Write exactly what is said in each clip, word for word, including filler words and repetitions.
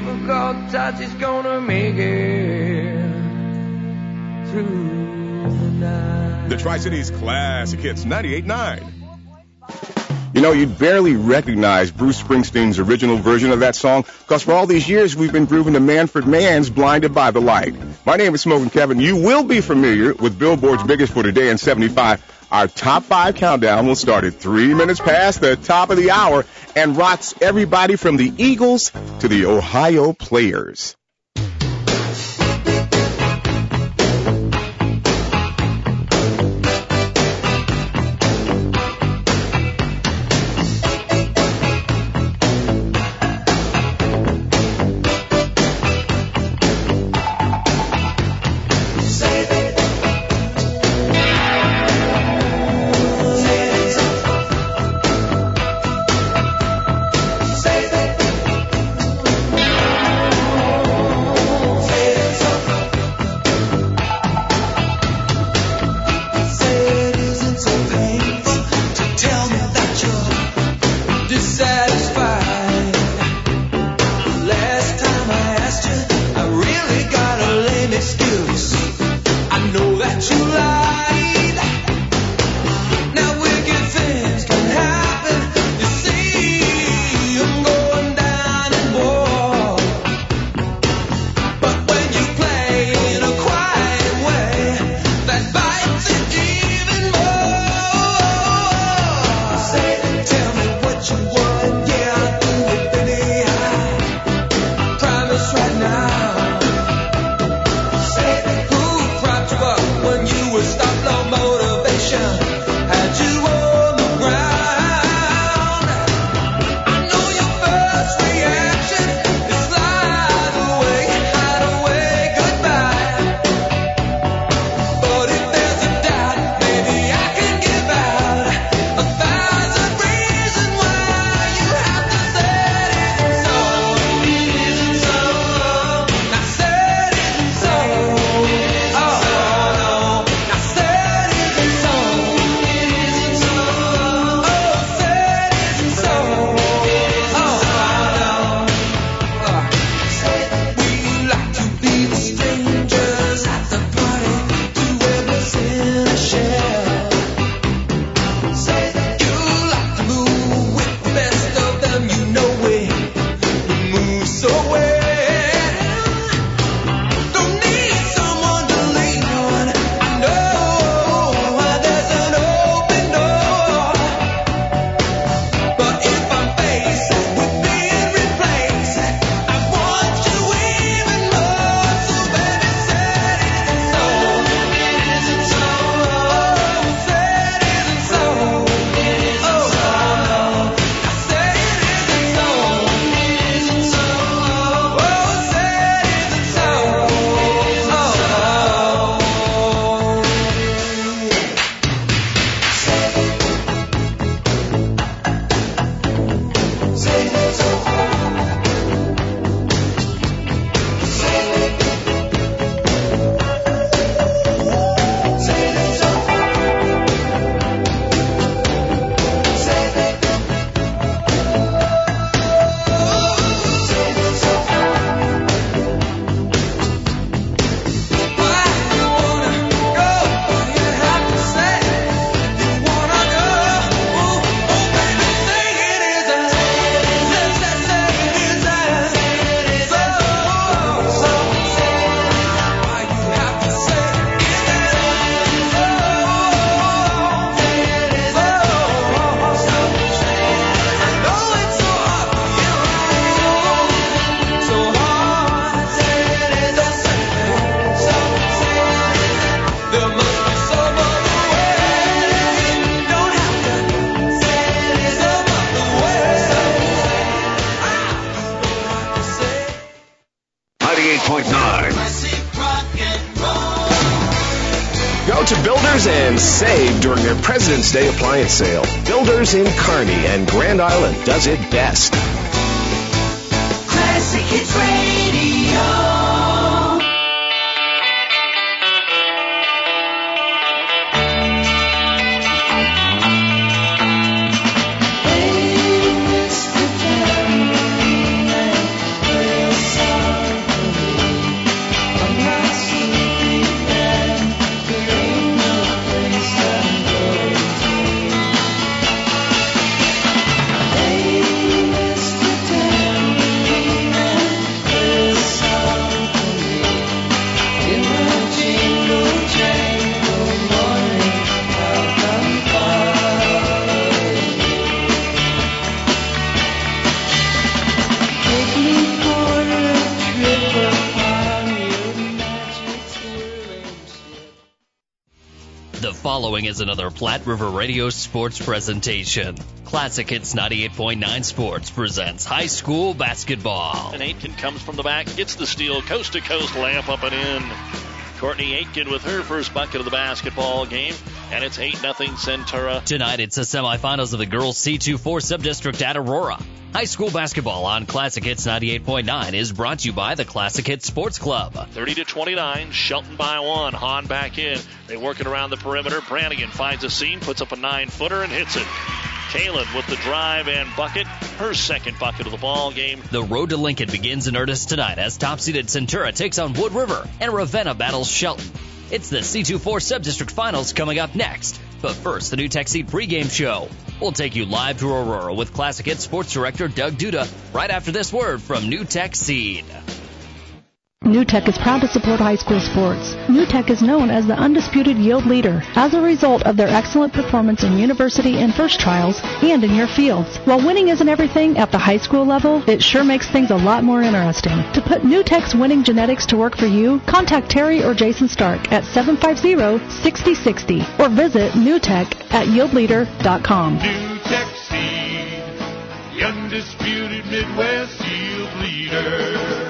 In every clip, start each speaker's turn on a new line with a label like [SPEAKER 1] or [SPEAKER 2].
[SPEAKER 1] difficult touch is gonna make it through the night.
[SPEAKER 2] The Tri-Cities Classic Hits ninety-eight point nine. You know, you'd barely recognize Bruce Springsteen's original version of that song because for all these years we've been grooving to Manfred Mann's Blinded by the Light. My name is Smoking Kevin. You will be familiar with Billboard's biggest for today in seventy-five. Our top five countdown will start at three minutes past the top of the hour and rocks everybody from the Eagles to the Ohio Players.
[SPEAKER 3] Go to Builders and save during their President's Day appliance sale. Builders in Kearney and Grand Island does it best.
[SPEAKER 4] Classic Hits Radio. Hey, Mister Tambourine Man, we'll
[SPEAKER 5] following is another Platte River Radio Sports presentation. Classic Hits ninety-eight point nine Sports presents high school basketball.
[SPEAKER 6] And Aitken comes from the back, gets the steal, coast to coast layup up and in. Courtney Aitken with her first bucket of the basketball game, and it's eight nothing Centura.
[SPEAKER 5] Tonight it's the semifinals of the girls C two four subdistrict at Aurora. High school basketball on Classic Hits ninety-eight point nine is brought to you by the Classic Hits Sports Club.
[SPEAKER 6] thirty to twenty-nine, Shelton by one. Hahn back in. They work it around the perimeter. Brannigan finds a seam, puts up a nine-footer, and hits it. Kalen with the drive and bucket, her second bucket of the ball game.
[SPEAKER 5] The road to Lincoln begins in earnest tonight as top-seeded Centura takes on Wood River and Ravenna battles Shelton. It's the C two four Subdistrict Finals coming up next. But first, the New Tech Seed pregame show. We'll take you live to Aurora with Classic Hits Sports Director Doug Duda right after this word from New Tech Seed.
[SPEAKER 7] New Tech is proud to support high school sports. New Tech is known as the undisputed yield leader as a result of their excellent performance in university and first trials and in your fields. While winning isn't everything at the high school level, it sure makes things a lot more interesting. To put New Tech's winning genetics to work for you, contact Terry or Jason Stark at seven five zero, six zero six zero or visit newtech at yield leader dot com.
[SPEAKER 1] New Tech Seed, the undisputed Midwest yield leader.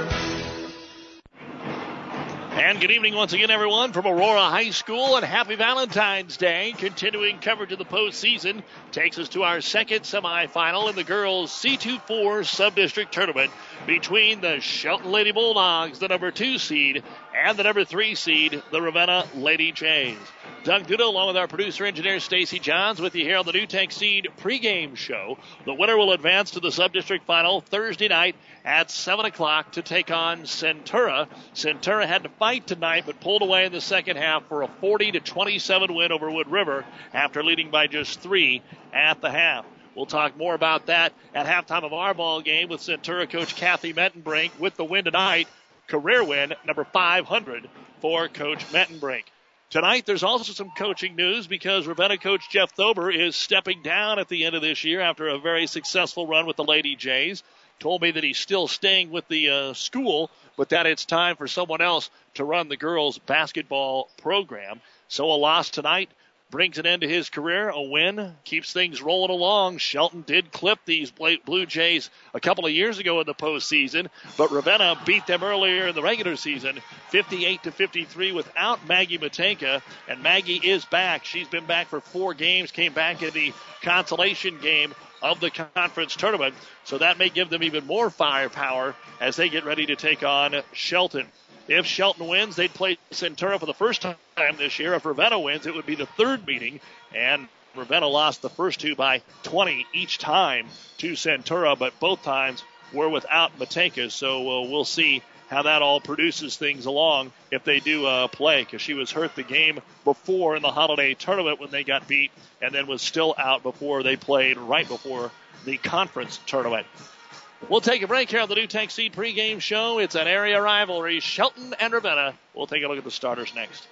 [SPEAKER 6] And good evening once again, everyone, from Aurora High School, and happy Valentine's Day. Continuing coverage of the postseason takes us to our second semifinal in the girls' C two four sub-district tournament between the Shelton Lady Bulldogs, the number two seed, and the number three seed, the Ravenna Lady Jays. Doug Duda, along with our producer engineer Stacy Johns, with you here on the New Tech Seed pregame show. The winner will advance to the sub-district final Thursday night at seven o'clock to take on Centura. Centura had to fight tonight, but pulled away in the second half for a forty to twenty-seven win over Wood River after leading by just three at the half. We'll talk more about that at halftime of our ball game with Centura coach Kathy Mettenbrink with the win tonight. Career win number five hundred for Coach Mettenbrink. Tonight, there's also some coaching news because Ravenna coach Jeff Thober is stepping down at the end of this year after a very successful run with the Lady Jays. Told me that he's still staying with the uh, school, but that it's time for someone else to run the girls' basketball program. So a loss tonight brings an end to his career. A win keeps things rolling along. Shelton did clip these Blue Jays a couple of years ago in the postseason, but Ravenna beat them earlier in the regular season, fifty-eight to fifty-three, without Maggie Matenka, and Maggie is back. She's been back for four games, came back in the consolation game of the conference tournament, so that may give them even more firepower as they get ready to take on Shelton. If Shelton wins, they'd play Centura for the first time this year. If Ravenna wins, it would be the third meeting, and Ravenna lost the first two by twenty each time to Centura, but both times were without Matenka, so uh, we'll see how that all produces things along if they do uh, play, because she was hurt the game before in the holiday tournament when they got beat, and then was still out before they played right before the conference tournament. We'll take a break here on the New Tech Seed pregame show. It's an area rivalry, Shelton and Ravenna. We'll take a look at the starters next.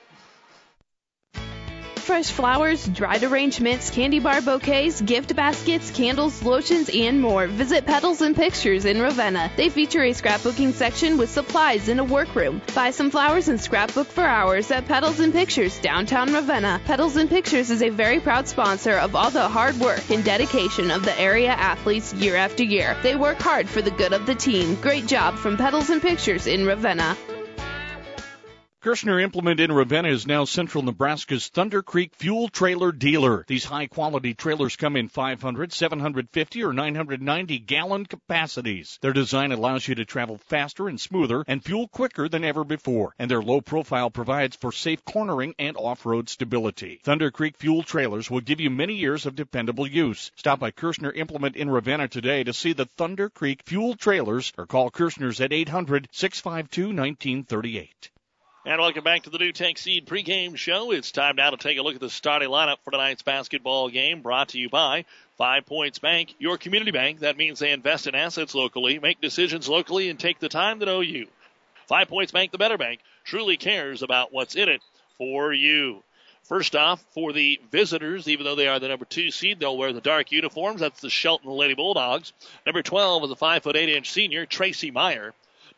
[SPEAKER 8] Fresh flowers, dried arrangements, candy bar bouquets, gift baskets, candles, lotions, and more. Visit Petals and Pictures in Ravenna. They feature a scrapbooking section with supplies in a workroom. Buy some flowers and scrapbook for hours at Petals and Pictures, downtown Ravenna. Petals and Pictures is a very proud sponsor of all the hard work and dedication of the area athletes year after year. They work hard for the good of the team. Great job from Petals and Pictures in Ravenna.
[SPEAKER 9] Kirshner Implement in Ravenna is now Central Nebraska's Thunder Creek fuel trailer dealer. These high-quality trailers come in five hundred, seven hundred fifty, or nine hundred ninety gallon capacities. Their design allows you to travel faster and smoother and fuel quicker than ever before. And their low profile provides for safe cornering and off-road stability. Thunder Creek fuel trailers will give you many years of dependable use. Stop by Kirshner Implement in Ravenna today to see the Thunder Creek fuel trailers, or call Kirshner's at eight hundred, six five two, one nine three eight.
[SPEAKER 6] And welcome back to the New Tech Seed pregame show. It's time now to take a look at the starting lineup for tonight's basketball game, brought to you by Five Points Bank, your community bank. That means they invest in assets locally, make decisions locally, and take the time to know you. Five Points Bank, the better bank, truly cares about what's in it for you. First off, for the visitors, even though they are the number two seed, they'll wear the dark uniforms. That's the Shelton Lady Bulldogs. Number twelve is a five foot eight inch senior, Tracy Meyer.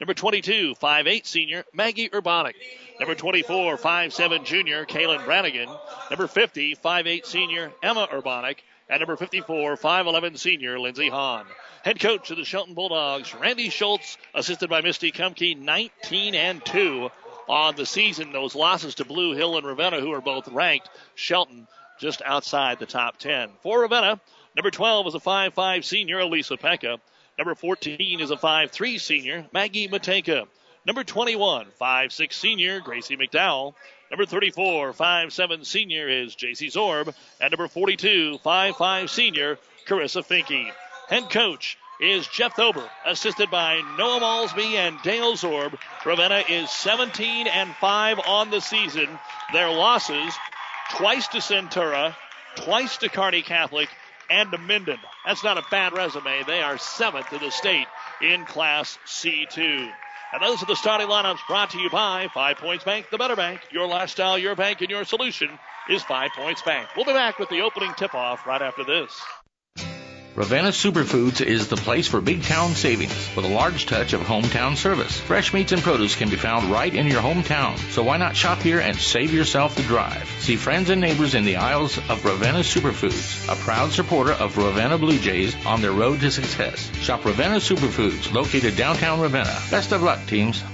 [SPEAKER 6] Number twenty-two, five eight senior Maggie Urbanic. Number twenty-four, five seven junior Kaylin Brannigan. Number fifty, five eight senior Emma Urbanic. And number fifty-four, five eleven senior Lindsey Hahn. Head coach of the Shelton Bulldogs, Randy Schultz, assisted by Misty Kumke, nineteen and two on the season. Those losses to Blue Hill and Ravenna, who are both ranked. Shelton just outside the top ten. For Ravenna, number twelve is a five five senior Elisa Pekka. Number fourteen is a five three senior Maggie Mateka. Number twenty-one, five six senior Gracie McDowell. Number thirty-four, five seven senior is J C Zorb. And number forty-two, five five senior Carissa Finke. Head coach is Jeff Thober, assisted by Noah Malsby and Dale Zorb. Ravenna is seventeen and five on the season. Their losses, twice to Centura, twice to Kearney Catholic, and to Minden. That's not a bad resume. They are seventh in the state in Class C two. And those are the starting lineups brought to you by Five Points Bank, the better bank. Your lifestyle, your bank, and your solution is Five Points Bank. We'll be back with the opening tip-off right after this.
[SPEAKER 10] Ravenna Superfoods is the place for big town savings with a large touch of hometown service. Fresh meats and produce can be found right in your hometown, so why not shop here and save yourself the drive? See friends and neighbors in the aisles of Ravenna Superfoods, a proud supporter of Ravenna Blue Jays on their road to success. Shop Ravenna Superfoods, located downtown Ravenna. Best of luck, teams.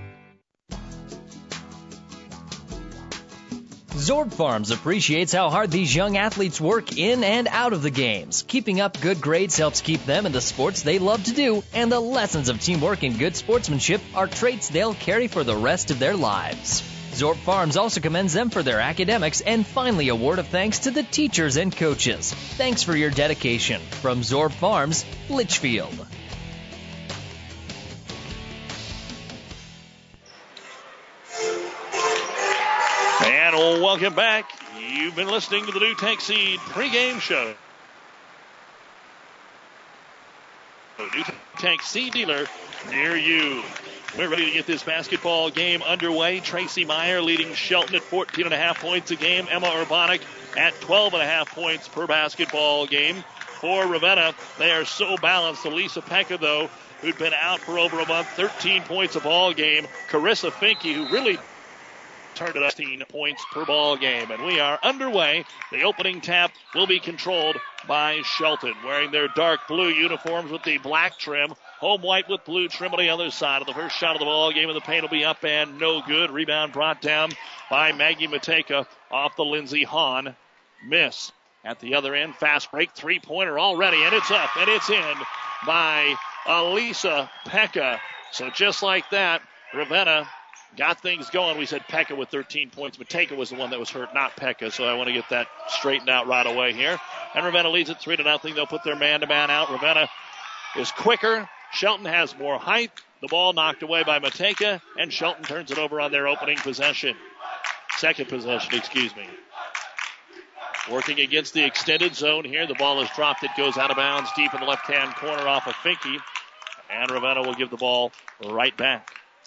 [SPEAKER 5] Zorb Farms appreciates how hard these young athletes work in and out of the games. Keeping up good grades helps keep them in the sports they love to do, and the lessons of teamwork and good sportsmanship are traits they'll carry for the rest of their lives. Zorb Farms also commends them for their academics, and finally a word of thanks to the teachers and coaches. Thanks for your dedication. From Zorb Farms, Litchfield.
[SPEAKER 6] And welcome back. You've been listening to the New Tech Seed pregame show. New Tech Seed dealer near you. We're ready to get this basketball game underway. Tracy Meyer leading Shelton at fourteen and a half points a game. Emma Urbanic at twelve and a half points per basketball game. For Ravenna, they are so balanced. Elisa Pekka, though, who'd been out for over a month, thirteen points a ball game. Carissa Finke, who really turned it up fifteen points per ball game. And we are underway. The opening tap will be controlled by Shelton, wearing their dark blue uniforms with the black trim. Home white with blue trim on the other side. Of the first shot of the ball game, and the paint will be up and no good. Rebound brought down by Maggie Mateka off the Lindsey Hahn miss. At the other end, fast break three-pointer already, and it's up and it's in by Elisa Pekka. So just like that, Ravenna got things going. We said Pekka with thirteen points. Mateka was the one that was hurt, not Pekka. So I want to get that straightened out right away here. And Ravenna leads it three to nothing. They'll put their man-to-man out. Ravenna is quicker. Shelton has more height. The ball knocked away by Mateka, and Shelton turns it over on their opening possession. Second possession, excuse me. Working against the extended zone here. The ball is dropped. It goes out of bounds deep in the left-hand corner off of Finke. And Ravenna will give the ball right back.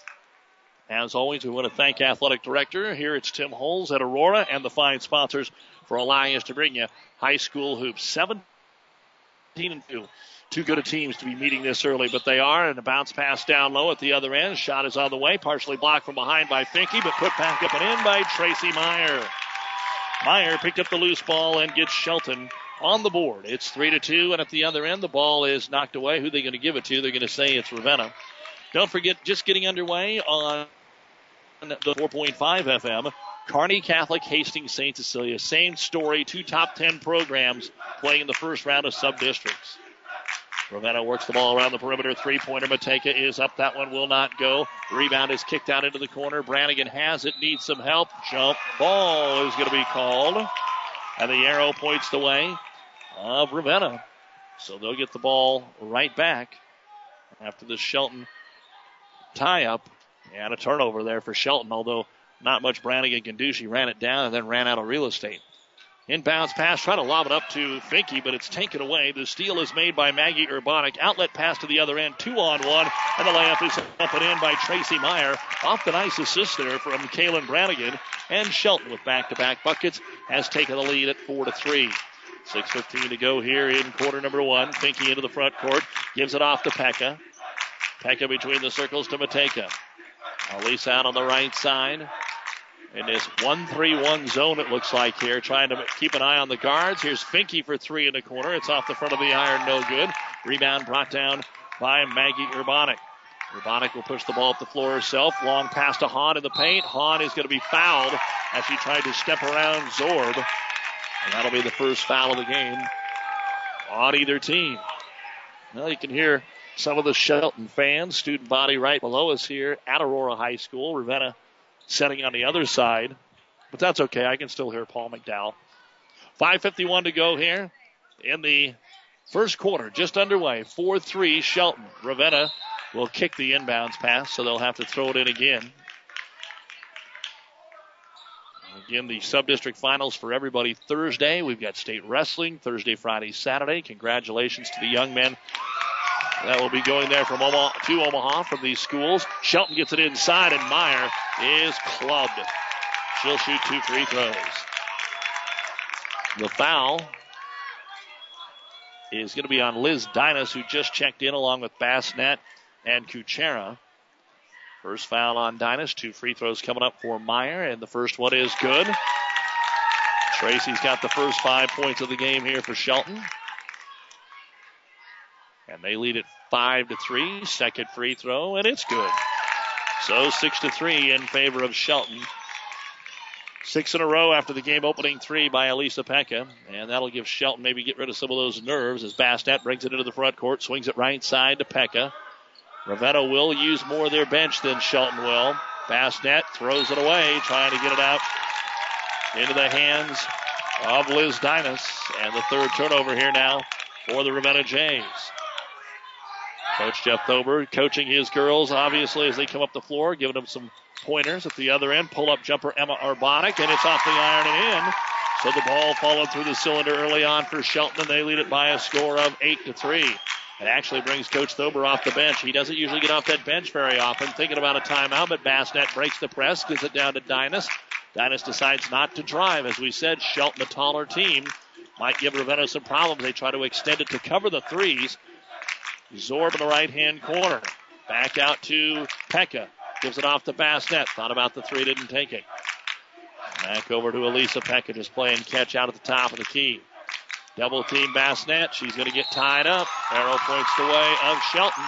[SPEAKER 6] As always, we want to thank Athletic Director. Here it's Tim Holes at Aurora and the fine sponsors for allowing us to bring you high school hoops. seventeen and two. Too good of teams to be meeting this early, but they are. And a bounce pass down low at the other end. Shot is on the way. Partially blocked from behind by Finke, but put back up and in by Tracy Meyer. Meyer picked up the loose ball and gets Shelton on the board. It's three to two, and at the other end, the ball is knocked away. Who are they going to give it to? They're going to say it's Ravenna. Don't forget, just getting underway on the four point five F M, Kearney Catholic, Hastings, Saint Cecilia. Same story, two top ten programs playing in the first round of sub-districts. Ravenna works the ball around the perimeter. Three-pointer Mateka is up. That one will not go. Rebound is kicked out into the corner. Brannigan has it, needs some help. Jump ball is going to be called. And the arrow points the way of Ravenna. So they'll get the ball right back after the Shelton tie-up. And a turnover there for Shelton, although not much Brannigan can do. She ran it down and then ran out of real estate. Inbounds pass, trying to lob it up to Finke, but it's taken away. The steal is made by Maggie Urbanic. Outlet pass to the other end, two on one, and the layup is up and in by Tracy Meyer. Off the nice assist there from Kaylin Brannigan. And Shelton with back-to-back buckets has taken the lead at four to three. six fifteen to go here in quarter number one. Finke into the front court, gives it off to Pekka. Pekka between the circles to Mateka. Elise out on the right side. In this one three one zone, it looks like here, trying to keep an eye on the guards. Here's Finke for three in the corner. It's off the front of the iron, no good. Rebound brought down by Maggie Urbanic. Urbanic will push the ball up the floor herself. Long pass to Hahn in the paint. Hahn is going to be fouled as she tried to step around Zorb. And that'll be the first foul of the game on either team. Well, you can hear some of the Shelton fans, student body right below us here at Aurora High School. Ravenna setting on the other side. But that's okay. I can still hear Paul McDowell. five fifty-one to go here in the first quarter. Just underway. four three Shelton. Ravenna will kick the inbounds pass, so they'll have to throw it in again. Again, the sub-district finals for everybody Thursday. We've got state wrestling Thursday, Friday, Saturday. Congratulations to the young men that will be going there from Omaha to Omaha from these schools. Shelton gets it inside, and Meyer is clubbed. She'll shoot two free throws. The foul is going to be on Liz Dinas, who just checked in along with Bassnett and Kuchera. First foul on Dinas. Two free throws coming up for Meyer, and the first one is good. Tracy's got the first five points of the game here for Shelton. And they lead it five to three. Second free throw, and it's good. So six to three in favor of Shelton. Six in a row after the game opening three by Elisa Pekka. And that'll give Shelton maybe get rid of some of those nerves as Bassnett brings it into the front court, swings it right side to Pekka. Ravenna will use more of their bench than Shelton will. Bassnett throws it away, trying to get it out into the hands of Liz Dinas. And the third turnover here now for the Ravenna Jays. Coach Jeff Thober coaching his girls, obviously, as they come up the floor, giving them some pointers at the other end. Pull-up jumper, Emma Urbanic, and it's off the iron and in. So the ball followed through the cylinder early on for Shelton, and they lead it by a score of eight to three. It actually brings Coach Thober off the bench. He doesn't usually get off that bench very often, thinking about a timeout, but Bassnett breaks the press, gives it down to Dinas. Dinas decides not to drive. As we said, Shelton, a taller team, might give Ravenna some problems. They try to extend it to cover the threes. Zorb in the right-hand corner. Back out to Pekka. Gives it off to Bassnett. Thought about the three, didn't take it. Back over to Elisa Pekka, just playing catch out at the top of the key. Double team Bassnett. She's going to get tied up. Arrow points the way of Shelton.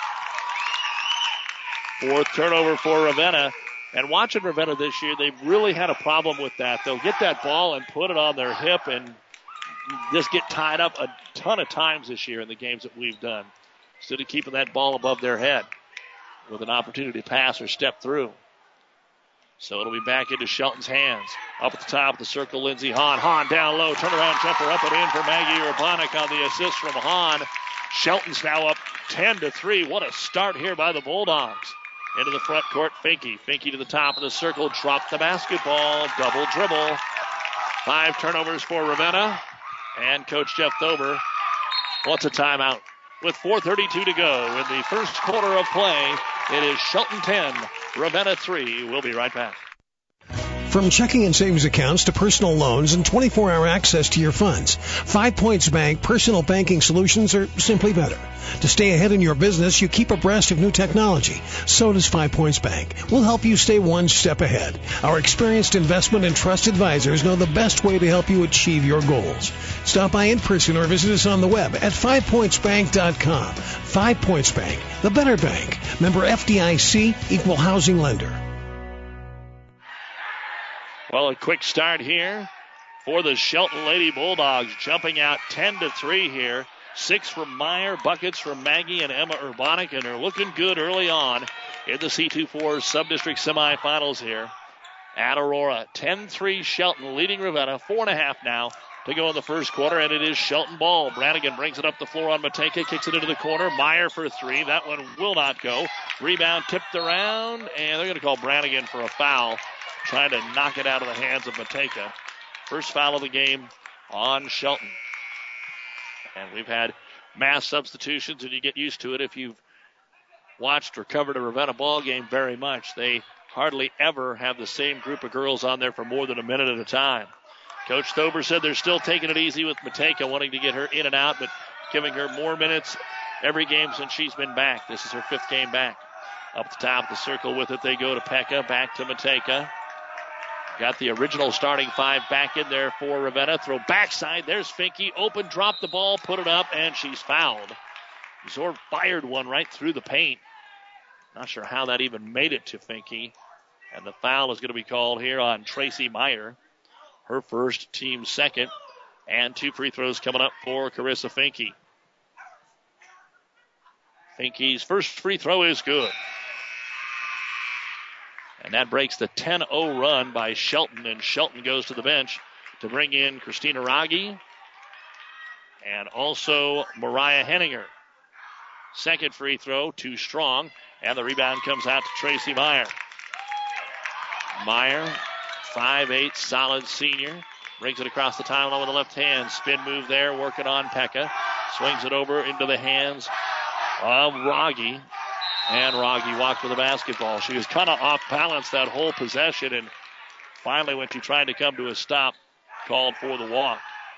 [SPEAKER 6] Fourth turnover for Ravenna. And watching Ravenna this year, they've really had a problem with that. They'll get that ball and put it on their hip and just get tied up a ton of times this year in the games that we've done. Instead of keeping that ball above their head with an opportunity to pass or step through. So it'll be back into Shelton's hands. Up at the top of the circle, Lindsey Hahn. Hahn down low, turnaround jumper up and in for Maggie Urbanic on the assist from Hahn. Shelton's now up ten to three. What a start here by the Bulldogs. Into the front court, Finke. Finke to the top of the circle, dropped the basketball, double dribble. Five turnovers for Ravenna. And Coach Jeff Thober wants a timeout. With four thirty-two to go in the first quarter of play, it is Shelton ten, Ravenna three. We'll be right back.
[SPEAKER 11] From checking and savings accounts to personal loans and twenty-four hour access to your funds, Five Points Bank personal banking solutions are simply better. To stay ahead in your business, you keep abreast of new technology. So does Five Points Bank. We'll help you stay one step ahead. Our experienced investment and trust advisors know the best way to help you achieve your goals. Stop by in person or visit us on the web at five points bank dot com. Five Points Bank, the better bank. Member F D I C, equal housing lender.
[SPEAKER 6] Well, a quick start here for the Shelton Lady Bulldogs, jumping out ten to three here. Six from Meyer, buckets from Maggie and Emma Urbanic, and they're looking good early on in the C twenty-four sub-district semifinals here at Aurora. ten three Shelton leading Ravenna. Four and a half now to go in the first quarter, and it is Shelton ball. Brannigan brings it up the floor on Mateka, kicks it into the corner. Meyer for three. That one will not go. Rebound tipped around, and they're going to call Brannigan for a foul, trying to knock it out of the hands of Mateka. First foul of the game on Shelton. And we've had mass substitutions, and you get used to it if you've watched or covered a Ravenna ball game very much. They hardly ever have the same group of girls on there for more than a minute at a time. Coach Thober said they're still taking it easy with Mateka, wanting to get her in and out, but giving her more minutes every game since she's been back. This is her fifth game back. Up the top of the circle with it, they go to Pekka, back to Matejka. Got the original starting five back in there for Ravenna. Throw backside. There's Finke. Open, drop the ball, put it up, and she's fouled. Zorb fired one right through the paint. Not sure how that even made it to Finke. And the foul is going to be called here on Tracy Meyer. Her first, team second. And two free throws coming up for Carissa Finke. Finke's first free throw is good. And that breaks the ten oh run by Shelton. And Shelton goes to the bench to bring in Christina Raggi and also Mariah Henninger. Second free throw, too strong. And the rebound comes out to Tracy Meyer. Meyer, five eight, solid senior. Brings it across the timeline with the left hand. Spin move there, working on Pekka. Swings it over into the hands of Raggi. And Raggi walked with the basketball. She was kind of off balance that whole possession, and finally, when she tried to come to a stop, called for the walk.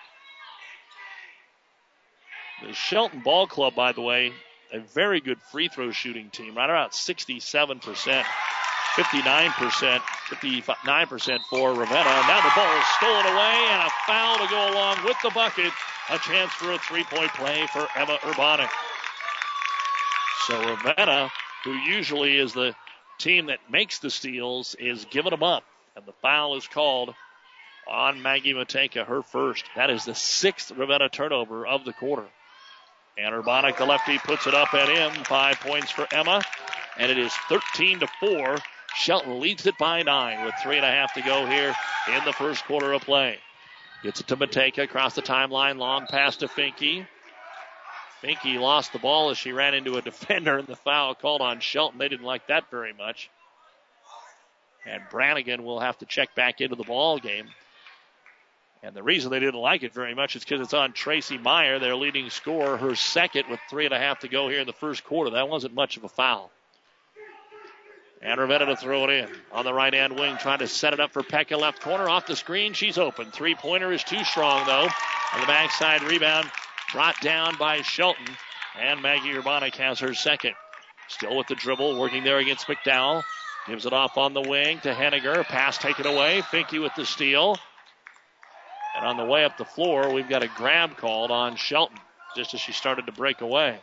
[SPEAKER 6] The Shelton Ball Club, by the way, a very good free throw shooting team, right around sixty-seven percent, fifty-nine percent, fifty-nine percent for Ravenna. And now the ball is stolen away, and a foul to go along with the bucket. A chance for a three-point play for Emma Urbanic. So Ravenna, who usually is the team that makes the steals, is giving them up. And the foul is called on Maggie Matejka, her first. That is the sixth Ravenna turnover of the quarter. And Urbanic, the lefty, puts it up and in. Five points for Emma. And it is thirteen to four. Shelton leads it by nine with three and a half to go here in the first quarter of play. Gets it to Matejka across the timeline. Long pass to Finke. Finke lost the ball as she ran into a defender, and the foul called on Shelton. They didn't like that very much. And Brannigan will have to check back into the ball game. And the reason they didn't like it very much is because it's on Tracy Meyer, their leading scorer, her second with three and a half to go here in the first quarter. That wasn't much of a foul. And Ravenna to throw it in. On the right-hand wing, trying to set it up for Pekka. Left corner, off the screen. She's open. Three-pointer is too strong, though. On the backside rebound, brought down by Shelton. And Maggie Urbanic has her second. Still with the dribble, working there against McDowell. Gives it off on the wing to Henniger. Pass taken away. Finke with the steal. And on the way up the floor, we've got a grab called on Shelton, just as she started to break away.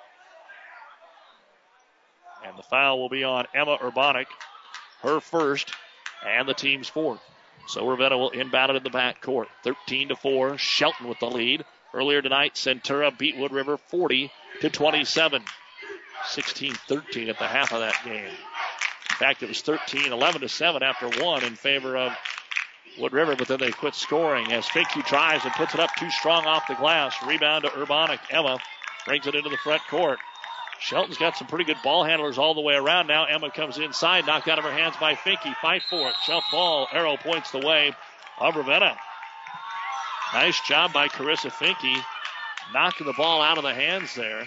[SPEAKER 6] And the foul will be on Emma Urbanic, her first, and the team's fourth. So Ravenna will inbound it in the backcourt. thirteen to four, Shelton with the lead. Earlier tonight, Centura beat Wood River forty to twenty-seven. sixteen thirteen at the half of that game. In fact, it was thirteen eleven to seven after one in favor of Wood River, but then they quit scoring as Finke drives and puts it up too strong off the glass. Rebound to Urbanic. Emma brings it into the front court. Shelton's got some pretty good ball handlers all the way around now. Emma comes inside, knocked out of her hands by Finke. Fight for it. Jump ball. Arrow points the way of Ravenna. Nice job by Carissa Finke, knocking the ball out of the hands there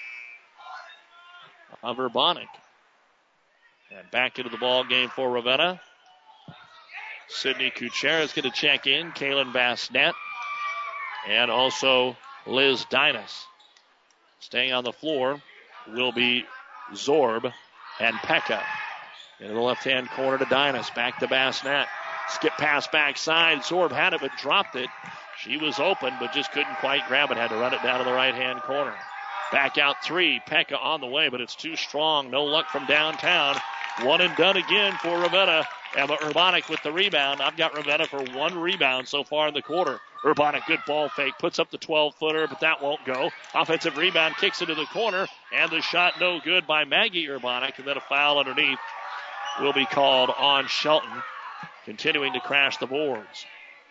[SPEAKER 6] of Urbanic. And back into the ball game for Ravenna. Sydney Kuchera is going to check in. Kaylin Bassnett. And also Liz Dinas. Staying on the floor will be Zorb and Pekka. Into the left-hand corner to Dinas. Back to Bassnett. Skip pass backside. Zorb had it but dropped it. She was open but just couldn't quite grab it. Had to run it down to the right-hand corner. Back out three. Pekka on the way, but it's too strong. No luck from downtown. One and done again for Ravenna. Emma Urbanic with the rebound. I've got Ravenna for one rebound so far in the quarter. Urbanic, good ball fake. Puts up the twelve-footer, but that won't go. Offensive rebound, kicks into the corner, and the shot no good by Maggie Urbanic. And then a foul underneath will be called on Shelton, continuing to crash the boards.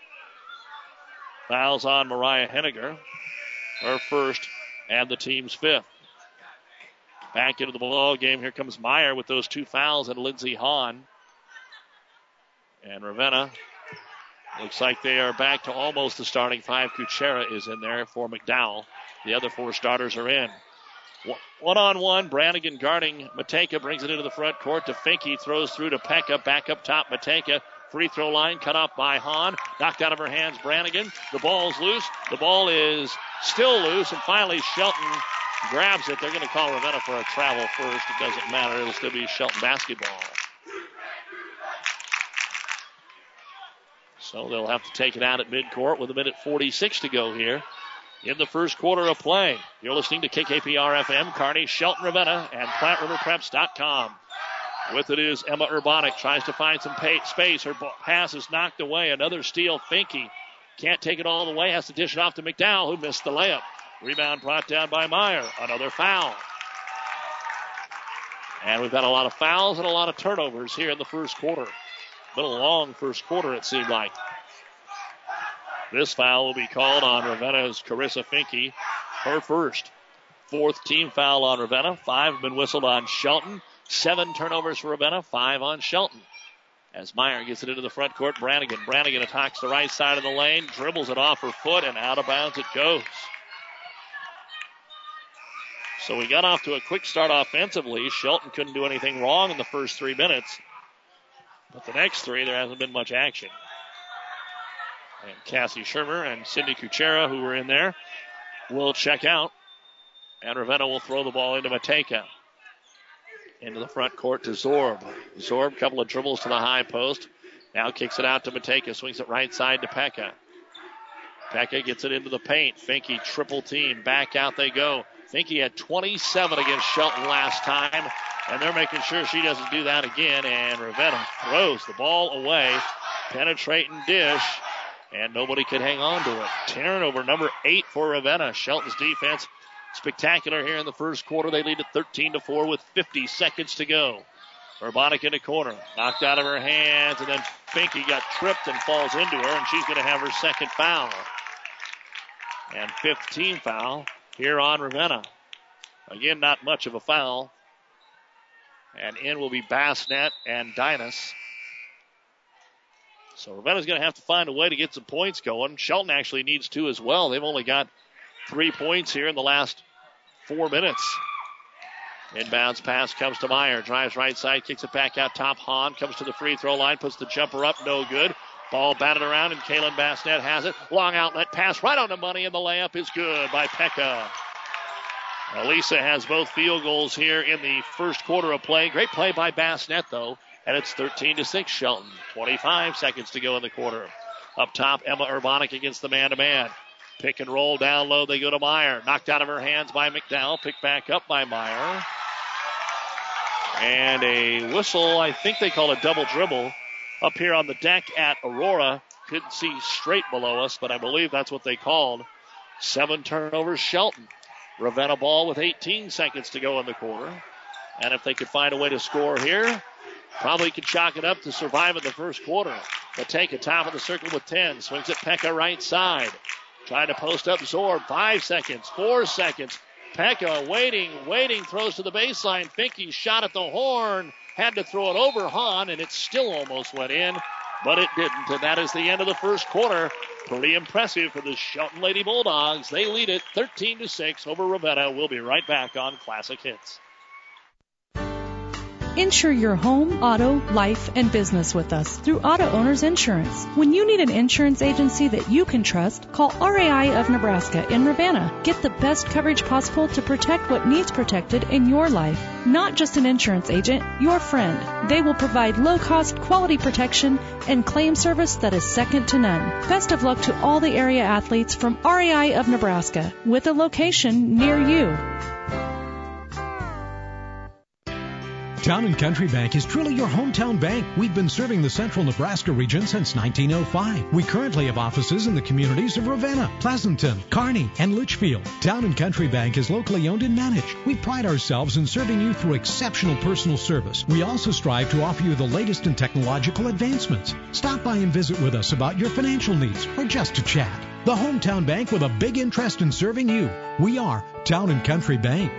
[SPEAKER 6] Fouls on Mariah Henniger, her first and the team's fifth. Back into the ball game. Here comes Meyer with those two fouls and Lindsey Hahn. And Ravenna looks like they are back to almost the starting five. Kuchera is in there for McDowell. The other four starters are in. One-on-one, Brannigan guarding Matejka, brings it into the front court to Finke, throws through to Pekka, back up top Matejka. Free throw line cut off by Hahn. Knocked out of her hands, Brannigan. The ball's loose. The ball is still loose, and finally Shelton grabs it. They're going to call Ravenna for a travel first. It doesn't matter. It'll still be Shelton basketball. So they'll have to take it out at midcourt with a minute forty-six to go here in the first quarter of play. You're listening to K K P R F M, Kearney, Shelton, Ravenna, and Platte River Preps dot com. With it is Emma Urbanic. Tries to find some pay- space. Her pass is knocked away. Another steal. Finke can't take it all the way. Has to dish it off to McDowell, who missed the layup. Rebound brought down by Meyer. Another foul. And we've had a lot of fouls and a lot of turnovers here in the first quarter. Been a long first quarter, it seemed like. This foul will be called on Ravenna's Carissa Finke. Her first. Fourth team foul on Ravenna. Five have been whistled on Shelton. Seven turnovers for Ravenna. Five on Shelton. As Meyer gets it into the front court, Brannigan. Brannigan attacks the right side of the lane. Dribbles it off her foot, and out of bounds it goes. So we got off to a quick start offensively. Shelton couldn't do anything wrong in the first three minutes. But the next three, there hasn't been much action. And Cassie Shermer and Cindy Kuchera, who were in there, will check out. And Ravenna will throw the ball into Mateka. Into the front court to Zorb. Zorb, couple of dribbles to the high post. Now kicks it out to Mateka. Swings it right side to Pekka. Pekka gets it into the paint. Finke triple team. Back out they go. Finke had twenty-seven against Shelton last time. And they're making sure she doesn't do that again. And Ravenna throws the ball away. Penetrating dish. And nobody could hang on to it. Turnover number eight for Ravenna. Shelton's defense spectacular here in the first quarter. They lead at thirteen to four with fifty seconds to go. Urbanic in the corner. Knocked out of her hands. And then Finke got tripped and falls into her. And she's going to have her second foul. And fifth team foul here on Ravenna. Again, not much of a foul. And in will be Bassnett and Dinas. So Ravenna's going to have to find a way to get some points going. Shelton actually needs two as well. They've only got three points here in the last four minutes. Inbounds pass comes to Meyer. Drives right side, kicks it back out top. Hahn comes to the free throw line, puts the jumper up, no good. Ball batted around, and Kaylin Bassnett has it. Long outlet pass right on the money, and the layup is good by Pekka. Elisa has both field goals here in the first quarter of play. Great play by Bassnett, though. And it's thirteen to six Shelton. twenty-five seconds to go in the quarter. Up top, Emma Urbanic against the man-to-man. Pick and roll down low. They go to Meyer. Knocked out of her hands by McDowell. Picked back up by Meyer. And a whistle. I think they call a double dribble up here on the deck at Aurora. Couldn't see straight below us, but I believe that's what they called. Seven turnovers Shelton. Ravenna ball with eighteen seconds to go in the quarter. And if they could find a way to score here, probably could chalk it up to survive in the first quarter. But take a top of the circle with ten. Swings it Pekka right side. Trying to post up Zorb. Five seconds. Four seconds. Pekka waiting, waiting. Throws to the baseline. Finke shot at the horn. Had to throw it over Hahn, and it still almost went in. But it didn't. And that is the end of the first quarter. Pretty impressive for the Shelton Lady Bulldogs. They lead it thirteen to six over Ravenna. We'll be right back on Classic Hits.
[SPEAKER 7] Insure your home, auto, life, and business with us through Auto Owners Insurance. When you need an insurance agency that you can trust, call R A I of Nebraska in Ravenna. Get the best coverage possible to protect what needs protected in your life. Not just an insurance agent, your friend. They will provide low-cost, quality protection and claim service that is second to none. Best of luck to all the area athletes from R A I of Nebraska, with a location near you.
[SPEAKER 11] Town and Country Bank is truly your hometown bank. We've been serving the central Nebraska region since nineteen oh five. We currently have offices in the communities of Ravenna, Pleasanton, Kearney, and Litchfield. Town and Country Bank is locally owned and managed. We pride ourselves in serving you through exceptional personal service. We also strive to offer you the latest in technological advancements. Stop by and visit with us about your financial needs or just to chat. The hometown bank with a big interest in serving you. We are Town and Country Bank.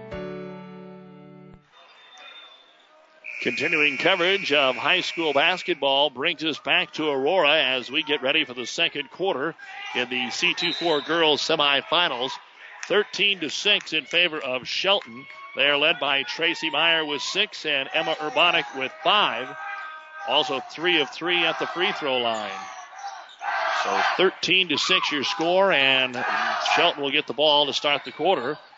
[SPEAKER 6] Continuing coverage of high school basketball brings us back to Aurora as we get ready for the second quarter in the C two four girls semifinals. thirteen to six in favor of Shelton. They are led by Tracy Meyer with six and Emma Urbanic with five. Also three of three at the free throw line. So thirteen to six your score, and Shelton will get the ball to start the quarter.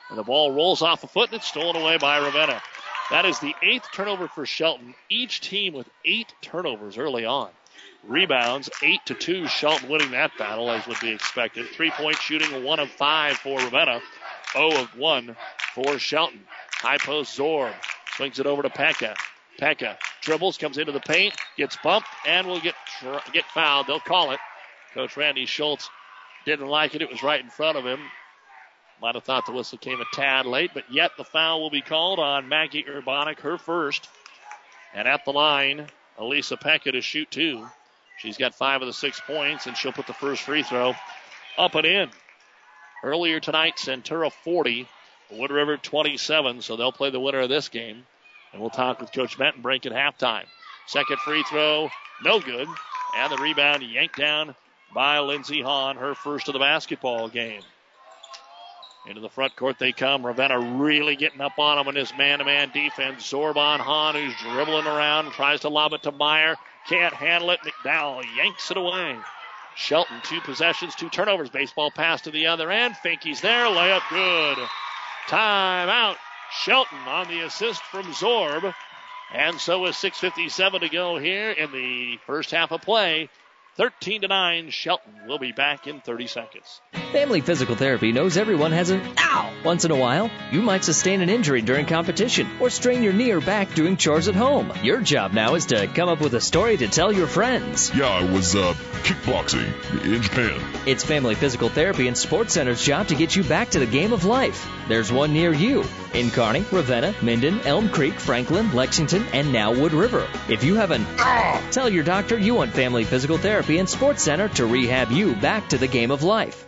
[SPEAKER 6] And the ball rolls off the foot and it's stolen away by Ravenna. That is the eighth turnover for Shelton. Each team with eight turnovers early on. Rebounds, eight to two. Shelton winning that battle, as would be expected. Three-point shooting, one of five for Ravenna. zero of one for Shelton. High post, Zorb. Swings it over to Pekka. Pekka dribbles, comes into the paint, gets bumped, and will get tr- get fouled. They'll call it. Coach Randy Schultz didn't like it. It was right in front of him. Might have thought the whistle came a tad late, but yet the foul will be called on Maggie Urbanic, her first. And at the line, Elisa Pekka to shoot two. She's got five of the six points, and she'll put the first free throw up and in. Earlier tonight, Centura forty, Wood River twenty-seven, so they'll play the winner of this game. And we'll talk with Coach Mettenbrink at halftime. Second free throw, no good. And the rebound yanked down by Lindsey Hahn, her first of the basketball game. Into the front court they come. Ravenna really getting up on them in this man-to-man defense. Zorban Hahn, who's dribbling around, tries to lob it to Meyer. Can't handle it. McDowell yanks it away. Shelton, two possessions, two turnovers. Baseball pass to the other end. Finke's there. Layup good. Timeout. Shelton on the assist from Zorb. And so with six fifty-seven to go here in the first half of play, thirteen to nine, Shelton will be back in thirty seconds.
[SPEAKER 5] Family Physical Therapy knows everyone has an ow once in a while. You might sustain an injury during competition or strain your knee or back doing chores at home. Your job now is to come up with a story to tell your friends.
[SPEAKER 12] Yeah, I was uh, kickboxing in Japan.
[SPEAKER 5] It's Family Physical Therapy and Sports Center's job to get you back to the game of life. There's one near you in Kearney, Ravenna, Minden, Elm Creek, Franklin, Lexington, and now Wood River. If you have an ah, tell your doctor you want Family Physical Therapy and Sports Center to rehab you back to the game of life.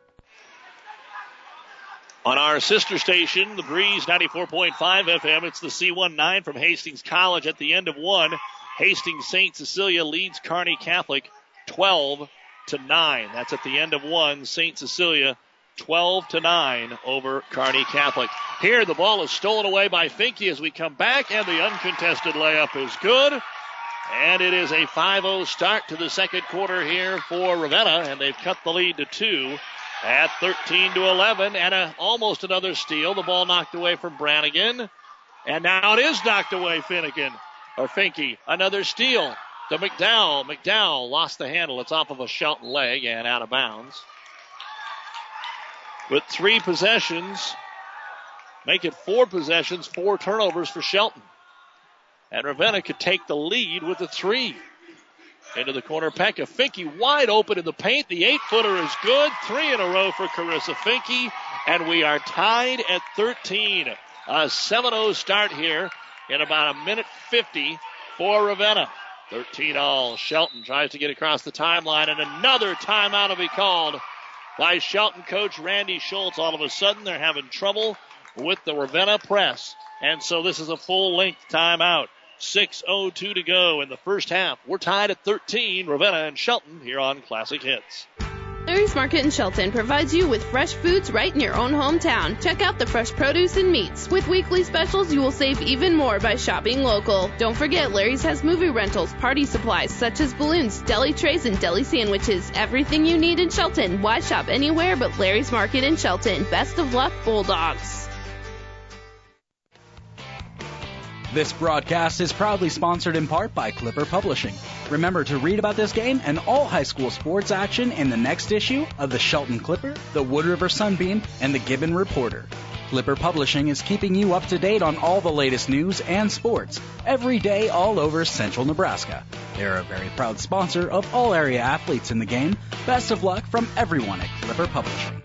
[SPEAKER 6] On our sister station, the Breeze ninety-four point five F M, it's the C nineteen from Hastings College at the end of one. Hastings Saint Cecilia leads Kearney Catholic twelve to nine. That's at the end of one. Saint Cecilia twelve to nine over Kearney Catholic. Here the ball is stolen away by Finke as we come back, and the uncontested layup is good. And it is a five oh start to the second quarter here for Ravenna, and they've cut the lead to two at thirteen to eleven, and a, almost another steal. The ball knocked away from Brannigan, and now it is knocked away Finnegan, or Finke. Another steal to McDowell. McDowell lost the handle. It's off of a Shelton leg and out of bounds. With three possessions, make it four possessions, four turnovers for Shelton. And Ravenna could take the lead with a three. Into the corner, Pekka. Finke wide open in the paint. The eight-footer is good. Three in a row for Carissa Finke. And we are tied at thirteen. A seven oh start here in about a minute fifty for Ravenna. thirteen all. Shelton tries to get across the timeline, and another timeout will be called by Shelton coach Randy Schultz. All of a sudden, they're having trouble with the Ravenna press. And so this is a full-length timeout. six oh two to go in the first half. We're tied at thirteen. Ravenna and Shelton here on Classic Hits.
[SPEAKER 8] Larry's Market in Shelton provides you with fresh foods right in your own hometown. Check out the fresh produce and meats. With weekly specials, you will save even more by shopping local. Don't forget, Larry's has movie rentals, party supplies such as balloons, deli trays, and deli sandwiches. Everything you need in Shelton. Why shop anywhere but Larry's Market in Shelton? Best of luck, Bulldogs.
[SPEAKER 13] This broadcast is proudly sponsored in part by Clipper Publishing. Remember to read about this game and all high school sports action in the next issue of the Shelton Clipper, the Wood River Sunbeam, and the Gibbon Reporter. Clipper Publishing is keeping you up to date on all the latest news and sports every day all over central Nebraska. They're a very proud sponsor of all area athletes in the game. Best of luck from everyone at Clipper Publishing.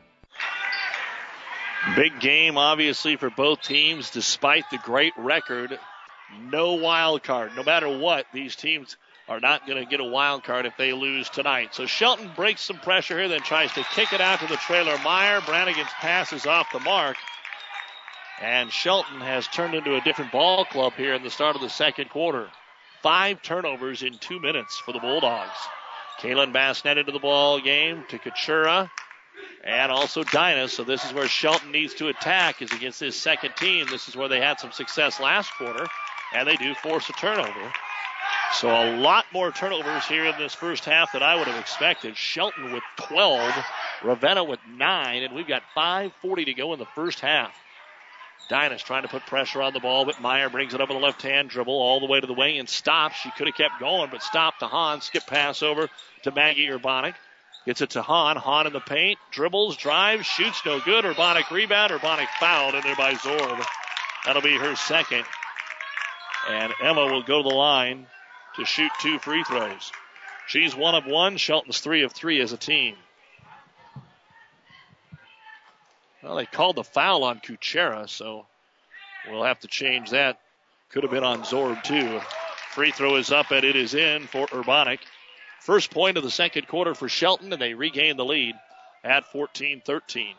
[SPEAKER 6] Big game, obviously, for both teams, despite the great record. No wild card. No matter what, these teams are not going to get a wild card if they lose tonight. So Shelton breaks some pressure here, then tries to kick it out to the trailer Meyer. Brannigan's pass is off the mark. And Shelton has turned into a different ball club here in the start of the second quarter. Five turnovers in two minutes for the Bulldogs. Kalen Bassnett into the ball game to Kachura and also Dinah. So this is where Shelton needs to attack, is against his second team. This is where they had some success last quarter. And they do force a turnover. So a lot more turnovers here in this first half than I would have expected. Shelton with twelve Ravenna with nine, and we've got five forty to go in the first half. Dynas trying to put pressure on the ball, but Meyer brings it up with a left-hand dribble all the way to the wing and stops. She could have kept going, but stopped to Hahn. Skip pass over to Maggie Urbanic. Gets it to Hahn. Hahn in the paint. Dribbles, drives, shoots, no good. Urbanic rebound. Urbanic fouled in there by Zorb. That'll be her second. And Emma will go to the line to shoot two free throws. She's one of one. Shelton's three of three as a team. Well, they called the foul on Kuchera, so we'll have to change that. Could have been on Zorb, too. Free throw is up, and it is in for Urbanic. First point of the second quarter for Shelton, and they regain the lead at fourteen thirteen.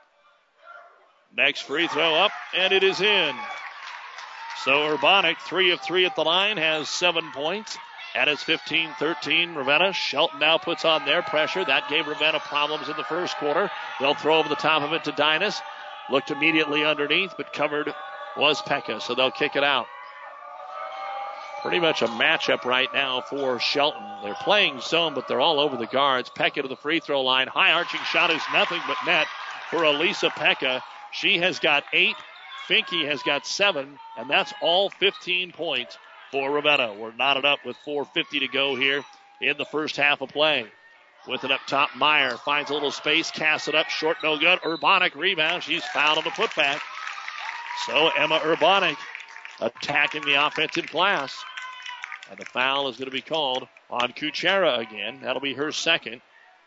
[SPEAKER 6] Next free throw up, and it is in. So Urbanic, three of three at the line, has seven points. And it's fifteen thirteen Ravenna. Shelton now puts on their pressure. That gave Ravenna problems in the first quarter. They'll throw over the top of it to Dynas. Looked immediately underneath, but covered was Pekka, so they'll kick it out. Pretty much a matchup right now for Shelton. They're playing zone, but they're all over the guards. Pekka to the free throw line. High arching shot is nothing but net for Elisa Pekka. She has got eight. Finke has got seven, and that's all fifteen points for Ravenna. We're knotted up with four fifty to go here in the first half of play. With it up top, Meyer finds a little space, casts it up, short, no good. Urbanic rebound. She's fouled on the putback. So Emma Urbanic attacking the offensive glass. And the foul is going to be called on Kuchera again. That'll be her second.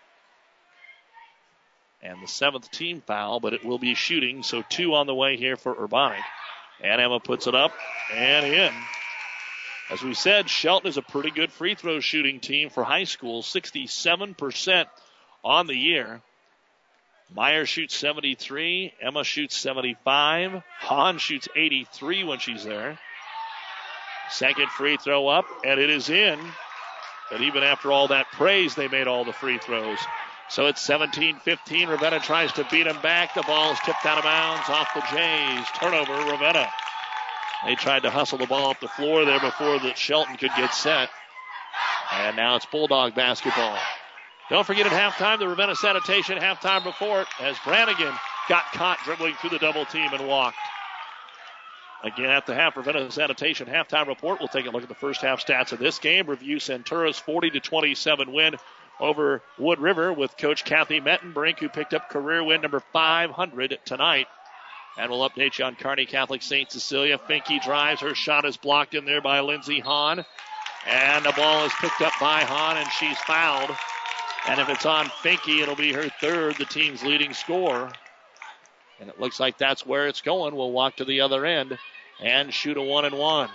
[SPEAKER 6] And the seventh team foul, but it will be shooting. So two on the way here for Urbanic. And Emma puts it up and in. As we said, Shelton is a pretty good free throw shooting team for high school, sixty-seven percent on the year. Meyer shoots seventy-three. Emma shoots seventy-five. Hahn shoots eighty-three when she's there. Second free throw up, and it is in. But even after all that praise, they made all the free throws. So it's seventeen fifteen. Ravenna tries to beat them back. The ball is tipped out of bounds off the Jays. Turnover, Ravenna. They tried to hustle the ball up the floor there before the Shelton could get set. And now it's Bulldog basketball. Don't forget at halftime, the Ravenna Sanitation halftime report as Brannigan got caught dribbling through the double team and walked. Again, at the half, Ravenna Sanitation halftime report. We'll take a look at the first half stats of this game. Review Centura's forty to twenty-seven win over Wood River with Coach Kathy Mettenbrink, who picked up career win number five hundred tonight. And we'll update you on Kearney Catholic Saint Cecilia. Finke drives. Her shot is blocked in there by Lindsey Hahn. And the ball is picked up by Hahn, and she's fouled. And if it's on Finke, it'll be her third, the team's leading scorer. And it looks like that's where it's going. We'll walk to the other end and shoot a one and one.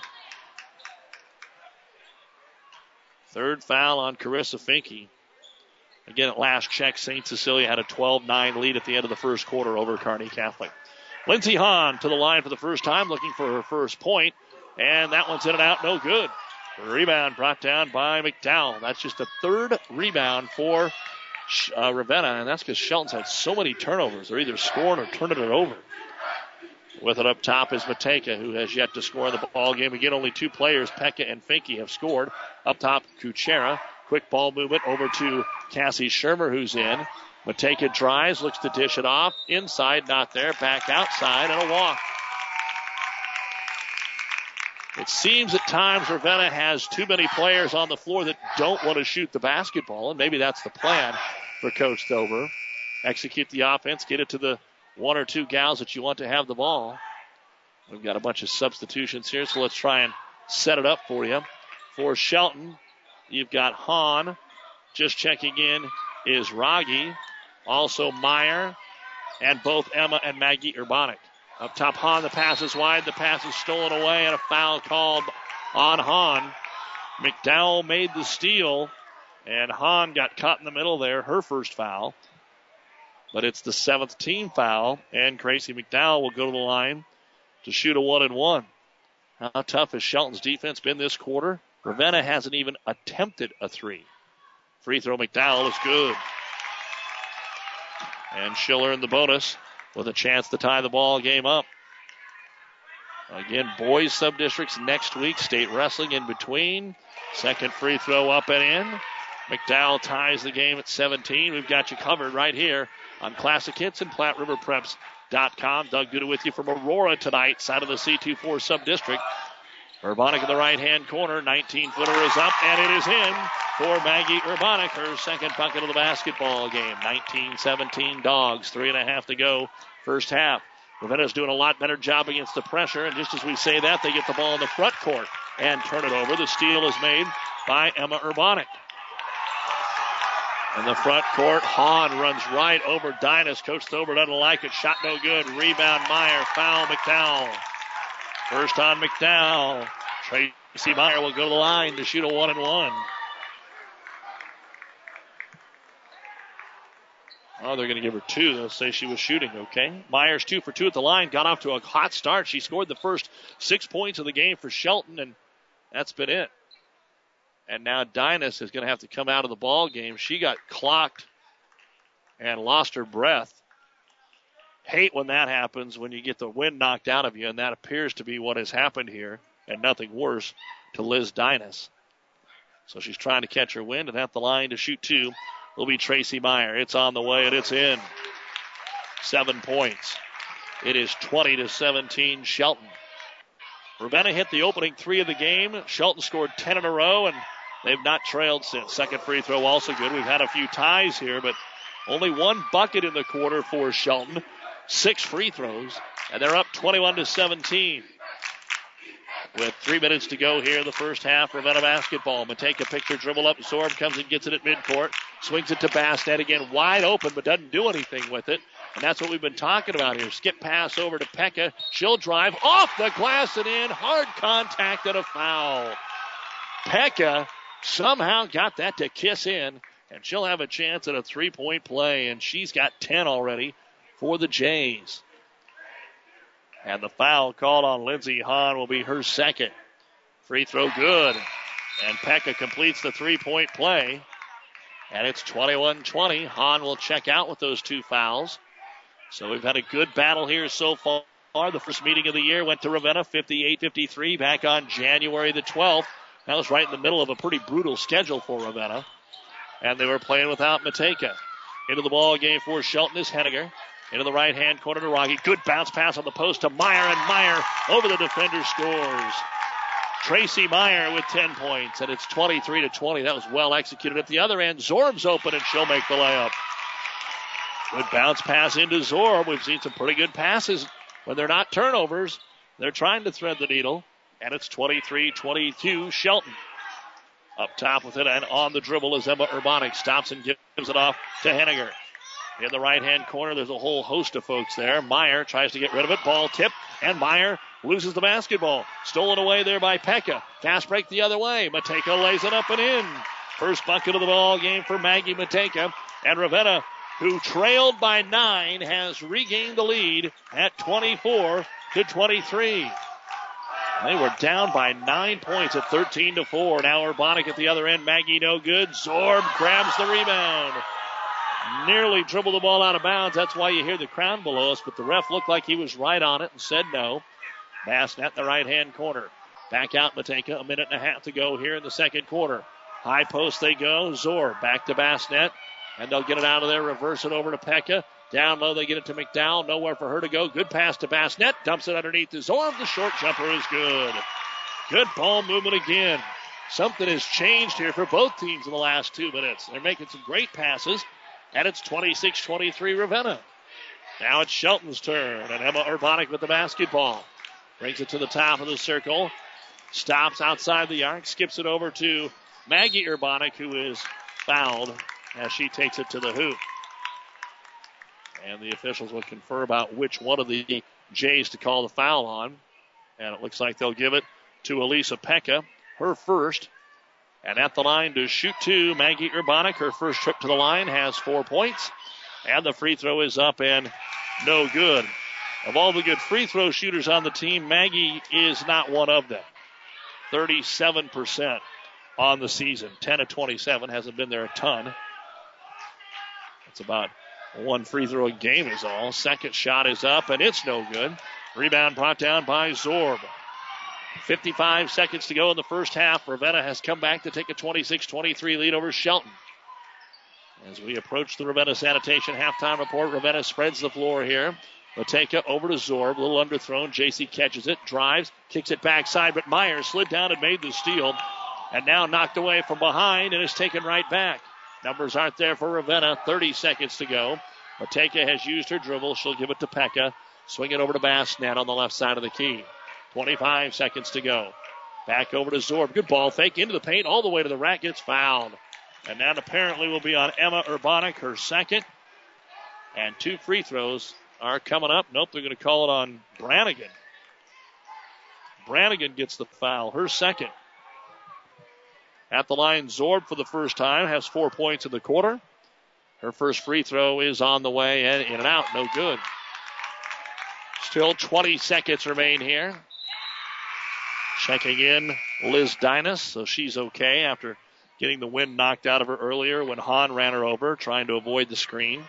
[SPEAKER 6] Third foul on Carissa Finke. Again, at last check, Saint Cecilia had a twelve nine lead at the end of the first quarter over Kearney Catholic. Lindsey Hahn to the line for the first time, looking for her first point. And that one's in and out, no good. Rebound brought down by McDowell. That's just a third rebound for uh, Ravenna, and that's because Shelton's had so many turnovers. They're either scoring or turning it over. With it up top is Mateka, who has yet to score in the ball game. Again, only two players, Pekka and Finke, have scored. Up top, Kuchera. Quick ball movement over to Cassie Shermer, who's in. Mateka drives, looks to dish it off. Inside, not there. Back outside, and a walk. It seems at times Ravenna has too many players on the floor that don't want to shoot the basketball, and maybe that's the plan for Coach Dover. Execute the offense, get it to the one or two gals that you want to have the ball. We've got a bunch of substitutions here, so let's try and set it up for you. For Shelton, you've got Hahn. Just checking in is Raggi. Also Meyer, and both Emma and Maggie Urbanic. Up top, Hahn, the pass is wide. The pass is stolen away, and a foul called on Hahn. McDowell made the steal, and Hahn got caught in the middle there, her first foul. But it's the seventh team foul, and Gracie McDowell will go to the line to shoot a one and one. How tough has Shelton's defense been this quarter? Ravenna hasn't even attempted a three. Free throw McDowell is good. And she'll earn the bonus with a chance to tie the ball game up. Again, boys sub-districts next week. State wrestling in between. Second free throw up and in. McDowell ties the game at seventeen. We've got you covered right here on Classic Hits and Platte River Preps dot com. Doug Duda with you from Aurora tonight, side of the C twenty-four sub-district. Urbanic in the right-hand corner. nineteen-footer is up, and it is in for Maggie Urbanic, her second bucket of the basketball game. nineteen seventeen Dogs, three and a half to go first half. Ravenna's doing a lot better job against the pressure, and just as we say that, they get the ball in the front court and turn it over. The steal is made by Emma Urbanic. In the front court, Hahn runs right over Dynas. Coach Thober doesn't like it. Shot no good. Rebound Meyer. Foul McDowell. First on McDowell. Tracy Meyer will go to the line to shoot a one and one. Oh, they're going to give her two. They'll say she was shooting okay. Myers two for two at the line. Got off to a hot start. She scored the first six points of the game for Shelton, and that's been it. And now Dynas is going to have to come out of the ball game. She got clocked and lost her breath. Hate when that happens, when you get the wind knocked out of you, and that appears to be what has happened here, and nothing worse to Liz Dynas. So she's trying to catch her wind, and at the line to shoot two will be Tracy Meyer. It's on the way, and it's in. Seven points. It is twenty to seventeen Shelton. Ravenna hit the opening three of the game. Shelton scored ten in a row, and they've not trailed since. Second free throw also good. We've had a few ties here, but only one bucket in the quarter for Shelton. Six free throws, and they're up twenty-one to seventeen. With three minutes to go here in the first half, Ravenna basketball. Mateka picks her dribble up. Zorb comes and gets it at midcourt. Swings it to Bastet again, wide open, but doesn't do anything with it. And that's what we've been talking about here. Skip pass over to Pekka. She'll drive off the glass and in. Hard contact and a foul. Pekka somehow got that to kiss in, and she'll have a chance at a three-point play, and she's got ten already for the Jays. And the foul called on Lindsey Hahn will be her second. Free throw good. And Pekka completes the three-point play. And it's twenty-one twenty. Hahn will check out with those two fouls. So we've had a good battle here so far. The first meeting of the year went to Ravenna, fifty-eight fifty-three, back on January the twelfth. That was right in the middle of a pretty brutal schedule for Ravenna. And they were playing without Mateka. Into the ball game for Shelton is Henniger. Into the right-hand corner to Rocky. Good bounce pass on the post to Meyer, and Meyer over the defender scores. Tracy Meyer with ten points, and it's twenty-three to twenty. That was well executed. At the other end, Zorb's open, and she'll make the layup. Good bounce pass into Zorb. We've seen some pretty good passes when they're not turnovers. They're trying to thread the needle, and it's twenty-three twenty-two Shelton. Up top with it, and on the dribble is Emma Urbanic. Stops and gives it off to Henniger. In the right-hand corner, there's a whole host of folks there. Meyer tries to get rid of it. Ball tipped, and Meyer loses the basketball. Stolen away there by Pekka. Fast break the other way. Mateka lays it up and in. First bucket of the ball game for Maggie Mateka. And Ravenna, who trailed by nine, has regained the lead at twenty-four to twenty-three. They were down by nine points at thirteen to four. Now Urbanic at the other end. Maggie no good. Zorb grabs the rebound. Nearly dribbled the ball out of bounds. That's why you hear the crowd below us, but the ref looked like he was right on it and said no. Basnet in the right-hand corner. Back out Mateka. A minute and a half to go here in the second quarter. High post they go. Zorb back to Basnet, and they'll get it out of there. Reverse it over to Pekka. Down low they get it to McDowell. Nowhere for her to go. Good pass to Basnet. Dumps it underneath to Zorb. The short jumper is good. Good ball movement again. Something has changed here for both teams in the last two minutes. They're making some great passes. And it's twenty-six twenty-three Ravenna. Now it's Shelton's turn. And Emma Urbanic with the basketball. Brings it to the top of the circle. Stops outside the arc. Skips it over to Maggie Urbanic, who is fouled as she takes it to the hoop. And the officials will confer about which one of the Jays to call the foul on. And it looks like they'll give it to Elisa Pekka, her first. And at the line to shoot two, Maggie Urbanic. Her first trip to the line has four points. And the free throw is up and no good. Of all the good free throw shooters on the team, Maggie is not one of them. thirty-seven percent on the season. ten of twenty-seven. Hasn't been there a ton. That's about one free throw a game is all. Second shot is up, and it's no good. Rebound brought down by Zorb. fifty-five seconds to go in the first half. Ravenna has come back to take a twenty-six twenty-three lead over Shelton. As we approach the Ravenna Sanitation halftime report, Ravenna spreads the floor here. Mateka over to Zorb, a little underthrown. J C catches it, drives, kicks it backside, but Meyer slid down and made the steal. And now knocked away from behind and is taken right back. Numbers aren't there for Ravenna. thirty seconds to go. Mateka has used her dribble. She'll give it to Pekka. Swing it over to Bassnet on the left side of the key. twenty-five seconds to go. Back over to Zorb. Good ball fake into the paint all the way to the rack. Gets fouled. And that apparently will be on Emma Urbanek, her second. And two free throws are coming up. Nope, they're going to call it on Brannigan. Brannigan gets the foul, her second. At the line, Zorb for the first time has four points in the quarter. Her first free throw is on the way and in and out, no good. Still twenty seconds remain here. Checking in Liz Dinas, so she's okay after getting the wind knocked out of her earlier when Hahn ran her over, trying to avoid the screen.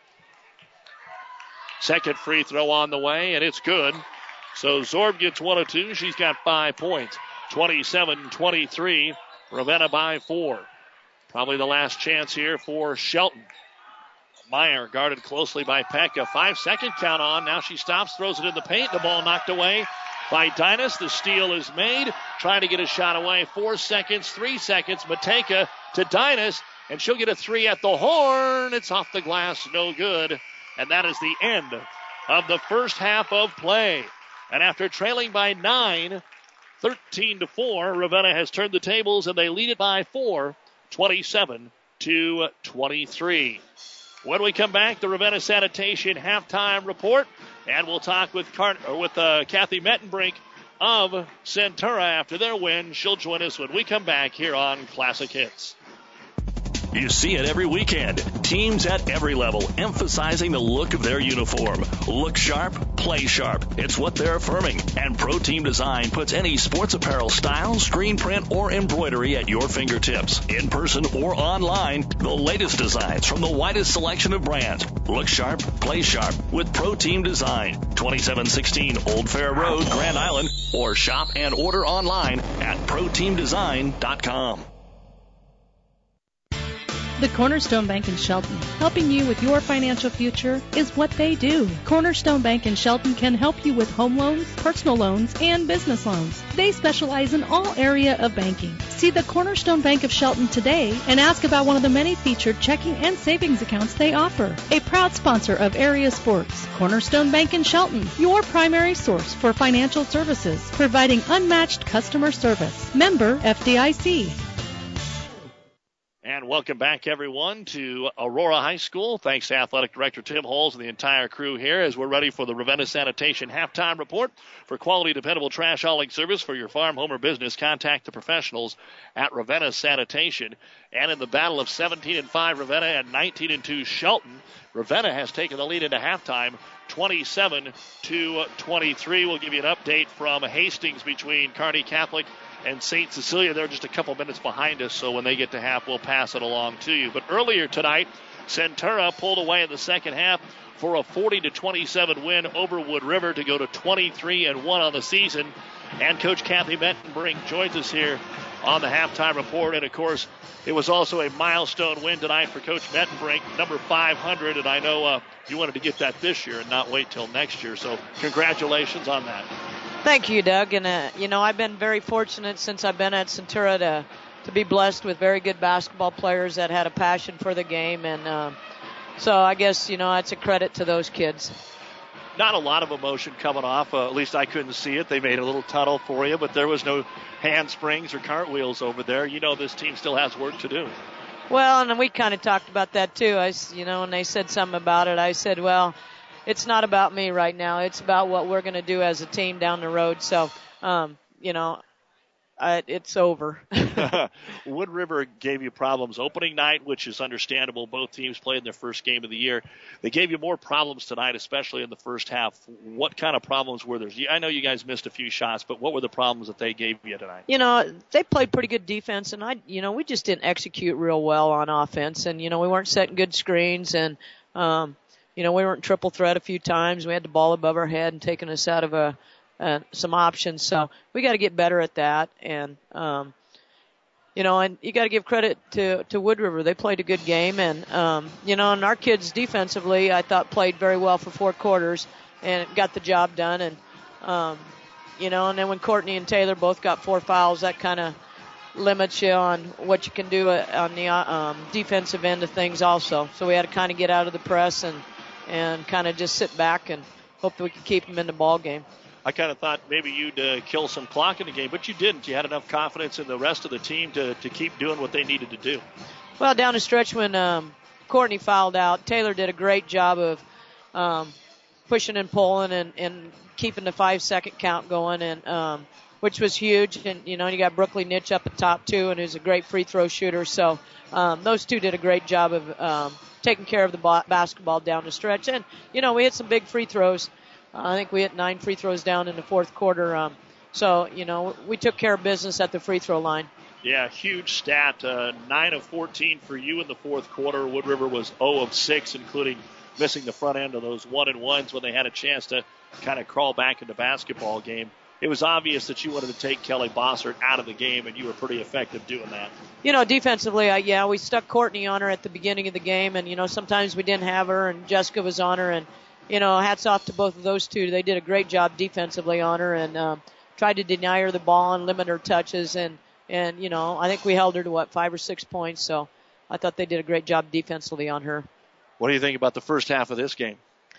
[SPEAKER 6] Second free throw on the way, and it's good. So Zorb gets one of two. She's got five points. twenty-seven twenty-three. Ravenna by four. Probably the last chance here for Shelton. Meyer guarded closely by Pekka. Five-second count on. Now she stops, throws it in the paint. The ball knocked away by Dinas. The steal is made. Trying to get a shot away. Four seconds, three seconds. Mateka to Dinas, and she'll get a three at the horn. It's off the glass, no good. And that is the end of the first half of play. And after trailing by nine, thirteen to four, Ravenna has turned the tables, and they lead it by four, twenty-seven to twenty-three. When we come back, the Ravenna Sanitation halftime report, and we'll talk with Car- or with uh, Kathy Mettenbrink of Centura after their win. She'll join us when we come back here on Classic Hits.
[SPEAKER 14] You see it every weekend. Teams at every level emphasizing the look of their uniform. Look sharp, play sharp. It's what they're affirming. And Pro Team Design puts any sports apparel style, screen print, or embroidery at your fingertips. In person or online, the latest designs from the widest selection of brands. Look sharp, play sharp with Pro Team Design. twenty-seven sixteen Old Fair Road, Grand Island, or shop and order online at pro team design dot com.
[SPEAKER 7] The Cornerstone Bank in Shelton, helping you with your financial future, is what they do. Cornerstone Bank in Shelton can help you with home loans, personal loans, and business loans. They specialize in all area of banking. See the Cornerstone Bank of Shelton today and ask about one of the many featured checking and savings accounts they offer. A proud sponsor of area sports, Cornerstone Bank in Shelton, your primary source for financial services, providing unmatched customer service. Member F D I C.
[SPEAKER 6] And welcome back, everyone, to Aurora High School. Thanks to Athletic Director Tim Holes and the entire crew here as we're ready for the Ravenna Sanitation halftime report. For quality, dependable trash hauling service for your farm, home, or business, contact the professionals at Ravenna Sanitation. And in the battle of seventeen and five, Ravenna and nineteen and two, Shelton, Ravenna has taken the lead into halftime, twenty-seven to twenty-three. We'll give you an update from Hastings between Kearney Catholic and Saint Cecilia. They're just a couple minutes behind us, so when they get to half, we'll pass it along to you. But earlier tonight, Centura pulled away in the second half for a forty to twenty-seven win over Wood River to go to twenty-three and one on the season. And Coach Kathy Mettenbrink joins us here on the halftime report. And, of course, it was also a milestone win tonight for Coach Mettenbrink, number five hundred. And I know uh, you wanted to get that this year and not wait till next year. So congratulations on that.
[SPEAKER 15] Thank you, Doug. And, uh, you know, I've been very fortunate since I've been at Centura to, to be blessed with very good basketball players that had a passion for the game. And uh, so I guess, you know, that's a credit to those kids.
[SPEAKER 6] Not a lot of emotion coming off. Uh, at least I couldn't see it. They made a little tunnel for you, but there was no handsprings or cartwheels over there. You know this team still has work to do.
[SPEAKER 15] Well, and we kind of talked about that, too. I, you know, when they said something about it, I said, well, it's not about me right now. It's about what we're going to do as a team down the road. So, um, you know, I, it's over.
[SPEAKER 6] Wood River gave you problems opening night, which is understandable. Both teams played in their first game of the year. They gave you more problems tonight, especially in the first half. What kind of problems were there? I know you guys missed a few shots, but what were the problems that they gave you tonight?
[SPEAKER 15] You know, they played pretty good defense, and I, you know, we just didn't execute real well on offense. And, you know, we weren't setting good screens, and, um, you know, we weren't triple threat a few times. We had the ball above our head and taking us out of a, uh, some options. So we got to get better at that. And, um, you know, and you got to give credit to, to Wood River. They played a good game. And, um, you know, and our kids defensively, I thought, played very well for four quarters and got the job done. And, um, you know, and then when Courtney and Taylor both got four fouls, that kind of limits you on what you can do on the um, defensive end of things also. So we had to kind of get out of the press and, and kind of just sit back and hope that we could keep them in the ball game.
[SPEAKER 6] I kind of thought maybe you'd uh, kill some clock in the game, but you didn't. You had enough confidence in the rest of the team to, to keep doing what they needed to do.
[SPEAKER 15] Well, down the stretch when um, Courtney fouled out, Taylor did a great job of um, pushing and pulling and, and keeping the five-second count going, and um, which was huge. And, you know, you got Brooklyn Nitch up at top, too, and who's a great free throw shooter. So um, those two did a great job of um, taking care of the ba- basketball down the stretch. And, you know, we hit some big free throws. Uh, I think we hit nine free throws down in the fourth quarter. Um, so, you know, we took care of business at the free throw line.
[SPEAKER 6] Yeah, huge stat. Uh, nine of fourteen for you in the fourth quarter. Wood River was zero of six, including missing the front end of those one-and-ones when they had a chance to kind of crawl back in the basketball game. It was obvious that you wanted to take Kelly Bossert out of the game, and you were pretty effective doing that.
[SPEAKER 15] You know, defensively, I, yeah, we stuck Courtney on her at the beginning of the game, and, you know, sometimes we didn't have her, and Jessica was on her, and, you know, hats off to both of those two. They did a great job defensively on her and um, tried to deny her the ball and limit her touches, and, and, you know, I think we held her to, what, five or six points, so I thought they did a great job defensively on her.
[SPEAKER 6] What do you think about the first half of this game?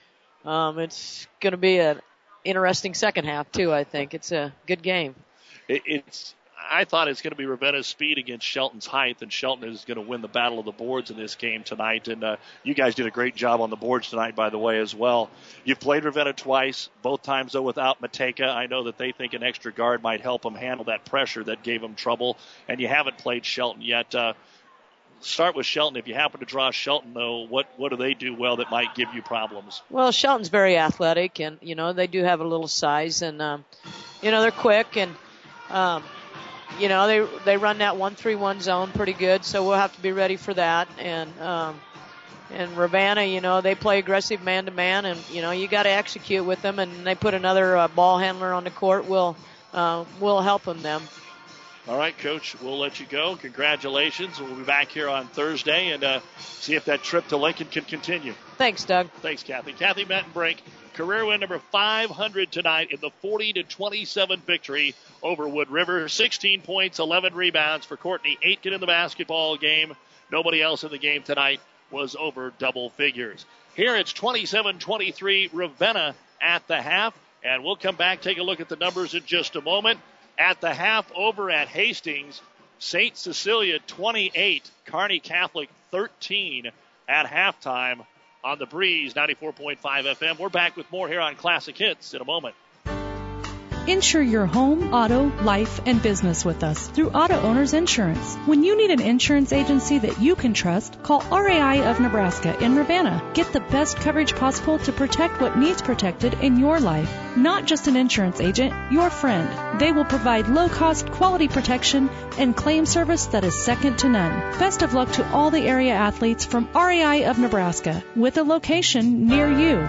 [SPEAKER 15] Um, it's going to be an interesting second half, too, I think. It's a good game.
[SPEAKER 6] It, it's. I thought it's going to be Ravenna's speed against Shelton's height, and Shelton is going to win the battle of the boards in this game tonight. And uh, you guys did a great job on the boards tonight, by the way, as well. You've played Ravenna twice, both times, though, without Mateka. I know that they think an extra guard might help them handle that pressure that gave them trouble, and you haven't played Shelton yet. Uh, Start with Shelton. If you happen to draw Shelton, though, what, what do they do well that might give you problems?
[SPEAKER 15] Well, Shelton's very athletic, and, you know, they do have a little size, and, um, you know, they're quick, and, um, you know, they they run that one three one zone pretty good, so we'll have to be ready for that. And, um, and Ravenna, you know, they play aggressive man-to-man, and, you know, you got to execute with them, and they put another uh, ball handler on the court. We'll, uh, we'll help them, them.
[SPEAKER 6] All right, Coach, we'll let you go. Congratulations. We'll be back here on Thursday and uh, see if that trip to Lincoln can continue.
[SPEAKER 15] Thanks, Doug.
[SPEAKER 6] Thanks, Kathy. Kathy Mettenbrink, career win number five hundred tonight in the forty to twenty-seven victory over Wood River. sixteen points, eleven rebounds for Courtney Aitken in the basketball game. Nobody else in the game tonight was over double figures. Here it's twenty-seven twenty-three Ravenna at the half, and we'll come back, take a look at the numbers in just a moment. At the half over at Hastings, Saint Cecilia twenty-eight, Kearney Catholic thirteen at halftime on the Breeze ninety-four point five F M. We're back with more here on Classic Hits in a moment.
[SPEAKER 7] Insure your home, auto, life, and business with us through Auto Owners Insurance. When you need an insurance agency that you can trust, call R A I of Nebraska in Ravenna. Get the best coverage possible to protect what needs protected in your life. Not just an insurance agent, your friend. They will provide low-cost, quality protection and claim service that is second to none. Best of luck to all the area athletes from R A I of Nebraska, with a location near you.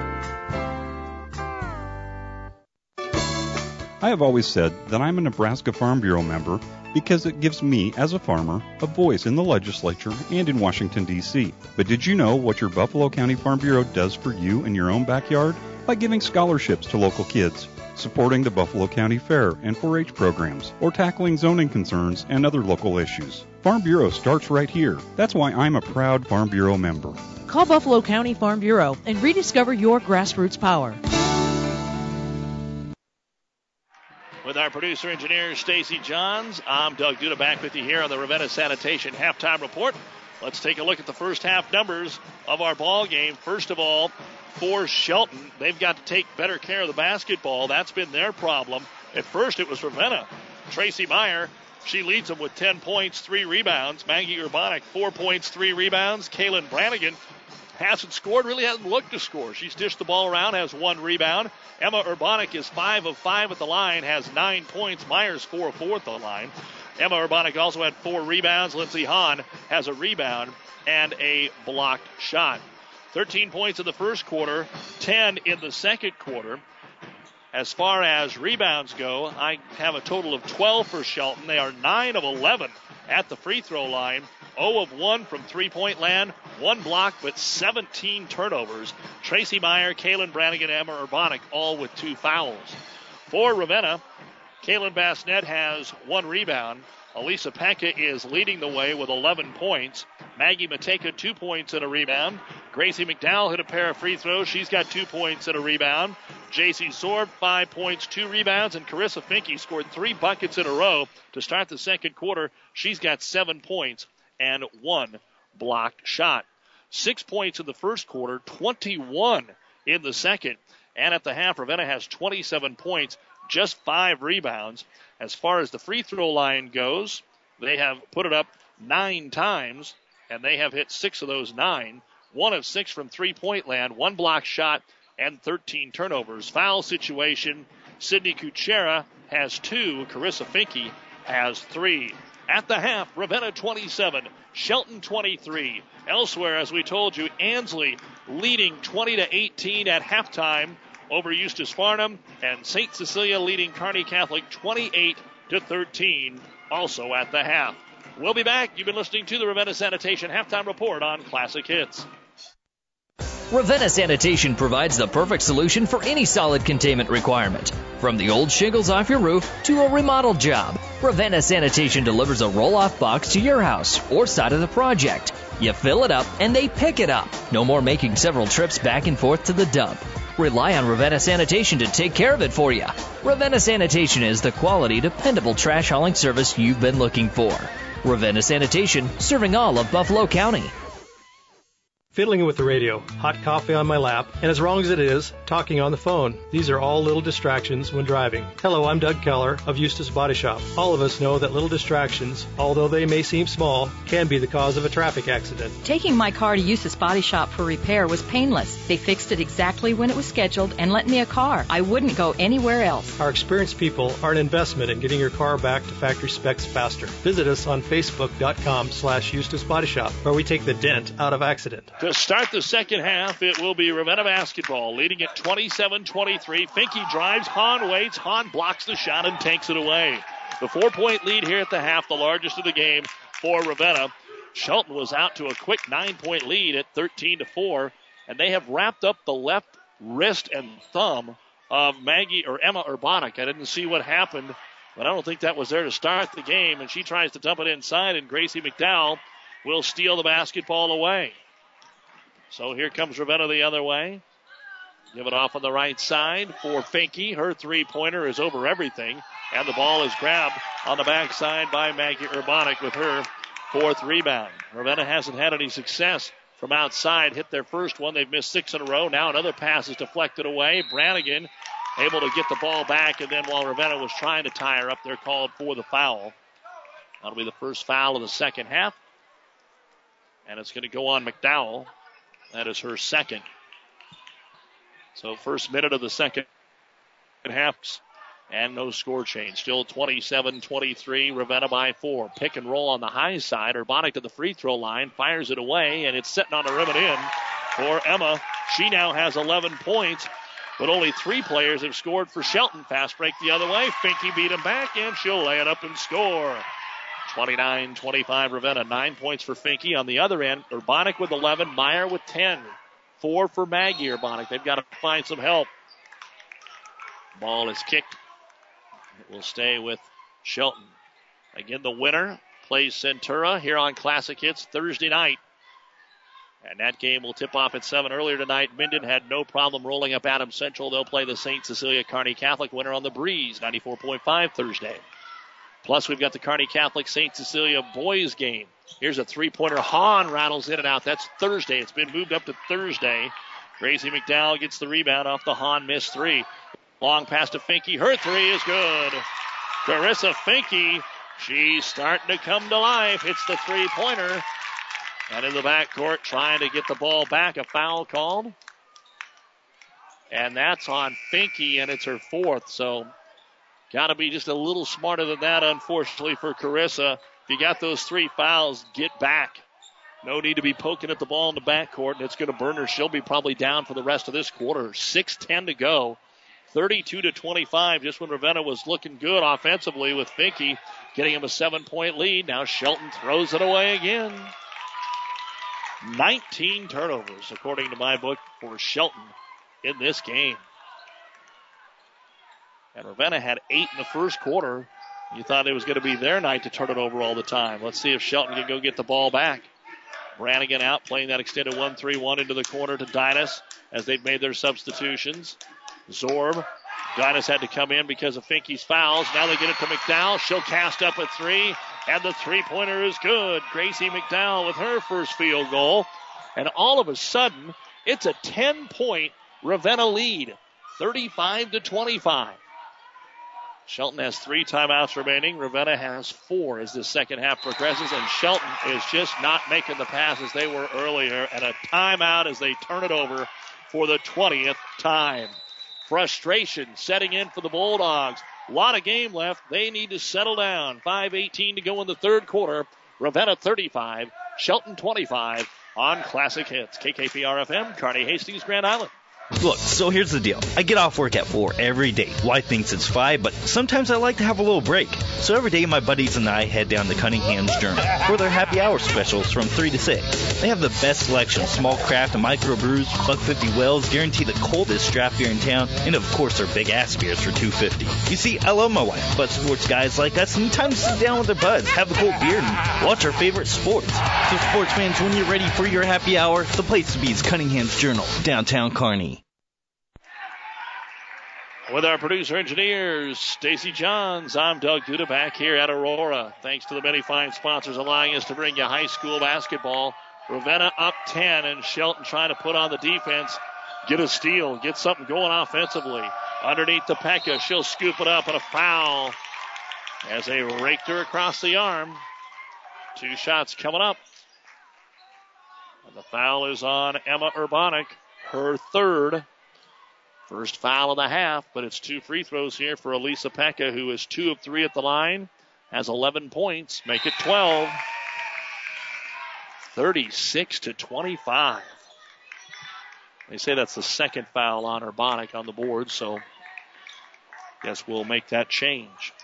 [SPEAKER 16] I have always said that I'm a Nebraska Farm Bureau member because it gives me, as a farmer, a voice in the legislature and in Washington, D C But did you know what your Buffalo County Farm Bureau does for you in your own backyard? By giving scholarships to local kids, supporting the Buffalo County Fair and four H programs, or tackling zoning concerns and other local issues. Farm Bureau starts right here. That's why I'm a proud Farm Bureau member.
[SPEAKER 17] Call Buffalo County Farm Bureau and rediscover your grassroots power.
[SPEAKER 6] With our producer engineer Stacy Johns, I'm Doug Duda, back with you here on the Ravenna Sanitation Halftime Report. Let's take a look at the first half numbers of our ball game. First of all, for Shelton, they've got to take better care of the basketball. That's been their problem. At first, it was Ravenna. Tracy Meyer, she leads them with ten points, three rebounds. Maggie Urbanic, four points, three rebounds. Kaylin Brannigan hasn't scored, really hasn't looked to score. She's dished the ball around, has one rebound. Emma Urbanic is five of five at the line, has nine points. Myers four of four at the line. Emma Urbanic also had four rebounds. Lindsey Hahn has a rebound and a blocked shot. thirteen points in the first quarter, ten in the second quarter. As far as rebounds go, I have a total of twelve for Shelton. They are nine of eleven at the free throw line. zero of one from three-point land. One block, but seventeen turnovers. Tracy Meyer, Kaylin Brannigan, Emma Urbanic, all with two fouls. For Ravenna, Kaylin Bassnett has one rebound. Elisa Pekka is leading the way with eleven points. Maggie Mateka, two points and a rebound. Gracie McDowell hit a pair of free throws. She's got two points and a rebound. J C Sorb, five points, two rebounds. And Carissa Finke scored three buckets in a row to start the second quarter. She's got seven points and one blocked shot. Six points in the first quarter, twenty-one in the second. And at the half, Ravenna has twenty-seven points, just five rebounds. As far as the free throw line goes, they have put it up nine times, and they have hit six of those nine. One of six from three-point land, one block shot, and thirteen turnovers. Foul situation, Sydney Kuchera has two. Carissa Finke has three. At the half, Ravenna twenty-seven, Shelton twenty-three. Elsewhere, as we told you, Ansley leading twenty to eighteen at halftime over Eustis Farnham, and Saint Cecilia leading Kearney Catholic twenty-eight to thirteen, also at the half. We'll be back. You've been listening to the Ravenna Sanitation Halftime Report on Classic Hits.
[SPEAKER 5] Ravenna Sanitation provides the perfect solution for any solid containment requirement. From the old shingles off your roof to a remodel job, Ravenna Sanitation delivers a roll-off box to your house or side of the project. You fill it up and they pick it up. No more making several trips back and forth to the dump. Rely on Ravenna Sanitation to take care of it for you. Ravenna Sanitation is the quality, dependable trash hauling service you've been looking for. Ravenna Sanitation, serving all of Buffalo County.
[SPEAKER 18] Fiddling with the radio, hot coffee on my lap, and as wrong as it is, talking on the phone. These are all little distractions when driving. Hello, I'm Doug Keller of Eustis Body Shop. All of us know that little distractions, although they may seem small, can be the cause of a traffic accident.
[SPEAKER 17] Taking my car to Eustis Body Shop for repair was painless. They fixed it exactly when it was scheduled and lent me a car. I wouldn't go anywhere else.
[SPEAKER 18] Our experienced people are an investment in getting your car back to factory specs faster. Visit us on Facebook.com slash Eustis Body Shop, where we take the dent out of accident.
[SPEAKER 6] To start the second half, it will be Ravenna basketball, leading at twenty-seven twenty-three. Finke drives, Hahn waits, Hahn blocks the shot and takes it away. The four-point lead here at the half, the largest of the game for Ravenna. Shelton was out to a quick nine-point lead at thirteen to four, and they have wrapped up the left wrist and thumb of Maggie or Emma Urbanic. I didn't see what happened, but I don't think that was there to start the game, and she tries to dump it inside, and Gracie McDowell will steal the basketball away. So here comes Ravenna the other way. Give it off on the right side for Finke. Her three-pointer is over everything. And the ball is grabbed on the backside by Maggie Urbanic with her fourth rebound. Ravenna hasn't had any success from outside. Hit their first one. They've missed six in a row. Now another pass is deflected away. Brannigan able to get the ball back. And then while Ravenna was trying to tie her up, they're called for the foul. That'll be the first foul of the second half. And it's going to go on McDowell. That is her second. So first minute of the second half, and no score change. Still twenty-seven twenty-three, Ravenna by four. Pick and roll on the high side. Urbanic to the free throw line, fires it away, and it's sitting on the rim and in for Emma. She now has eleven points, but only three players have scored for Shelton. Fast break the other way. Finke beat him back, and she'll lay it up and score. twenty-nine twenty-five Ravenna. Nine points for Finke. On the other end, Urbanic with eleven, Meyer with ten. Four for Maggie Urbanic. They've got to find some help. Ball is kicked. It will stay with Shelton. Again, the winner plays Centura here on Classic Hits Thursday night. And that game will tip off at seven. Earlier tonight, Minden had no problem rolling up Adams Central. They'll play the Saint Cecilia Kearney Catholic winner on the Breeze, ninety-four point five Thursday. Plus, we've got the Kearney Catholic Saint Cecilia boys game. Here's a three-pointer. Hahn rattles in and out. That's Thursday. It's been moved up to Thursday. Gracie McDowell gets the rebound off the Hahn missed three. Long pass to Finke. Her three is good. Carissa Finke, she's starting to come to life. Hits the three-pointer. And in the backcourt, trying to get the ball back. A foul called. And that's on Finke, and it's her fourth. So got to be just a little smarter than that, unfortunately, for Carissa. If you got those three fouls, get back. No need to be poking at the ball in the backcourt, and it's going to burn her. She'll be probably down for the rest of this quarter. six ten to go. thirty-two to twenty-five, just when Ravenna was looking good offensively with Finke getting him a seven-point lead. Now Shelton throws it away again. nineteen turnovers, according to my book, for Shelton in this game. And Ravenna had eight in the first quarter. You thought it was going to be their night to turn it over all the time. Let's see if Shelton can go get the ball back. Brannigan out, playing that extended one three one into the corner to Dynas as they've made their substitutions. Zorb. Dynas had to come in because of Finke's fouls. Now they get it to McDowell. She'll cast up a three, and the three-pointer is good. Gracie McDowell with her first field goal. And all of a sudden, it's a ten-point Ravenna lead, thirty-five to twenty-five. Shelton has three timeouts remaining. Ravenna has four as the second half progresses, and Shelton is just not making the passes they were earlier. And a timeout as they turn it over for the twentieth time. Frustration setting in for the Bulldogs. A lot of game left. They need to settle down. five eighteen to go in the third quarter. Ravenna thirty-five, Shelton twenty-five on Classic Hits. K K P R F M, Kearney Hastings, Grand Island.
[SPEAKER 19] Look, so here's the deal. I get off work at four every day. Wife thinks it's five, but sometimes I like to have a little break. So every day my buddies and I head down to Cunningham's Journal for their happy hour specials from three to six. They have the best selection of small craft and microbrews, buck fifty wells, guarantee the coldest draft beer in town, and of course their big ass beers for two fifty. You see, I love my wife, but sports guys like us need time to sit down with their buds, have a cold beer, and watch our favorite sports. So sports fans, when you're ready for your happy hour, the place to be is Cunningham's Journal, downtown Kearney.
[SPEAKER 6] With our producer engineers, Stacy Johns, I'm Doug Duda back here at Aurora. Thanks to the many fine sponsors allowing us to bring you high school basketball. Ravenna up ten, and Shelton trying to put on the defense, get a steal, get something going offensively. Underneath the Pekka, she'll scoop it up, and a foul as they raked her across the arm. Two shots coming up. And the foul is on Emma Urbanic, her third. First foul of the half, but it's two free throws here for Elisa Pekka, who is two of three at the line, has eleven points, make it twelve. thirty-six to twenty-five. They say that's the second foul on Urbanic on the board, so guess we'll make that change.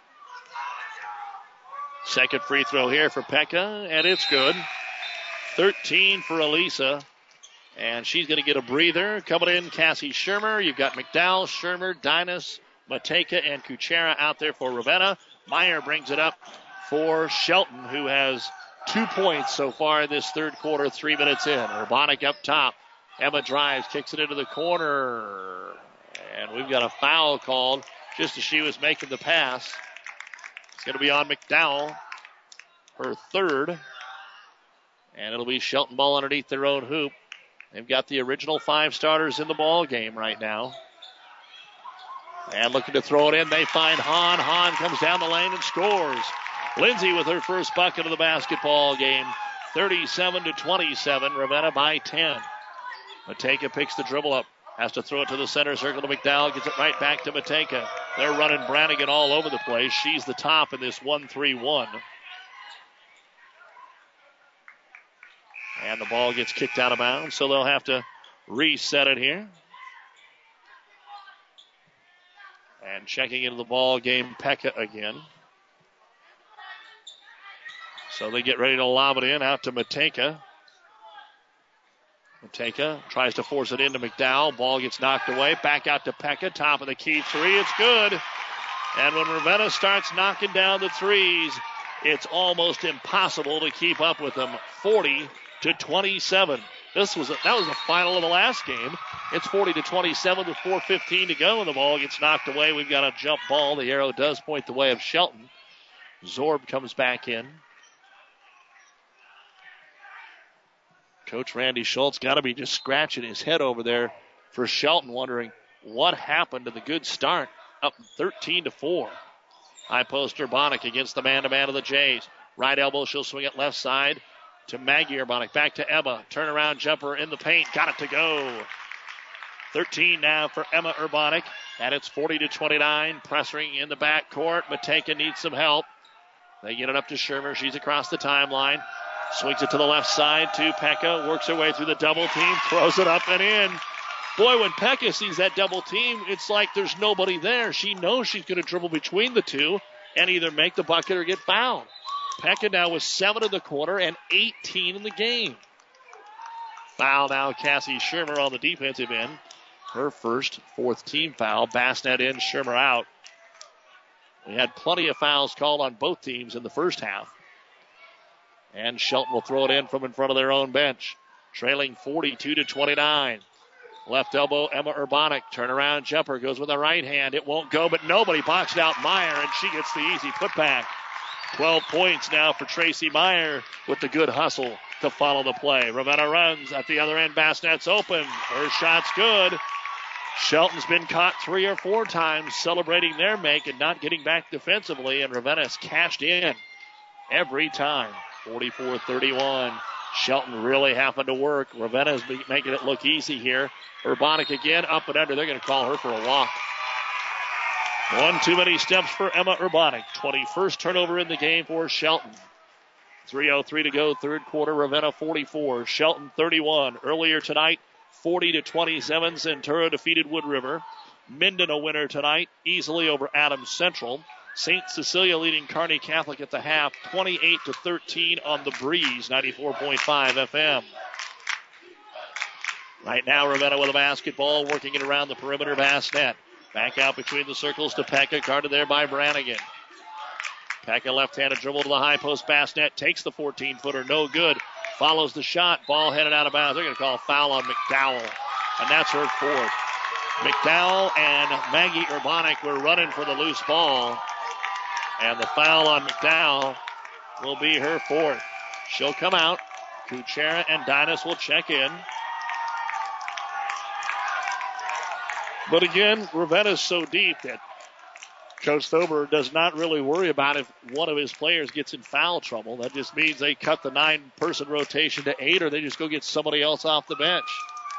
[SPEAKER 6] Second free throw here for Pekka, and it's good. thirteen for Elisa. And she's going to get a breather. Coming in, Cassie Shermer. You've got McDowell, Shermer, Dynas, Mateka, and Kuchera out there for Ravenna. Meyer brings it up for Shelton, who has two points so far in this third quarter, three minutes in. Urbanic up top. Emma drives, kicks it into the corner. And we've got a foul called just as she was making the pass. It's going to be on McDowell, her third. And it'll be Shelton ball underneath their own hoop. They've got the original five starters in the ball game right now. And looking to throw it in, they find Hahn. Hahn comes down the lane and scores. Lindsay with her first bucket of the basketball game. thirty-seven to twenty-seven. Ravenna by ten. Mateka picks the dribble up. Has to throw it to the center circle to McDowell. Gets it right back to Mateka. They're running Brannigan all over the place. She's the top in this one three one. And the ball gets kicked out of bounds, so they'll have to reset it here. And checking into the ball game, Pekka again. So they get ready to lob it in out to Mateka. Mateka tries to force it into McDowell. Ball gets knocked away. Back out to Pekka. Top of the key three. It's good. And when Ravenna starts knocking down the threes, it's almost impossible to keep up with them. forty to twenty-seven. This was a, that was the final of the last game. It's forty to twenty-seven with four fifteen to go, and the ball gets knocked away. We've got a jump ball. The arrow does point the way of Shelton. Zorb comes back in. Coach Randy Schultz got to be just scratching his head over there for Shelton, wondering what happened to the good start. Up thirteen to four. High post Urbanic against the man-to-man of the Jays. Right elbow, she'll swing it left side to Maggie Urbanic. Back to Emma. Turnaround jumper in the paint. Got it to go. thirteen now for Emma Urbanic. And it's forty to twenty-nine. Pressuring in the backcourt. Mateka needs some help. They get it up to Shermer. She's across the timeline. Swings it to the left side to Pekka. Works her way through the double team. Throws it up and in. Boy, when Pekka sees that double team, it's like there's nobody there. She knows she's going to dribble between the two and either make the bucket or get fouled. Pekka now with seven in the quarter and eighteen in the game. Foul now, Cassie Shermer on the defensive end. Her first, fourth team foul. Bassnet in, Shermer out. We had plenty of fouls called on both teams in the first half. And Shelton will throw it in from in front of their own bench. Trailing forty-two to twenty-nine. Left elbow, Emma Urbanic. Turnaround jumper goes with the right hand. It won't go, but nobody boxed out Meyer, and she gets the easy putback. twelve points now for Tracy Meyer with the good hustle to follow the play. Ravenna runs at the other end. Bassnet's open. Her shot's good. Shelton's been caught three or four times celebrating their make and not getting back defensively, and Ravenna's cashed in every time. forty-four thirty-one. Shelton really having to work. Ravenna's making it look easy here. Urbanic again, up and under. They're going to call her for a walk. One too many steps for Emma Urbanic. twenty-first turnover in the game for Shelton. three oh three to go, third quarter. Ravenna forty-four, Shelton thirty-one. Earlier tonight, forty to twenty-seven, Centura defeated Wood River. Minden a winner tonight, easily over Adams Central. Saint Cecilia leading Kearney Catholic at the half, twenty-eight to thirteen on the Breeze, ninety-four point five F M. Right now, Ravenna with a basketball, working it around the perimeter. Bassnet. Back out between the circles to Pekka, guarded there by Brannigan. Pekka left-handed dribble to the high post. Bassnet takes the fourteen-footer, no good. Follows the shot, ball headed out of bounds. They're going to call a foul on McDowell, and that's her fourth. McDowell and Maggie Urbanic were running for the loose ball, and the foul on McDowell will be her fourth. She'll come out. Kuchera and Dinas will check in. But again, Ravenna's so deep that Coach Thober does not really worry about if one of his players gets in foul trouble. That just means they cut the nine-person rotation to eight, or they just go get somebody else off the bench.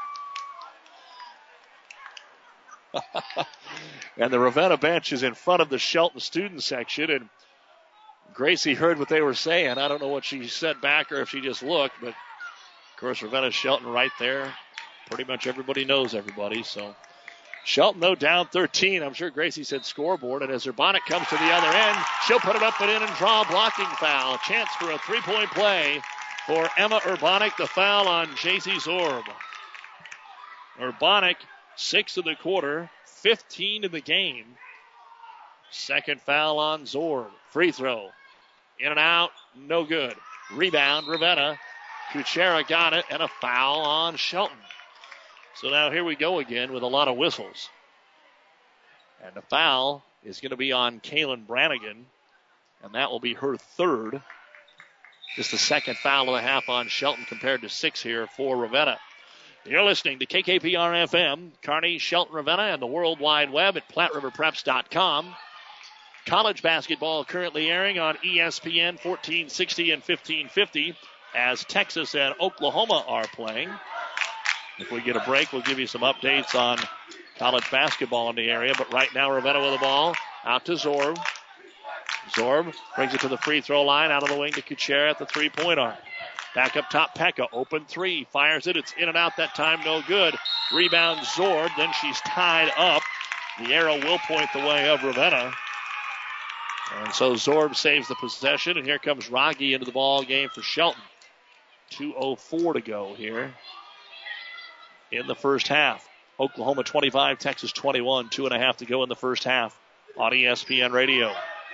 [SPEAKER 6] And the Ravenna bench is in front of the Shelton student section, and Gracie heard what they were saying. I don't know what she said back or if she just looked, but of course Ravenna's Shelton right there. Pretty much everybody knows everybody, so Shelton, though, down thirteen. I'm sure Gracie said scoreboard. And as Urbanic comes to the other end, she'll put it up and in and draw a blocking foul. Chance for a three-point play for Emma Urbanic. The foul on J C Zorb. Urbanic, six in the quarter, fifteen in the game. Second foul on Zorb. Free throw. In and out, no good. Rebound, Ravenna. Kuchera got it, and a foul on Shelton. So now here we go again with a lot of whistles. And the foul is going to be on Kaylin Brannigan, and that will be her third. Just the second foul of the half on Shelton compared to six here for Ravenna. You're listening to K K P R F M, Kearney, Shelton, Ravenna, and the World Wide Web at Platte River Preps dot com. College basketball currently airing on E S P N fourteen sixty and fifteen fifty as Texas and Oklahoma are playing. If we get a break, we'll give you some updates on college basketball in the area. But right now, Ravenna with the ball. Out to Zorb. Zorb brings it to the free throw line. Out of the wing to Kuchera at the three-point arc. Back up top, Pekka. Open three. Fires it. It's in and out that time. No good. Rebound Zorb. Then she's tied up. The arrow will point the way of Ravenna. And so Zorb saves the possession. And here comes Rogge into the ball game for Shelton. two oh four to go here in the first half. Oklahoma twenty-five, Texas twenty-one. Two and a half to go in the first half on E S P N Radio.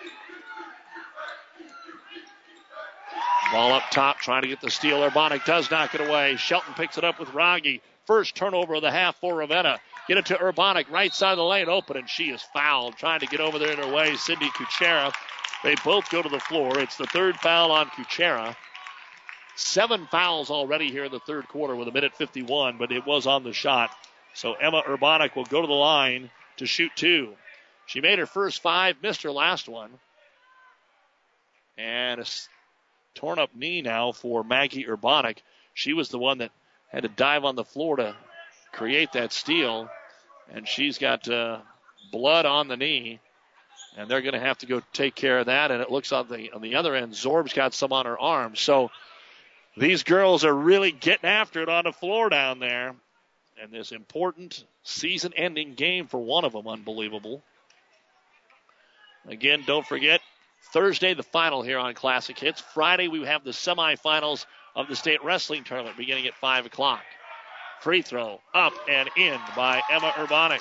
[SPEAKER 6] Ball up top, trying to get the steal. Urbanic does knock it away. Shelton picks it up with Rogge. First turnover of the half for Ravenna. Get it to Urbanic, right side of the lane, open, and she is fouled. Trying to get over there in her way, Cindy Kuchera. They both go to the floor. It's the third foul on Kuchera. Seven fouls already here in the third quarter with a minute fifty-one, but it was on the shot. So Emma Urbanic will go to the line to shoot two. She made her first five, missed her last one. And a torn up knee now for Maggie Urbanic. She was the one that had to dive on the floor to create that steal. And she's got uh, blood on the knee. And they're going to have to go take care of that. And it looks on the on the other end, Zorb's got some on her arm. So these girls are really getting after it on the floor down there. And this important season-ending game for one of them, unbelievable. Again, don't forget, Thursday, the final here on Classic Hits. Friday, we have the semifinals of the state wrestling tournament beginning at five o'clock. Free throw up and in by Emma Urbanic.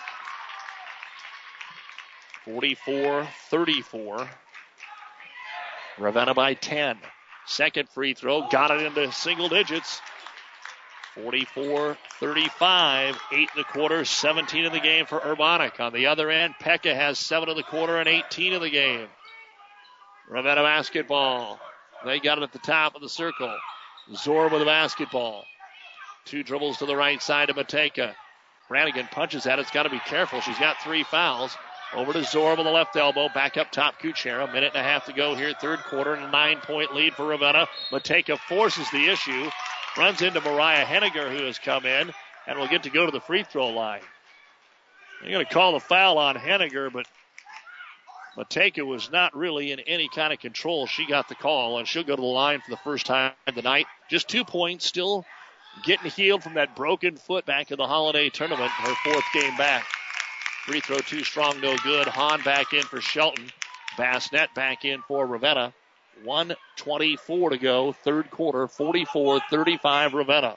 [SPEAKER 6] forty-four thirty-four. Ravenna by ten. Second free throw, got it into single digits. forty-four thirty-five, eight in the quarter, seventeen in the game for Urbanic. On the other end, Pekka has seven in the quarter and eighteen in the game. Ravenna basketball. They got it at the top of the circle. Zorb with the basketball. Two dribbles to the right side of Mateka. Brannigan punches at it. It's got to be careful. She's got three fouls. Over to Zorb on the left elbow. Back up top, Kuchera. A minute and a half to go here, third quarter, and a nine-point lead for Ravenna. Mateka forces the issue. Runs into Mariah Henniger, who has come in, and will get to go to the free throw line. They're going to call the foul on Henniger, but Mateka was not really in any kind of control. She got the call, and she'll go to the line for the first time of the night. Just two points, still getting healed from that broken foot back in the holiday tournament, her fourth game back. Free throw too strong, no good. Hahn back in for Shelton. Bassett back in for Ravenna. one twenty-four to go, third quarter, forty-four thirty-five Ravenna.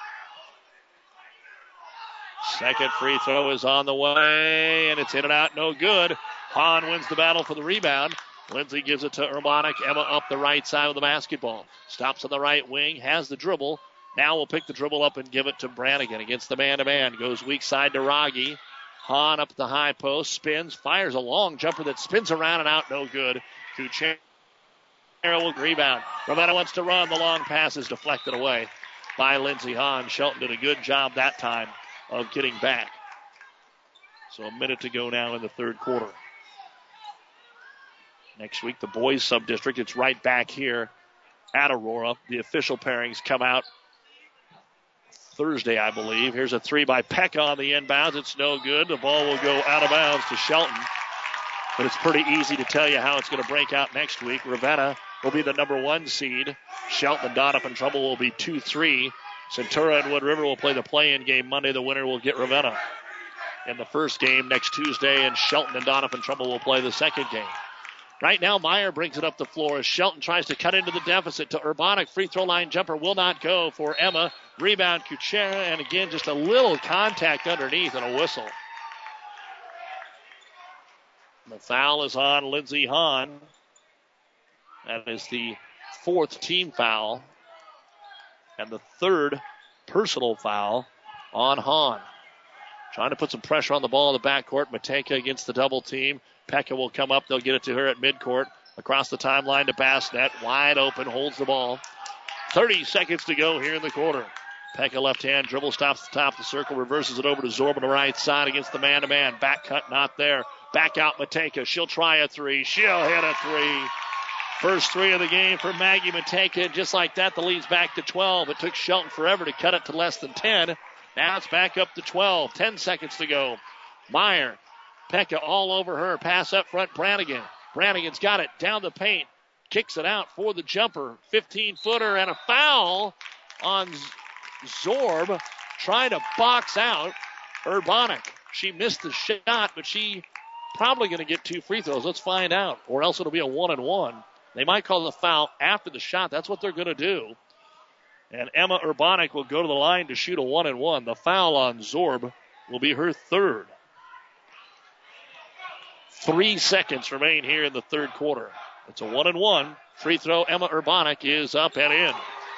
[SPEAKER 6] Second free throw is on the way, and it's in and out, no good. Hahn wins the battle for the rebound. Lindsay gives it to Urbanic. Emma up the right side of the basketball. Stops on the right wing, has the dribble. Now we'll pick the dribble up and give it to Brannigan against the man-to-man. Goes weak side to Raggi. Hahn up at the high post, spins, fires a long jumper that spins around and out, no good. Kuchera will rebound. Ravenna wants to run. The long pass is deflected away by Lindsey Hahn. Shelton did a good job that time of getting back. So a minute to go now in the third quarter. Next week, the boys sub-district. It's right back here at Aurora. The official pairings come out Thursday, I believe. Here's a three by Pekka on the inbounds. It's no good. The ball will go out of bounds to Shelton. But it's pretty easy to tell you how it's going to break out next week. Ravenna will be the number one seed. Shelton and Doniphan Trumbull will be two three. Centura and Wood River will play the play-in game Monday. The winner will get Ravenna in the first game next Tuesday, and Shelton and Doniphan Trumbull will play the second game. Right now, Meyer brings it up the floor as Shelton tries to cut into the deficit to Urbanic. Free throw line jumper will not go for Emma. Rebound Kuchera, and again, just a little contact underneath and a whistle. The foul is on Lindsey Hahn. That is the fourth team foul and the third personal foul on Hahn. Trying to put some pressure on the ball in the backcourt. Mateka against the double team. Pekka will come up. They'll get it to her at midcourt. Across the timeline to Bassett. Wide open. Holds the ball. thirty seconds to go here in the quarter. Pekka left hand. Dribble stops at the top of the circle. Reverses it over to Zorb on the right side against the man-to-man. Back cut not there. Back out Mateka. She'll try a three. She'll hit a three. First three of the game for Maggie Mateka. Just like that, the lead's back to twelve. It took Shelton forever to cut it to less than ten. Now it's back up to twelve. ten seconds to go. Meyer. Pekka all over her. Pass up front. Brannigan. Brannigan's got it down the paint. Kicks it out for the jumper. fifteen-footer and a foul on Zorb. Trying to box out Urbanic. She missed the shot, but she probably going to get two free throws. Let's find out. Or else it'll be a one and one. They might call the foul after the shot. That's what they're going to do. And Emma Urbanic will go to the line to shoot a one and one. The foul on Zorb will be her third. Three seconds remain here in the third quarter. It's a one and one. Free throw, Emma Urbanic is up and in.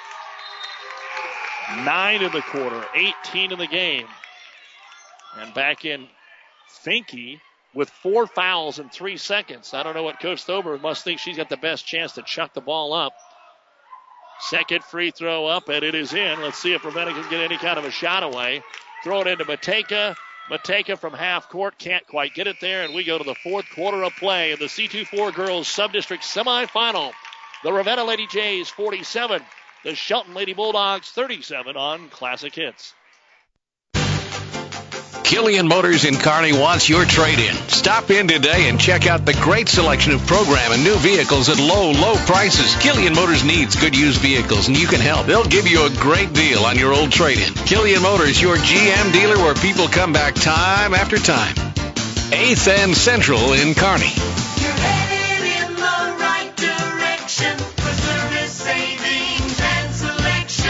[SPEAKER 6] Nine in the quarter, eighteen in the game. And back in Finke with four fouls in three seconds. I don't know what Coach Thober must think she's got the best chance to chuck the ball up. Second free throw up, and it is in. Let's see if Ravenna can get any kind of a shot away. Throw it into Mateka. Mateka from half court can't quite get it there, and we go to the fourth quarter of play in the C twenty-four Girls Sub-District Semifinal. The Ravenna Lady Jays forty-seven, the Shelton Lady Bulldogs thirty-seven on Classic Hits.
[SPEAKER 3] Killian Motors in Kearney wants your trade-in. Stop in today and check out the great selection of program and new vehicles at low, low prices. Killian Motors needs good used vehicles, and you can help. They'll give you a great deal on your old trade-in. Killian Motors, your G M dealer where people come back time after time. eighth and Central in Kearney.
[SPEAKER 4] You're headed in the right direction for service, savings, and selection.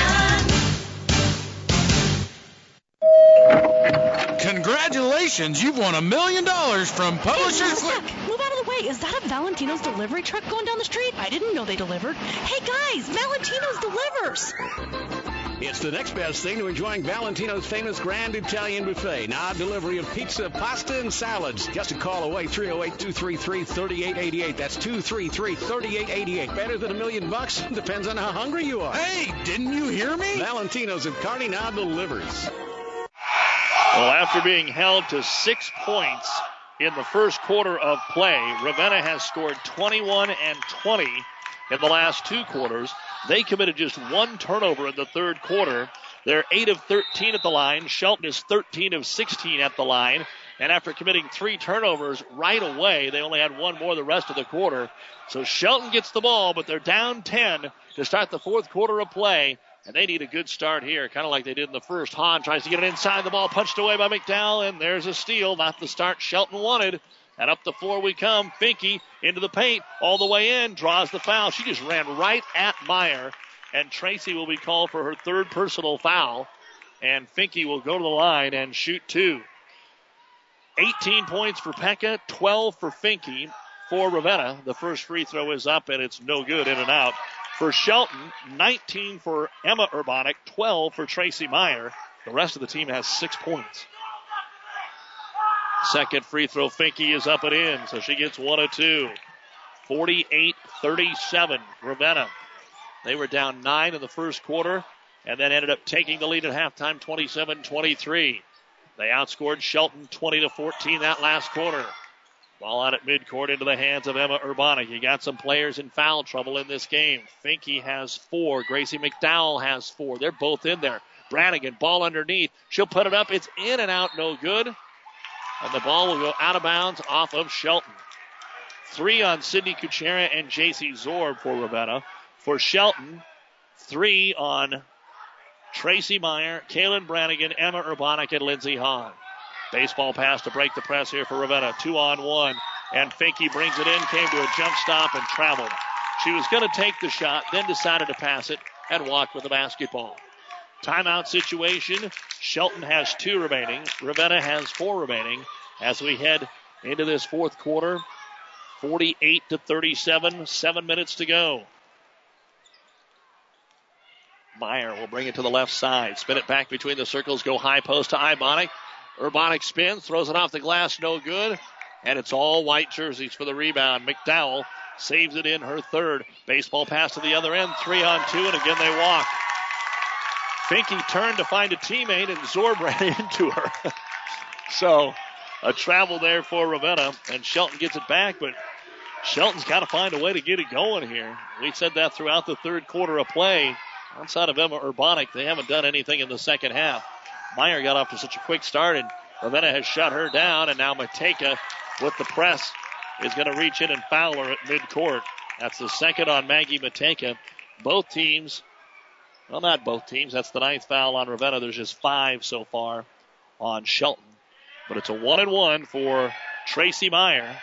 [SPEAKER 20] Congratulations, you've won a million dollars from Publishers.
[SPEAKER 21] Hey, move out of the way. Is that a Valentino's delivery truck going down the street? I didn't know they delivered. Hey guys, Valentino's delivers.
[SPEAKER 22] It's the next best thing to enjoying Valentino's famous Grand Italian Buffet. Now delivery of pizza, pasta, and salads. Just a call away, three oh eight, two three three, three eight eight eight. That's two three three, three eight eight eight. Better than a million bucks? Depends on how hungry you are.
[SPEAKER 20] Hey, didn't you hear me?
[SPEAKER 22] Valentino's of Kearney now delivers.
[SPEAKER 6] Well, after being held to six points in the first quarter of play, Ravenna has scored twenty-one and twenty in the last two quarters. They committed just one turnover in the third quarter. They're eight of thirteen at the line. Shelton is thirteen of sixteen at the line. And after committing three turnovers right away, they only had one more the rest of the quarter. So Shelton gets the ball, but they're down ten to start the fourth quarter of play. And they need a good start here, kind of like they did in the first. Hahn tries to get it inside, the ball punched away by McDowell, and there's a steal. Not the start Shelton wanted. And up the floor we come. Finke into the paint, all the way in, draws the foul. She just ran right at Meyer, and Tracy will be called for her third personal foul. And Finke will go to the line and shoot two. eighteen points for Pekka, twelve for Finke. For Ravenna, the first free throw is up, and it's no good, in and out. For Shelton, nineteen for Emma Urbanic, twelve for Tracy Meyer. The rest of the team has six points. Second free throw, Finke is up and in, so she gets one of two. forty-eight thirty-seven, Ravenna. They were down nine in the first quarter and then ended up taking the lead at halftime, twenty-seven twenty-three. They outscored Shelton twenty to fourteen that last quarter. Ball out at midcourt into the hands of Emma Urbanic. You got some players in foul trouble in this game. Finke has four. Gracie McDowell has four. They're both in there. Brannigan, ball underneath. She'll put it up. It's in and out, no good. And the ball will go out of bounds off of Shelton. Three on Sydney Kuchera and J C Zorb for Ravenna. For Shelton, three on Tracy Meyer, Kaylin Brannigan, Emma Urbanic, and Lindsey Hahn. Baseball pass to break the press here for Ravenna. Two on one. And Finke brings it in, came to a jump stop, and traveled. She was going to take the shot, then decided to pass it and walk with the basketball. Timeout situation. Shelton has two remaining. Ravenna has four remaining as we head into this fourth quarter. forty-eight to thirty-seven. Seven minutes to go. Meyer will bring it to the left side. Spin it back between the circles. Go high post to Urbanic. Urbanic spins, throws it off the glass, no good. And it's all white jerseys for the rebound. McDowell saves it in her third. Baseball pass to the other end. Three on two, and again they walk. Finke turned to find a teammate, and Zorb ran into her. So a travel there for Ravenna, and Shelton gets it back, but Shelton's got to find a way to get it going here. We said that throughout the third quarter of play. Outside of Emma Urbanic, they haven't done anything in the second half. Meyer got off to such a quick start, and Ravenna has shut her down, and now Mateka with the press is going to reach in and foul her at midcourt. That's the second on Maggie Mateka. Both teams, well, not both teams, that's the ninth foul on Ravenna. There's just five so far on Shelton. But it's a one and one for Tracy Meyer.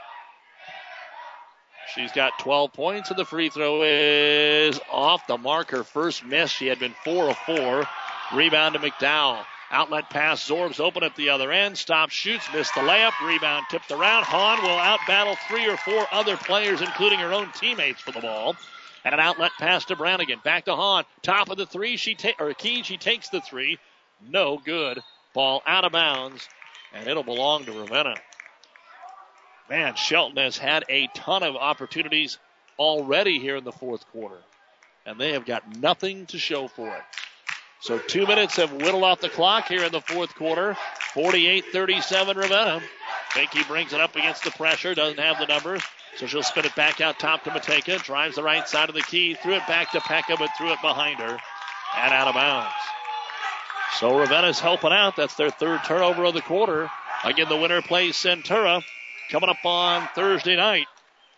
[SPEAKER 6] She's got twelve points, and the free throw is off the mark. Her first miss. She had been four of four. Rebound to McDowell. Outlet pass. Zorb's open at the other end. Stops, shoots, missed the layup. Rebound tipped around. Hahn will outbattle three or four other players, including her own teammates, for the ball. And an outlet pass to Brannigan. Back to Hahn. Top of the three. She ta- or Key. She takes the three. No good. Ball out of bounds, and it'll belong to Ravenna. Man, Shelton has had a ton of opportunities already here in the fourth quarter, and they have got nothing to show for it. So two minutes have whittled off the clock here in the fourth quarter. forty-eight thirty-seven Ravenna. Finke brings it up against the pressure. Doesn't have the numbers. So she'll spin it back out top to Mateka. Drives the right side of the key. Threw it back to Pekka, but threw it behind her. And out of bounds. So Ravenna's helping out. That's their third turnover of the quarter. Again, the winner plays Centura coming up on Thursday night.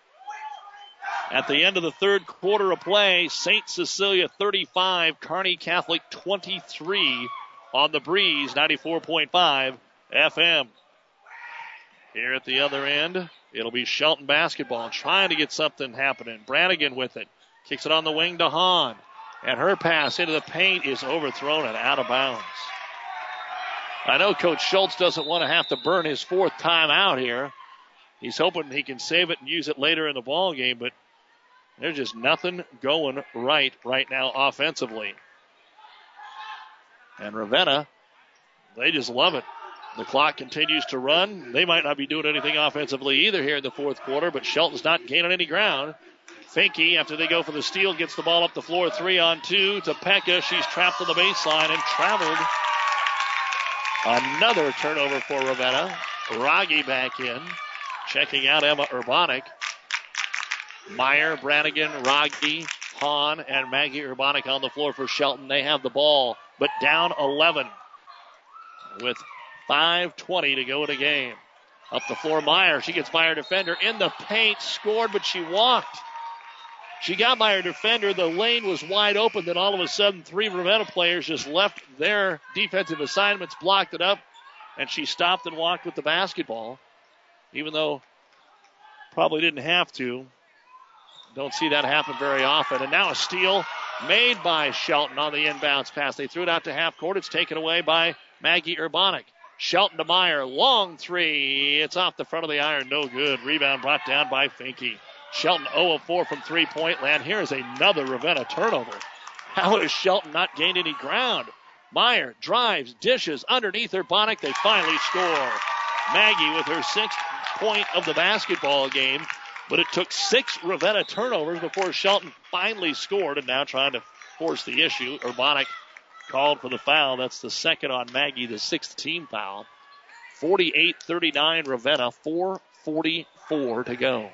[SPEAKER 6] At the end of the third quarter of play, Saint Cecilia thirty-five, Kearney Catholic twenty-three on the Breeze, ninety-four point five F M. Here at the other end, it'll be Shelton basketball trying to get something happening. Brannigan with it. Kicks it on the wing to Hahn. And her pass into the paint is overthrown and out of bounds. I know Coach Schultz doesn't want to have to burn his fourth timeout here. He's hoping he can save it and use it later in the ball game, but there's just nothing going right right now offensively. And Ravenna, they just love it. The clock continues to run. They might not be doing anything offensively either here in the fourth quarter, but Shelton's not gaining any ground. Finke, after they go for the steal, gets the ball up the floor, three on two to Pekka. She's trapped on the baseline and traveled. Another turnover for Ravenna. Raggi back in. Checking out Emma Urbanic. Meyer, Brannigan, Raggi, Hahn, and Maggie Urbanic on the floor for Shelton. They have the ball, but down eleven with five twenty to go in the game. Up the floor, Meyer. She gets by her defender in the paint. Scored, but she walked. She got by her defender. The lane was wide open. Then all of a sudden, three Ravenna players just left their defensive assignments, blocked it up, and she stopped and walked with the basketball, even though probably didn't have to. Don't see that happen very often. And now a steal made by Shelton on the inbounds pass. They threw it out to half court. It's taken away by Maggie Urbanic. Shelton to Meyer. Long three. It's off the front of the iron. No good. Rebound brought down by Finke. Shelton zero of four from three-point land. Here's another Ravenna turnover. How has Shelton not gained any ground? Meyer drives, dishes underneath Urbanic. They finally score. Maggie with her sixth point of the basketball game. But it took six Ravenna turnovers before Shelton finally scored, and now trying to force the issue. Urbanic called for the foul. That's the second on Maggie, the sixth team foul. forty-eight thirty-nine Ravenna, four forty-four to go.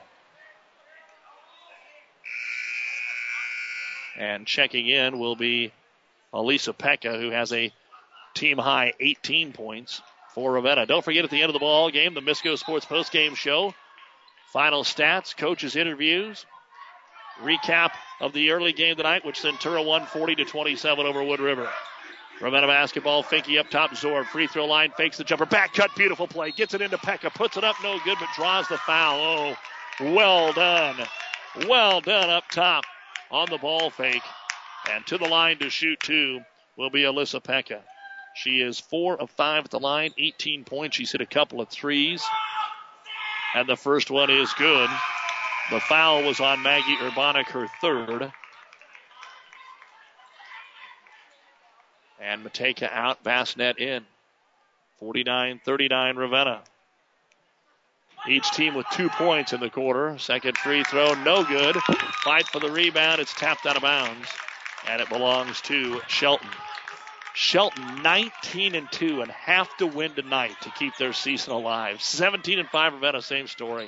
[SPEAKER 6] And checking in will be Elisa Pekka, who has a team-high eighteen points for Ravenna. Don't forget, at the end of the ball game, the Misco Sports postgame show. Final stats, coaches' interviews, recap of the early game tonight, which Centura won forty to twenty-seven over Wood River. Ravenna basketball, Finke up top, Zorb, free throw line, fakes the jumper, back cut, beautiful play, gets it into Pekka, puts it up, no good, but draws the foul. Oh, well done. Well done up top on the ball fake. And to the line to shoot two will be Alyssa Pekka. She is four of five at the line, eighteen points. She's hit a couple of threes. And the first one is good. The foul was on Maggie Urbanic, her third. And Mateka out, Bassnet in. forty-nine thirty-nine Ravenna. Each team with two points in the quarter. Second free throw, no good. Fight for the rebound. It's tapped out of bounds. And it belongs to Shelton. Shelton nineteen and two and have to win tonight to keep their season alive. seventeen and five Ravenna, same story.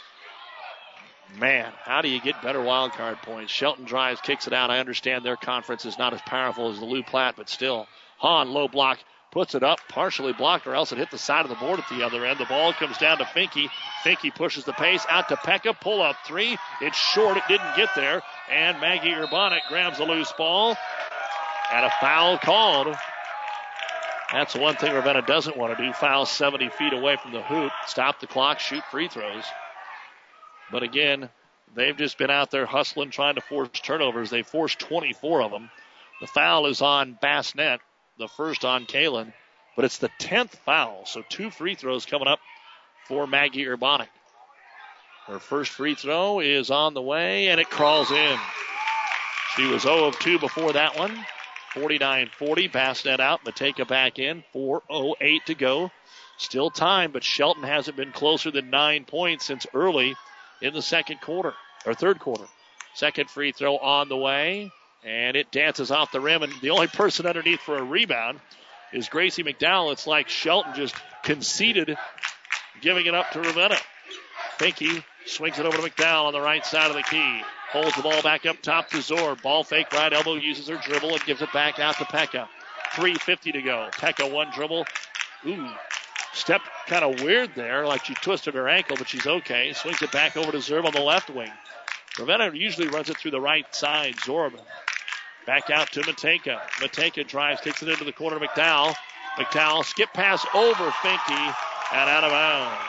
[SPEAKER 6] Man, how do you get better wild card points? Shelton drives, kicks it out. I understand their conference is not as powerful as the Lou Platte, but still. Hahn, low block, puts it up, partially blocked, or else it hit the side of the board at the other end. The ball comes down to Finke. Finke pushes the pace out to Pekka. Pull up three. It's short. It didn't get there. And Maggie Urbanic grabs a loose ball. And a foul called. That's one thing Ravenna doesn't want to do. Foul seventy feet away from the hoop. Stop the clock, shoot free throws. But again, they've just been out there hustling, trying to force turnovers. They forced twenty-four of them. The foul is on Bassnet, the first on Kalen. But it's the tenth foul, so two free throws coming up for Maggie Urbanic. Her first free throw is on the way, and it crawls in. She was zero of two before that one. forty-nine forty, Bassnet out, Mateka back in, four oh eight to go. Still time, but Shelton hasn't been closer than nine points since early in the second quarter, or third quarter. Second free throw on the way, and it dances off the rim, and the only person underneath for a rebound is Gracie McDowell. It's like Shelton just conceded giving it up to Ravenna. Finke swings it over to McDowell on the right side of the key. Holds the ball back up top to Zor. Ball fake right elbow, uses her dribble and gives it back out to Pekka. three fifty to go. Pekka one dribble. Ooh, stepped kind of weird there, like she twisted her ankle, but she's okay. Swings it back over to Zerb on the left wing. Ravenna usually runs it through the right side. Zorb back out to Matejka. Matejka drives, kicks it into the corner. McDowell. McDowell skip pass over Finke and out of bounds.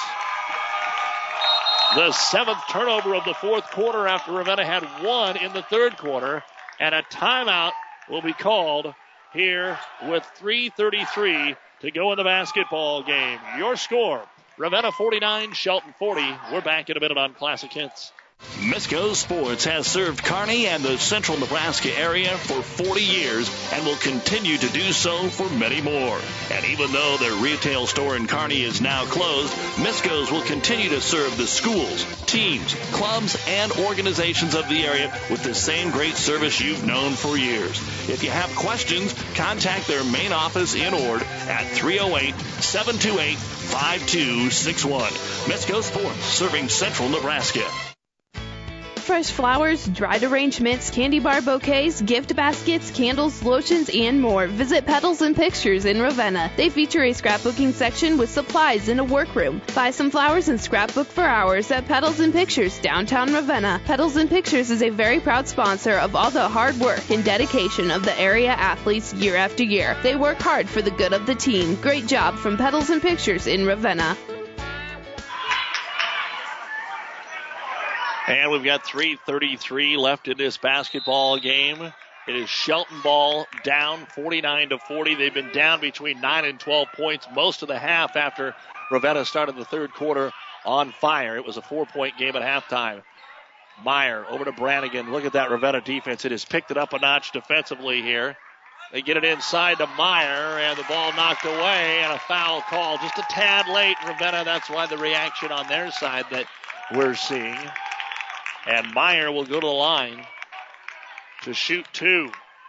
[SPEAKER 6] The seventh turnover of the fourth quarter after Ravenna had one in the third quarter. And a timeout will be called here with three thirty-three to go in the basketball game. Your score, Ravenna forty-nine, Shelton forty. We're back in a minute on Classic Hits.
[SPEAKER 14] Misco Sports has served Kearney and the central Nebraska area for forty years and will continue to do so for many more. And even though their retail store in Kearney is now closed, Misco's will continue to serve the schools, teams, clubs, and organizations of the area with the same great service you've known for years. If you have questions, contact their main office in Ord at three oh eight, seven two eight, five two six one. Misco Sports, serving central Nebraska.
[SPEAKER 8] Fresh flowers, dried arrangements, candy bar bouquets, gift baskets, candles, lotions, and more. Visit Petals and Pictures in Ravenna. They feature a scrapbooking section with supplies in a workroom. Buy some flowers and scrapbook for hours at Petals and Pictures, downtown Ravenna. Petals and Pictures is a very proud sponsor of all the hard work and dedication of the area athletes year after year. They work hard for the good of the team. Great job from Petals and Pictures in Ravenna.
[SPEAKER 6] And we've got three thirty-three left in this basketball game. It is Shelton ball down forty-nine to forty. They've been down between nine and twelve points most of the half after Ravenna started the third quarter on fire. It was a four-point game at halftime. Meyer over to Brannigan. Look at that Ravenna defense. It has picked it up a notch defensively here. They get it inside to Meyer, and the ball knocked away, and a foul call just a tad late. Ravenna, that's why the reaction on their side that we're seeing. And Meyer will go to the line to shoot two.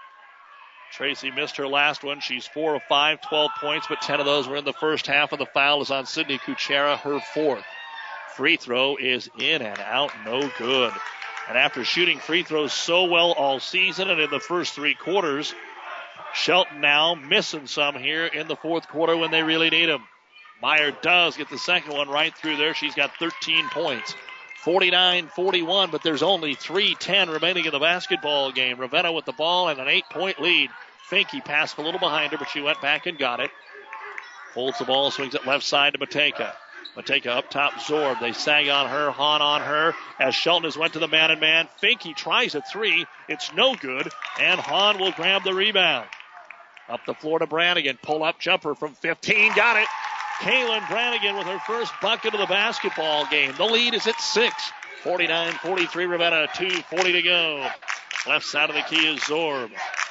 [SPEAKER 6] Tracy missed her last one. She's four of five, twelve points, but ten of those were in the first half, and the foul is on Sydney Kuchera, her fourth. Free throw is in and out, no good. And after shooting free throws so well all season and in the first three quarters, Shelton now missing some here in the fourth quarter when they really need them. Meyer does get the second one right through there. She's got thirteen points. forty-nine forty-one, but there's only three ten remaining in the basketball game. Ravenna with the ball and an eight-point lead. Finke passed a little behind her, but she went back and got it. Holds the ball, swings it left side to Matejka. Matejka up top, Zorb. They sag on her, Hahn on her, as Shelton has went to the man-and-man. Finke tries a three. It's no good, and Hahn will grab the rebound. Up the floor to Brannigan. Pull-up jumper from fifteen. Got it. Kaylin Brannigan with her first bucket of the basketball game. The lead is at six. forty-nine forty-three, Ravenna, two forty to go. Left side of the key is Zorb.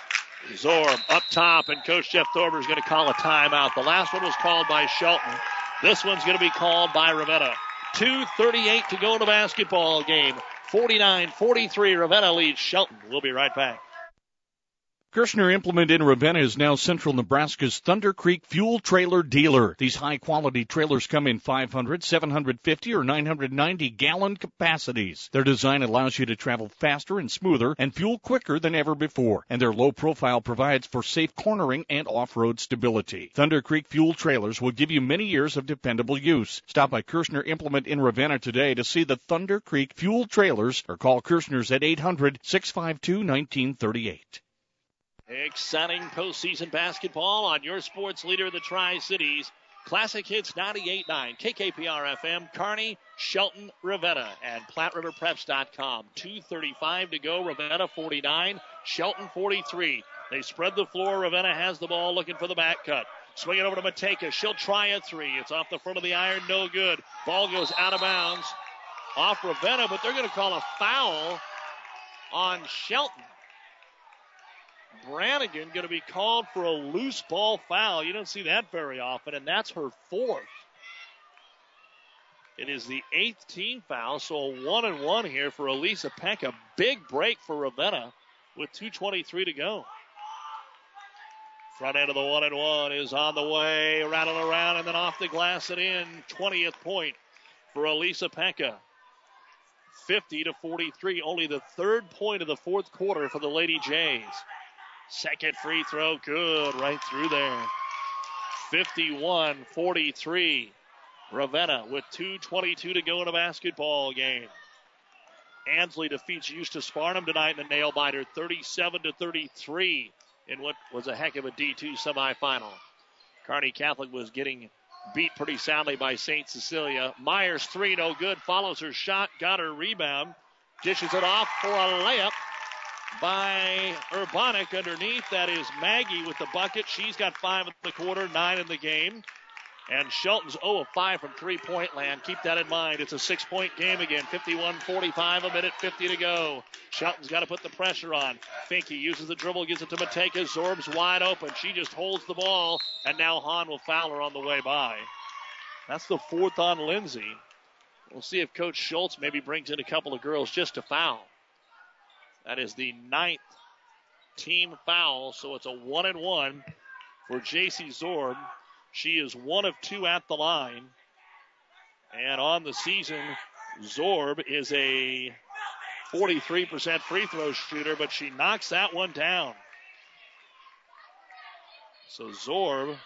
[SPEAKER 6] Zorb up top, and Coach Jeff Thorber is going to call a timeout. The last one was called by Shelton. This one's going to be called by Ravenna. two thirty-eight to go in the basketball game. forty-nine forty-three, Ravenna leads Shelton. We'll be right back.
[SPEAKER 9] Kirshner Implement in Ravenna is now Central Nebraska's Thunder Creek fuel trailer dealer. These high-quality trailers come in five hundred, seven hundred fifty, or nine hundred ninety gallon capacities. Their design allows you to travel faster and smoother and fuel quicker than ever before. And their low profile provides for safe cornering and off-road stability. Thunder Creek fuel trailers will give you many years of dependable use. Stop by Kirshner Implement in Ravenna today to see the Thunder Creek fuel trailers or call Kirshner's at eight hundred, six five two, one nine three eight.
[SPEAKER 6] Exciting postseason basketball on your sports leader of the Tri-Cities. Classic Hits ninety-eight point nine, K K P R F M, Kearney, Shelton, Ravenna, and Platte River Preps dot com. two thirty-five to go, Ravenna forty-nine, Shelton forty-three. They spread the floor. Ravenna has the ball looking for the back cut. Swing it over to Matejka. She'll try a three. It's off the front of the iron, no good. Ball goes out of bounds off Ravenna, but they're going to call a foul on Shelton. Brannigan going to be called for a loose ball foul. You don't see that very often, and that's her fourth. It is the eighth team foul, so a one and one here for Elisa Peck. A big break for Ravenna with two twenty-three to go. Front end of the one and one is on the way, rattling around, and then off the glass and in. twentieth point for Elisa Pekka. fifty to forty-three, only the third point of the fourth quarter for the Lady Jays. Second free throw, good, right through there. fifty-one forty-three. Ravenna with two twenty-two to go in a basketball game. Ansley defeats Eustis Farnham tonight in the nail biter, thirty-seven to thirty-three in what was a heck of a D two semifinal. Kearney Catholic was getting beat pretty soundly by Saint Cecilia. Myers three, no good. Follows her shot, got her rebound, dishes it off for a layup by Urbanic underneath. That is Maggie with the bucket. She's got five in the quarter, nine in the game. And Shelton's zero of five from three-point land. Keep that in mind. It's a six-point game again. fifty-one forty-five, a minute fifty to go. Shelton's got to put the pressure on. Finke uses the dribble, gives it to Mateka. Zorb's wide open. She just holds the ball, and now Hahn will foul her on the way by. That's the fourth on Lindsay. We'll see if Coach Schultz maybe brings in a couple of girls just to foul. That is the ninth team foul, so it's a one and one for J C Zorb. She is one of two at the line. And on the season, Zorb is a forty-three percent free throw shooter, but she knocks that one down. So Zorb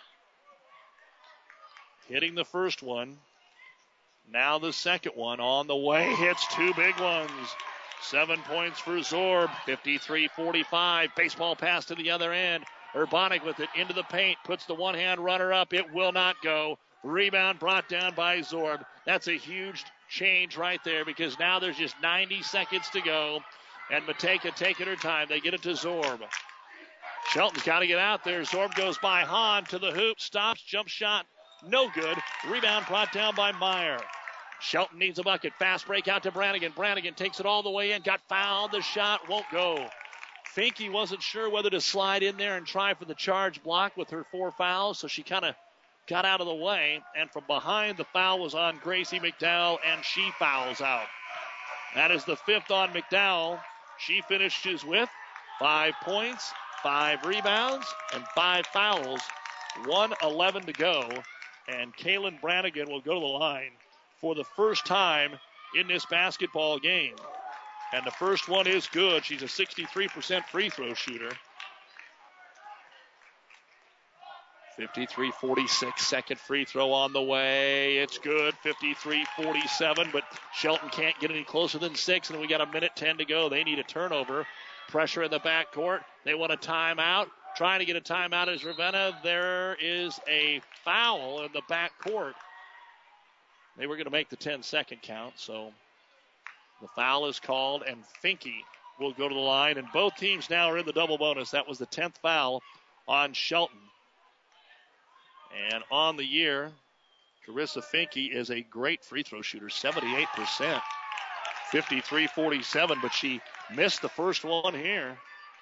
[SPEAKER 6] hitting the first one. Now the second one on the way. Hits two big ones. Seven points for Zorb. fifty-three forty-five. Baseball pass to the other end. Urbanic with it into the paint. Puts the one-hand runner up. It will not go. Rebound brought down by Zorb. That's a huge change right there because now there's just ninety seconds to go. And Mateka taking her time. They get it to Zorb. Shelton's got to get out there. Zorb goes by Hahn to the hoop. Stops. Jump shot. No good. Rebound brought down by Meyer. Shelton needs a bucket. Fast break out to Brannigan. Brannigan takes it all the way in. Got fouled. The shot won't go. Finke wasn't sure whether to slide in there and try for the charge block with her four fouls, so she kind of got out of the way. And from behind, the foul was on Gracie McDowell, and she fouls out. That is the fifth on McDowell. She finishes with five points, five rebounds, and five fouls. one eleven to go, and Kaylin Brannigan will go to the line for the first time in this basketball game. And the first one is good. She's a sixty-three percent free throw shooter. fifty-three forty-six, second free throw on the way. It's good, fifty-three forty-seven, but Shelton can't get any closer than six, and we got a minute ten to go. They need a turnover. Pressure in the backcourt. They want a timeout. Trying to get a timeout is Ravenna. There is a foul in the backcourt. They were going to make the ten-second count, so the foul is called, and Finke will go to the line. And both teams now are in the double bonus. That was the tenth foul on Shelton. And on the year, Carissa Finke is a great free throw shooter, seventy-eight percent. fifty-three forty-seven, but she missed the first one here.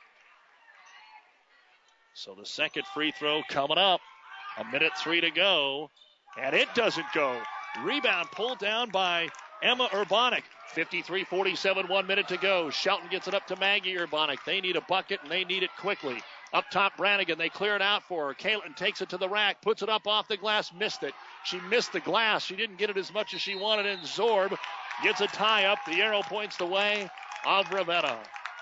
[SPEAKER 6] So the second free throw coming up. A minute three to go. And it doesn't go. Rebound pulled down by Emma Urbanic. fifty-three forty-seven, one minute to go. Shelton gets it up to Maggie Urbanic. They need a bucket, and they need it quickly. Up top, Brannigan. They clear it out for her. Caitlin takes it to the rack, puts it up off the glass, missed it. She missed the glass. She didn't get it as much as she wanted, and Zorb gets a tie up. The arrow points the way of Ravenna.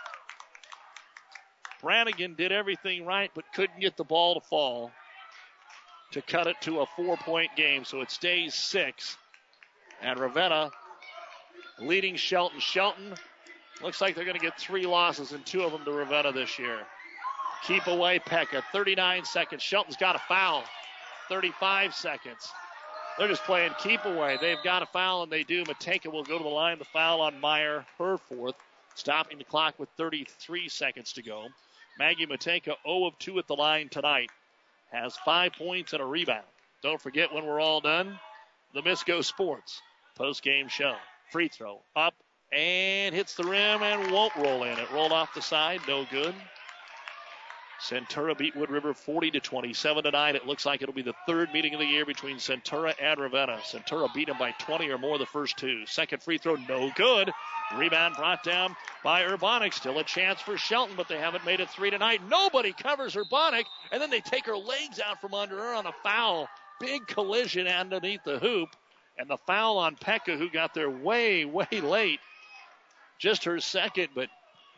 [SPEAKER 6] Brannigan did everything right, but couldn't get the ball to fall to cut it to a four-point game, so it stays six. And Ravenna leading Shelton. Shelton looks like they're going to get three losses, and two of them to Ravenna this year. Keep away, Pekka. thirty-nine seconds. Shelton's got a foul. thirty-five seconds. They're just playing keep away. They've got a foul, and they do. Mateka will go to the line. The foul on Meyer, her fourth. Stopping the clock with thirty-three seconds to go. Maggie Mateka, zero of two at the line tonight. Has five points and a rebound. Don't forget, when we're all done, the Misco Sports post-game show. Free throw up and hits the rim and won't roll in. It rolled off the side. No good. Centura beat Wood River forty to twenty-seven tonight. It looks like it'll be the third meeting of the year between Centura and Ravenna. Centura beat them by twenty or more the first two. Second free throw, no good. Rebound brought down by Urbanic. Still a chance for Shelton, but they haven't made it three tonight. Nobody covers Urbanic, and then they take her legs out from under her on a foul. Big collision underneath the hoop. And the foul on Pekka, who got there way, way late. Just her second, but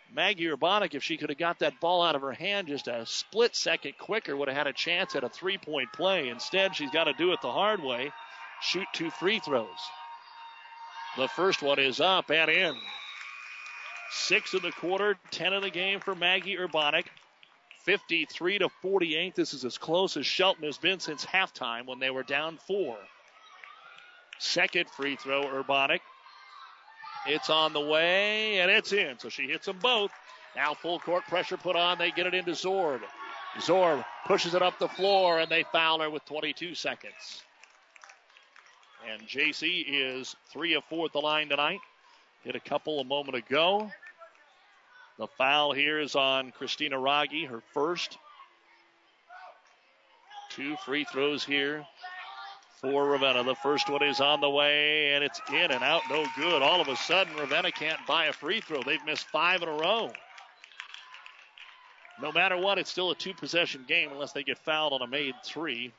[SPEAKER 6] Maggie Urbanic, if she could have got that ball out of her hand just a split second quicker, would have had a chance at a three-point play. Instead, she's got to do it the hard way, shoot two free throws. The first one is up and in. Six in the quarter, ten in the game for Maggie Urbanic. fifty-three to forty-eight. This is as close as Shelton has been since halftime when they were down four. Second free throw, Urbanic. It's on the way, and it's in. So she hits them both. Now full court pressure put on. They get it into Zorb. Zorb pushes it up the floor, and they foul her with twenty-two seconds. And J C is three of four at the line tonight. Hit a couple a moment ago. The foul here is on Christina Raggi, her first. Two free throws here for Ravenna. The first one is on the way, and it's in and out, no good. All of a sudden, Ravenna can't buy a free throw. They've missed five in a row. No matter what, it's still a two-possession game unless they get fouled on a made three.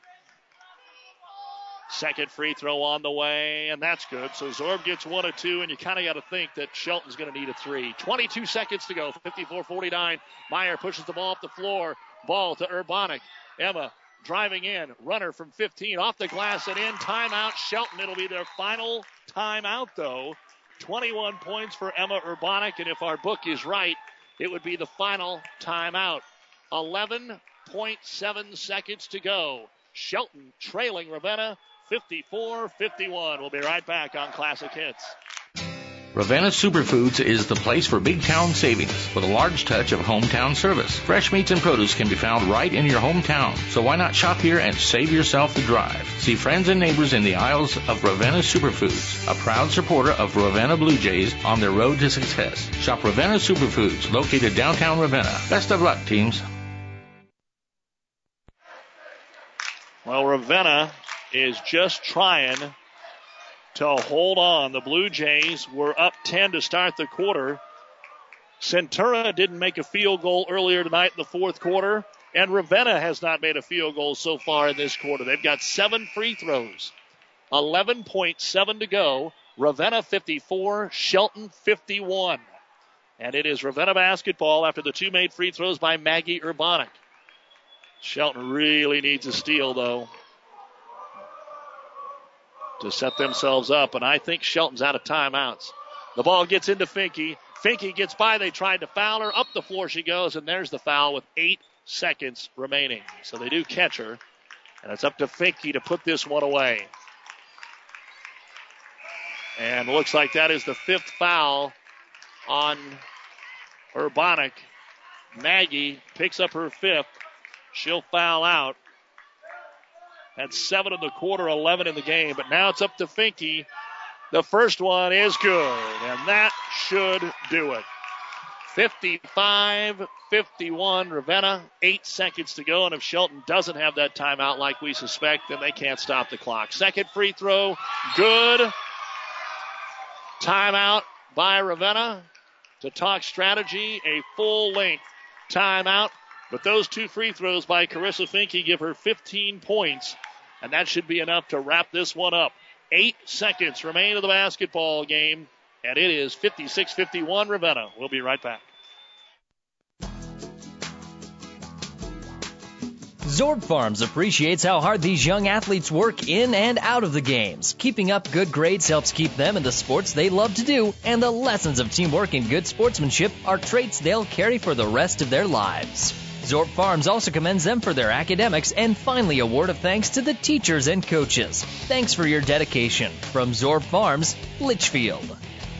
[SPEAKER 6] Second free throw on the way, and that's good. So Zorb gets one of two, and you kind of got to think that Shelton's going to need a three. twenty-two seconds to go, fifty-four forty-nine. Meyer pushes the ball up the floor. Ball to Urbanic. Emma driving in. Runner from fifteen, off the glass and in. Timeout, Shelton. It'll be their final timeout, though. twenty-one points for Emma Urbanic, and if our book is right, it would be the final timeout. eleven point seven seconds to go. Shelton trailing Ravenna fifty-four fifty-one. We'll be right back on Classic Hits.
[SPEAKER 10] Ravenna Superfoods is the place for big town savings with a large touch of hometown service. Fresh meats and produce can be found right in your hometown, so why not shop here and save yourself the drive? See friends and neighbors in the aisles of Ravenna Superfoods, a proud supporter of Ravenna Blue Jays on their road to success. Shop Ravenna Superfoods, located downtown Ravenna. Best of luck, teams.
[SPEAKER 6] Well, Ravenna is just trying to hold on. The Blue Jays were up ten to start the quarter. Centura didn't make a field goal earlier tonight in the fourth quarter, and Ravenna has not made a field goal so far in this quarter. They've got seven free throws. eleven point seven to go. Ravenna fifty-four, Shelton fifty-one. And it is Ravenna basketball after the two made free throws by Maggie Urbanic. Shelton really needs a steal, though, to set themselves up, and I think Shelton's out of timeouts. The ball gets into Finke. Finke gets by. They tried to foul her. Up the floor she goes, and there's the foul with eight seconds remaining. So they do catch her, and it's up to Finke to put this one away. And looks like that is the fifth foul on Urbanic. Maggie picks up her fifth. She'll foul out. Had seven in the quarter, eleven in the game, but now it's up to Finke. The first one is good, and that should do it. fifty-five fifty-one, Ravenna, eight seconds to go, and if Shelton doesn't have that timeout like we suspect, then they can't stop the clock. Second free throw, good. Timeout by Ravenna to talk strategy, a full-length timeout. But those two free throws by Carissa Finke give her fifteen points, and that should be enough to wrap this one up. Eight seconds remain of the basketball game, and it is fifty-six fifty-one Ravenna. We'll be right back.
[SPEAKER 5] Zorb Farms appreciates how hard these young athletes work in and out of the games. Keeping up good grades helps keep them in the sports they love to do, and the lessons of teamwork and good sportsmanship are traits they'll carry for the rest of their lives. Zorb Farms also commends them for their academics, and finally a word of thanks to the teachers and coaches. Thanks for your dedication. From Zorb Farms, Litchfield.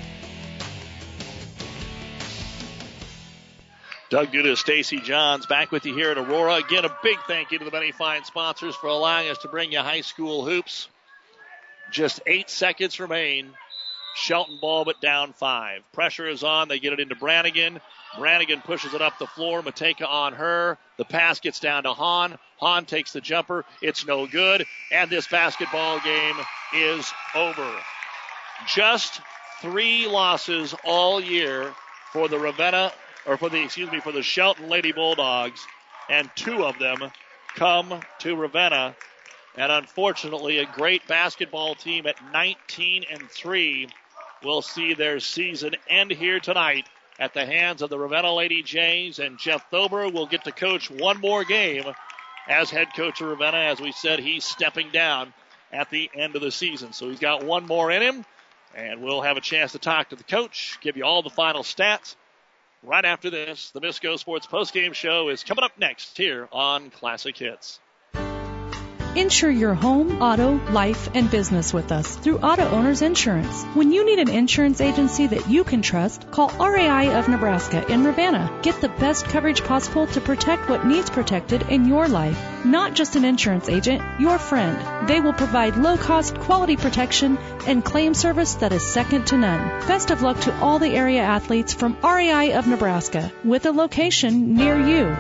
[SPEAKER 6] Doug Duda, Stacy Johns back with you here at Aurora. Again, a big thank you to the many fine sponsors for allowing us to bring you high school hoops. Just eight seconds remain. Shelton ball, but down five. Pressure is on. They get it into Brannigan. Brannigan pushes it up the floor. Mateka on her. The pass gets down to Hahn. Hahn takes the jumper. It's no good. And this basketball game is over. Just three losses all year for the Ravenna, or for the, excuse me, for the Shelton Lady Bulldogs. And two of them come to Ravenna. And unfortunately, a great basketball team at nineteen and three will see their season end here tonight at the hands of the Ravenna Lady Jays, and Jeff Thober will get to coach one more game as head coach of Ravenna. As we said, he's stepping down at the end of the season. So he's got one more in him, and we'll have a chance to talk to the coach, give you all the final stats right after this. The Misco Sports Postgame Show is coming up next here on Classic Hits.
[SPEAKER 7] Insure your home, auto, life, and business with us through Auto Owners Insurance. When you need an insurance agency that you can trust, call R A I of Nebraska in Ravenna. Get the best coverage possible to protect what needs protected in your life. Not just an insurance agent, your friend. They will provide low-cost, quality protection and claim service that is second to none. Best of luck to all the area athletes from R A I of Nebraska, with a location near you.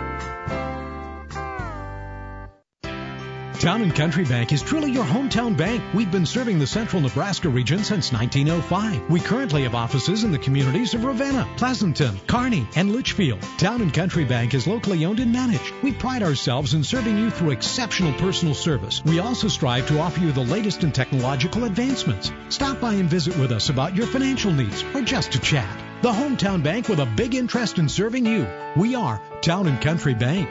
[SPEAKER 11] Town and Country Bank is truly your hometown bank. We've been serving the central Nebraska region since nineteen oh five. We currently have offices in the communities of Ravenna, Pleasanton, Kearney, and Litchfield. Town and Country Bank is locally owned and managed. We pride ourselves in serving you through exceptional personal service. We also strive to offer you the latest in technological advancements. Stop by and visit with us about your financial needs or just to chat. The hometown bank with a big interest in serving you. We are Town and Country Bank.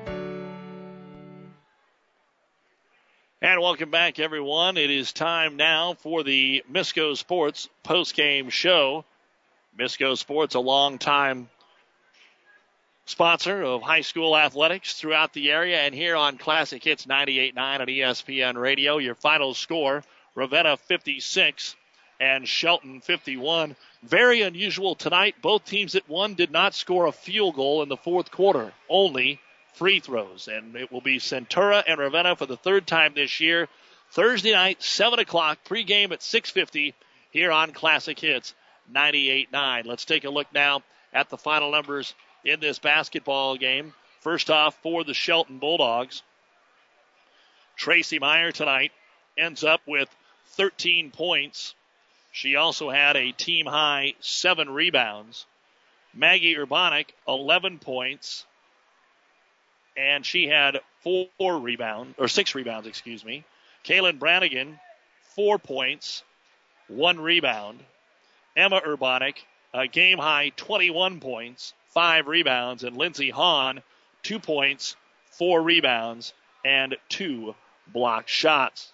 [SPEAKER 6] And welcome back, everyone. It is time now for the Misco Sports post-game show. Misco Sports, a long-time sponsor of high school athletics throughout the area. And here on Classic Hits ninety-eight point nine on E S P N Radio, your final score, Ravenna fifty-six and Shelton fifty-one. Very unusual tonight. Both teams that won did not score a field goal in the fourth quarter, only free throws. And it will be Centura and Ravenna for the third time this year. Thursday night, seven o'clock, pregame at six fifty here on Classic Hits ninety-eight point nine. Let's take a look now at the final numbers in this basketball game. First off, for the Shelton Bulldogs, Tracy Meyer tonight ends up with thirteen points. She also had a team-high seven rebounds. Maggie Urbanic, eleven points. And she had four rebounds, or six rebounds, excuse me. Kaylin Brannigan, four points, one rebound. Emma Urbanic, a game-high twenty-one points, five rebounds. And Lindsey Hahn, two points, four rebounds, and two blocked shots.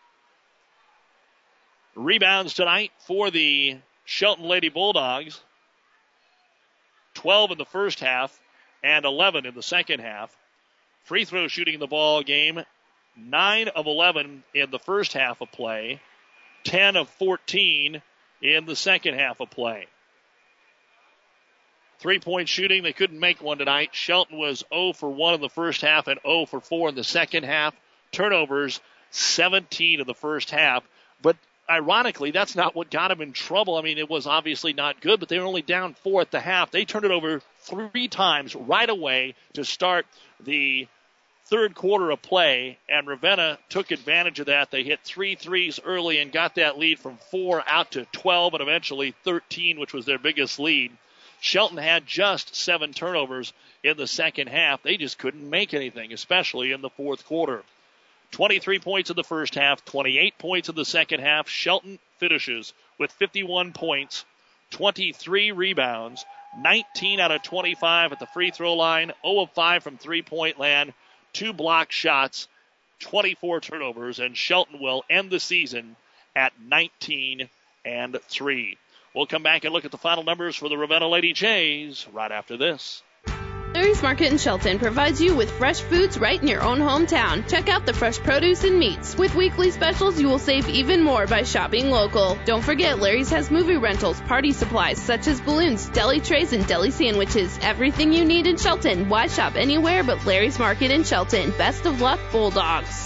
[SPEAKER 6] Rebounds tonight for the Shelton Lady Bulldogs, twelve in the first half and eleven in the second half. Free throw shooting in the ball game, nine of eleven in the first half of play, ten of fourteen in the second half of play. Three-point shooting, they couldn't make one tonight. Shelton was zero for one in the first half and zero for four in the second half. Turnovers, seventeen in the first half. But ironically, that's not what got them in trouble. I mean, it was obviously not good, but they were only down four at the half. They turned it over three times right away to start the third quarter of play, and Ravenna took advantage of that. They hit three threes early and got that lead from four out to twelve and eventually thirteen, which was their biggest lead. Shelton had just seven turnovers in the second half. They just couldn't make anything, especially in the fourth quarter. twenty-three points in the first half, twenty-eight points in the second half. Shelton finishes with fifty-one points, twenty-three rebounds, nineteen out of twenty-five at the free throw line, zero of five from three-point land, two block shots, twenty-four turnovers, and Shelton will end the season at nineteen and three. We'll come back and look at the final numbers for the Ravenna Lady Jays right after this.
[SPEAKER 8] Larry's Market in Shelton provides you with fresh foods right in your own hometown. Check out the fresh produce and meats. With weekly specials, you will save even more by shopping local. Don't forget, Larry's has movie rentals, party supplies such as balloons, deli trays, and deli sandwiches. Everything you need in Shelton. Why shop anywhere but Larry's Market in Shelton? Best of luck, Bulldogs.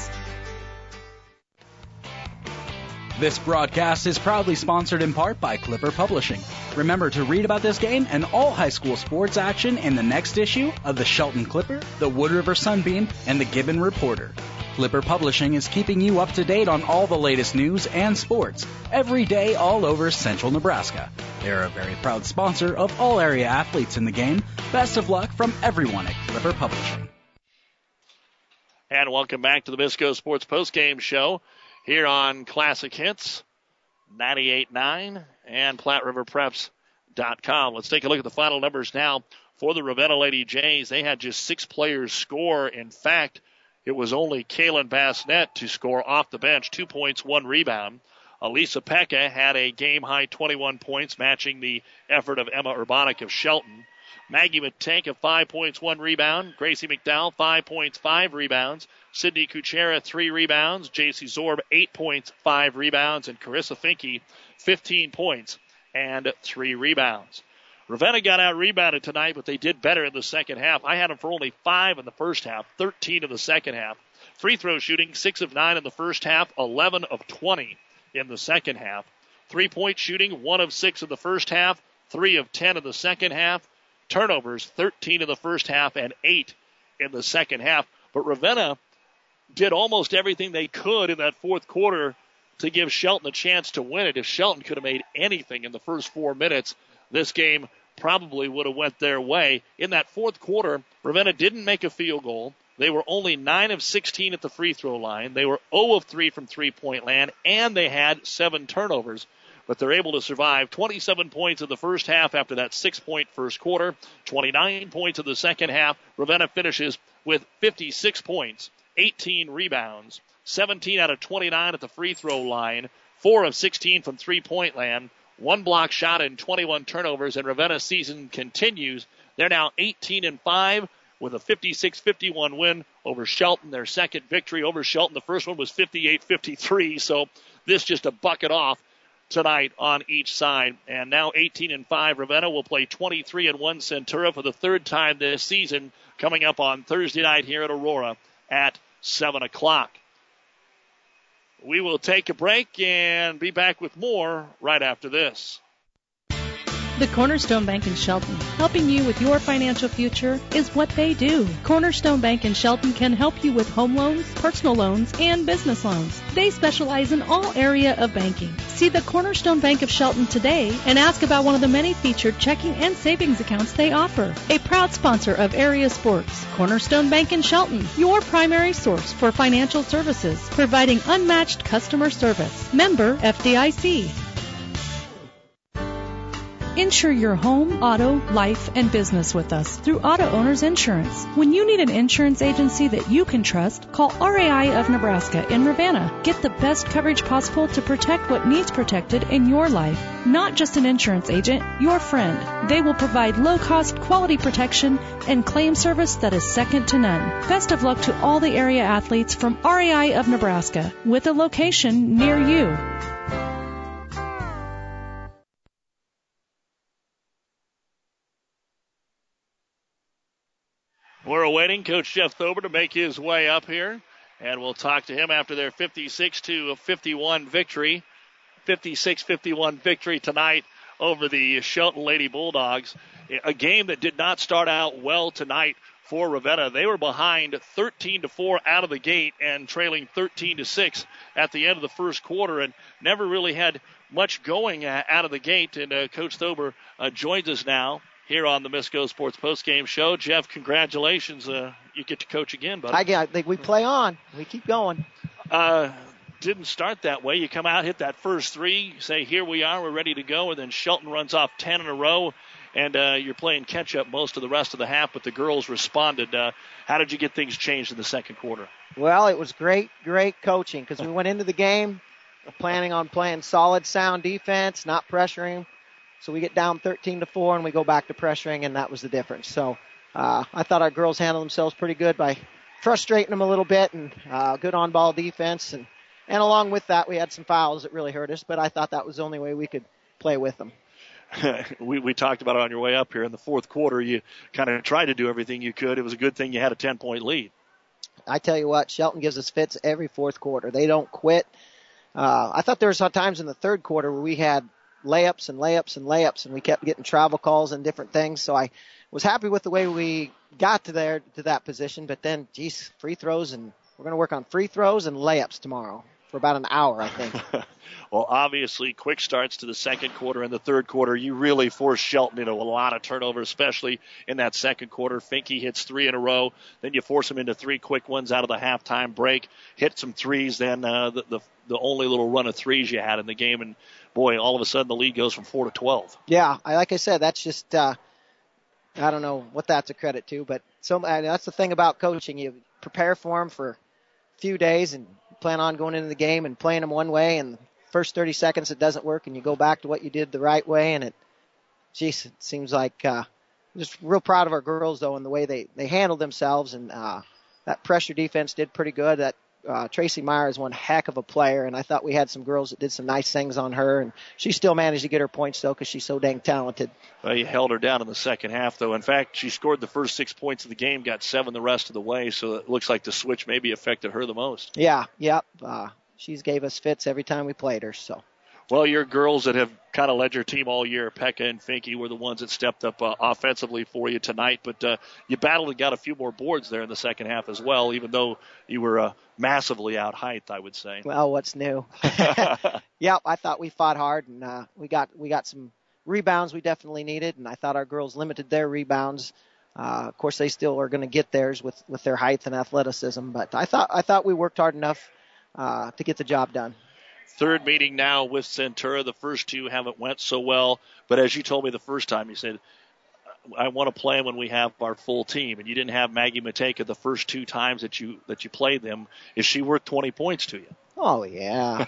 [SPEAKER 13] This broadcast is proudly sponsored in part by Clipper Publishing. Remember to read about this game and all high school sports action in the next issue of the Shelton Clipper, the Wood River Sunbeam, and the Gibbon Reporter. Clipper Publishing is keeping you up to date on all the latest news and sports every day all over central Nebraska. They're a very proud sponsor of all area athletes in the game. Best of luck from everyone at Clipper Publishing.
[SPEAKER 6] And welcome back to the Misco Sports Postgame Show here on Classic Hits ninety-eight point nine and Platte River Prep's dot com. Let's take a look at the final numbers now for the Ravenna Lady Jays. They had just six players score. In fact, it was only Kaylin Bassnett to score off the bench, two points, one rebound. Elisa Pekka had a game-high twenty-one points, matching the effort of Emma Urbanic of Shelton. Maggie Matank, five points, one rebound. Gracie McDowell, five points, five rebounds. Sydney Kuchera, three rebounds. J C Zorb, eight points, five rebounds. And Carissa Finke, fifteen points and three rebounds. Ravenna got out-rebounded tonight, but they did better in the second half. I had them for only five in the first half, thirteen in the second half. Free throw shooting, six of nine in the first half, eleven of twenty in the second half. Three-point shooting, one of six in the first half, three of ten in the second half. Turnovers, thirteen in the first half and eight in the second half. But Ravenna did almost everything they could in that fourth quarter to give Shelton a chance to win it. If Shelton could have made anything in the first four minutes, this game probably would have went their way. In that fourth quarter, Ravenna didn't make a field goal. They were only nine of sixteen at the free throw line. They were zero of three from three-point land, and they had seven turnovers. But they're able to survive twenty-seven points in the first half after that six-point first quarter, twenty-nine points in the second half. Ravenna finishes with fifty-six points, eighteen rebounds, seventeen out of twenty-nine at the free throw line, four of sixteen from three-point land, one block shot and twenty-one turnovers, and Ravenna's season continues. They're now eighteen and five with a fifty-six fifty-one win over Shelton, their second victory over Shelton. The first one was fifty-eight fifty-three, so this just a bucket off tonight on each side. And now eighteen and five, Ravenna will play twenty-three and one Centura for the third time this season, coming up on Thursday night here at Aurora at seven o'clock. We will take a break and be back with more right after this.
[SPEAKER 7] The Cornerstone Bank in Shelton, helping you with your financial future, is what they do. Cornerstone Bank in Shelton can help you with home loans, personal loans, and business loans. They specialize in all area of banking. See the Cornerstone Bank of Shelton today and ask about one of the many featured checking and savings accounts they offer. A proud sponsor of area sports, Cornerstone Bank in Shelton, your primary source for financial services, providing unmatched customer service. Member F D I C. Insure your home, auto, life, and business with us through Auto Owners Insurance. When you need an insurance agency that you can trust, call R A I of Nebraska in Ravenna. Get the best coverage possible to protect what needs protected in your life. Not just an insurance agent, your friend. They will provide low-cost, quality protection and claim service that is second to none. Best of luck to all the area athletes from R A I of Nebraska, with a location near you.
[SPEAKER 6] We're awaiting Coach Jeff Thober to make his way up here, and we'll talk to him after their fifty-six to fifty-one victory. fifty-six fifty-one victory tonight over the Shelton Lady Bulldogs. A game that did not start out well tonight for Ravenna. They were behind thirteen to four out of the gate and trailing thirteen to six at the end of the first quarter, and never really had much going out of the gate. And uh, Coach Thober uh, joins us now here on the Misco Sports Postgame Show. Jeff, congratulations. Uh, you get to coach again, buddy.
[SPEAKER 1] I, I think we play on. We keep going.
[SPEAKER 6] Uh, didn't start that way. You come out, hit that first three, say, here we are, we're ready to go, and then Shelton runs off ten in a row, and uh, you're playing catch-up most of the rest of the half, but the girls responded. Uh, how did you get things changed in the second quarter?
[SPEAKER 1] Well, it was great, great coaching, because we went into the game planning on playing solid, sound defense, not pressuring. So we get down thirteen to four, and we go back to pressuring, and that was the difference. So uh, I thought our girls handled themselves pretty good by frustrating them a little bit, and uh, good on-ball defense. And, and along with that, we had some fouls that really hurt us, but I thought that was the only way we could play with them.
[SPEAKER 6] we, we talked about it on your way up here. In the fourth quarter, you kind of tried to do everything you could. It was a good thing you had a ten-point lead.
[SPEAKER 1] I tell you what, Shelton gives us fits every fourth quarter. They don't quit. Uh, I thought there were some times in the third quarter where we had layups and layups and layups, and we kept getting travel calls and different things. So I was happy with the way we got to there to that position. But then, geez, free throws, and we're going to work on free throws and layups tomorrow for about an hour, I think.
[SPEAKER 6] Well, obviously, quick starts to the second quarter and the third quarter. You really forced Shelton into a lot of turnovers, especially in that second quarter. Finke hits three in a row. Then you force him into three quick ones out of the halftime break. Hit some threes, then uh, the, the the only little run of threes you had in the game. And boy, all of a sudden the lead goes from four to twelve.
[SPEAKER 1] Yeah, I, like I said, that's just, uh, I don't know what that's a credit to, but so uh, that's the thing about coaching. You prepare for them for a few days and plan on going into the game and playing them one way, and the first thirty seconds it doesn't work, and you go back to what you did the right way, and it, geez, it seems like uh, I'm just real proud of our girls, though, and the way they, they handled themselves, and uh, that pressure defense did pretty good. That Uh, Tracy Meyer is one heck of a player, and I thought we had some girls that did some nice things on her, and she still managed to get her points, though, because she's so dang talented.
[SPEAKER 6] Well, you held her down in the second half, though. In fact, she scored the first six points of the game, got seven the rest of the way, so it looks like the switch maybe affected her the most.
[SPEAKER 1] Yeah, yep. Uh, she's gave us fits every time we played her, so.
[SPEAKER 6] Well, your girls that have kind of led your team all year, Pekka and Finke, were the ones that stepped up uh, offensively for you tonight. But uh, you battled and got a few more boards there in the second half as well, even though you were uh, massively out height, I would say.
[SPEAKER 1] Well, what's new? Yep, I thought we fought hard, and uh, we got we got some rebounds we definitely needed, and I thought our girls limited their rebounds. Uh, of course, they still are going to get theirs with, with their height and athleticism, but I thought I thought we worked hard enough uh, to get the job done.
[SPEAKER 6] Third meeting now with Centura. The first two haven't went so well, but as you told me the first time, you said, I want to play when we have our full team, and you didn't have Maggie Mateka the first two times that you that you played them. Is she worth twenty points to you?
[SPEAKER 1] Oh, yeah.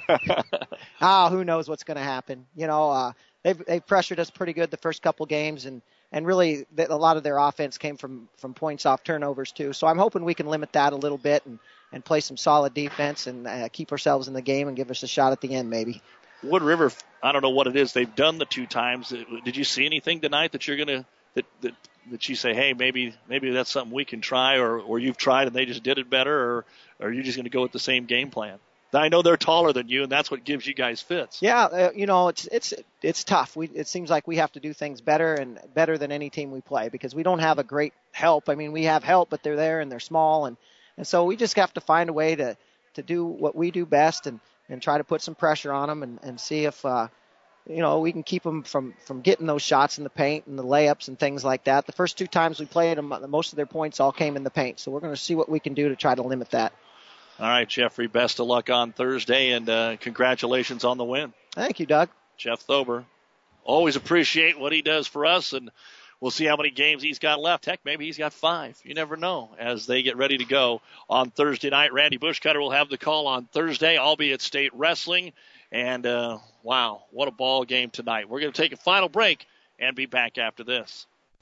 [SPEAKER 1] Ah, who knows what's going to happen. You know, uh, they've, they've pressured us pretty good the first couple games, and, and really the, a lot of their offense came from, from points off turnovers, too. So I'm hoping we can limit that a little bit and, and play some solid defense and uh, keep ourselves in the game and give us a shot at the end, maybe.
[SPEAKER 6] Wood River, I don't know what it is. They've done the two times. Did you see anything tonight that you're going to that, that that you say, hey, maybe maybe that's something we can try, or, or you've tried and they just did it better, or, or are you just going to go with the same game plan? I know they're taller than you, and that's what gives you guys fits.
[SPEAKER 1] Yeah, uh, you know, it's it's it's tough. We it seems like we have to do things better and better than any team we play because we don't have a great help. I mean, we have help, but they're there and they're small, and, and so we just have to find a way to, to do what we do best and, and try to put some pressure on them and, and see if uh, you know we can keep them from, from getting those shots in the paint and the layups and things like that. The first two times we played them, most of their points all came in the paint, so we're going to see what we can do to try to limit that.
[SPEAKER 6] All right, Jeffrey, best of luck on Thursday, and uh, congratulations on the win.
[SPEAKER 1] Thank you, Doug.
[SPEAKER 6] Jeff Thober. Always appreciate what he does for us, and we'll see how many games he's got left. Heck, maybe he's got five. You never know as they get ready to go on Thursday night. Randy Bushcutter will have the call on Thursday, albeit State Wrestling. And, uh, wow, what a ball game tonight. We're going to take a final break and be back after this.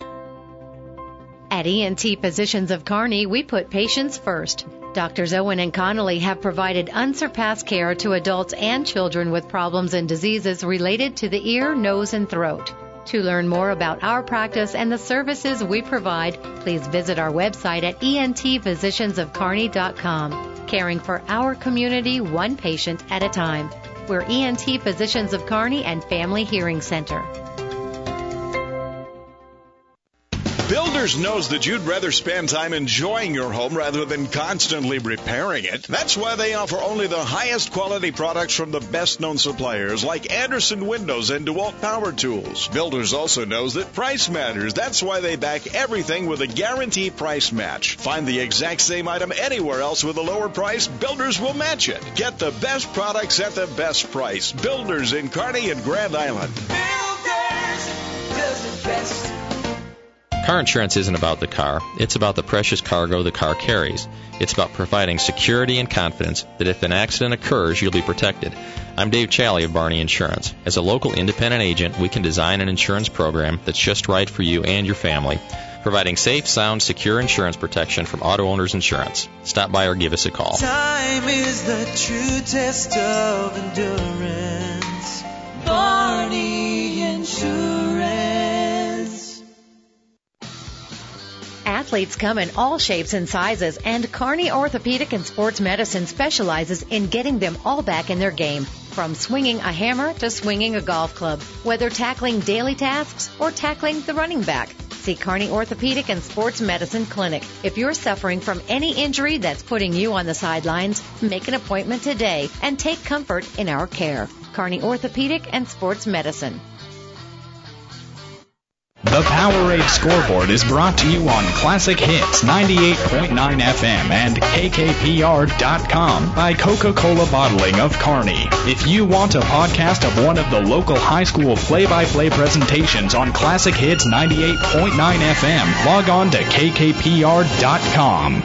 [SPEAKER 2] At E N T Physicians of Kearney, we put patients first. Doctors Owen and Connolly have provided unsurpassed care to adults and children with problems and diseases related to the ear, nose, and throat. To learn more about our practice and the services we provide, please visit our website at E N T physicians of kearney dot com. Caring for our community one patient at a time. We're E N T Physicians of Kearney and Family Hearing Center.
[SPEAKER 12] Builders knows that you'd rather spend time enjoying your home rather than constantly repairing it. That's why they offer only the highest quality products from the best-known suppliers like Anderson Windows and DeWalt Power Tools. Builders also knows that price matters. That's why they back everything with a guaranteed price match. Find the exact same item anywhere else with a lower price, Builders will match it. Get the best products at the best price. Builders in Kearney and Grand Island.
[SPEAKER 4] Builders does it best.
[SPEAKER 23] Car insurance isn't about the car. It's about the precious cargo the car carries. It's about providing security and confidence that if an accident occurs, you'll be protected. I'm Dave Challey of Barney Insurance. As a local independent agent, we can design an insurance program that's just right for you and your family, providing safe, sound, secure insurance protection from Auto Owners Insurance. Stop by or give us a call.
[SPEAKER 4] Time is the true test of endurance. Barney Insurance.
[SPEAKER 2] Athletes come in all shapes and sizes, and Kearney Orthopedic and Sports Medicine specializes in getting them all back in their game. From swinging a hammer to swinging a golf club, whether tackling daily tasks or tackling the running back. See Kearney Orthopedic and Sports Medicine Clinic. If you're suffering from any injury that's putting you on the sidelines, make an appointment today and take comfort in our care. Kearney Orthopedic and Sports Medicine.
[SPEAKER 15] The Powerade Scoreboard is brought to you on Classic Hits ninety-eight point nine F M and K K P R dot com by Coca-Cola Bottling of Kearney. If you want a podcast of one of the local high school play-by-play presentations on Classic Hits ninety-eight point nine F M, log on to K K P R dot com.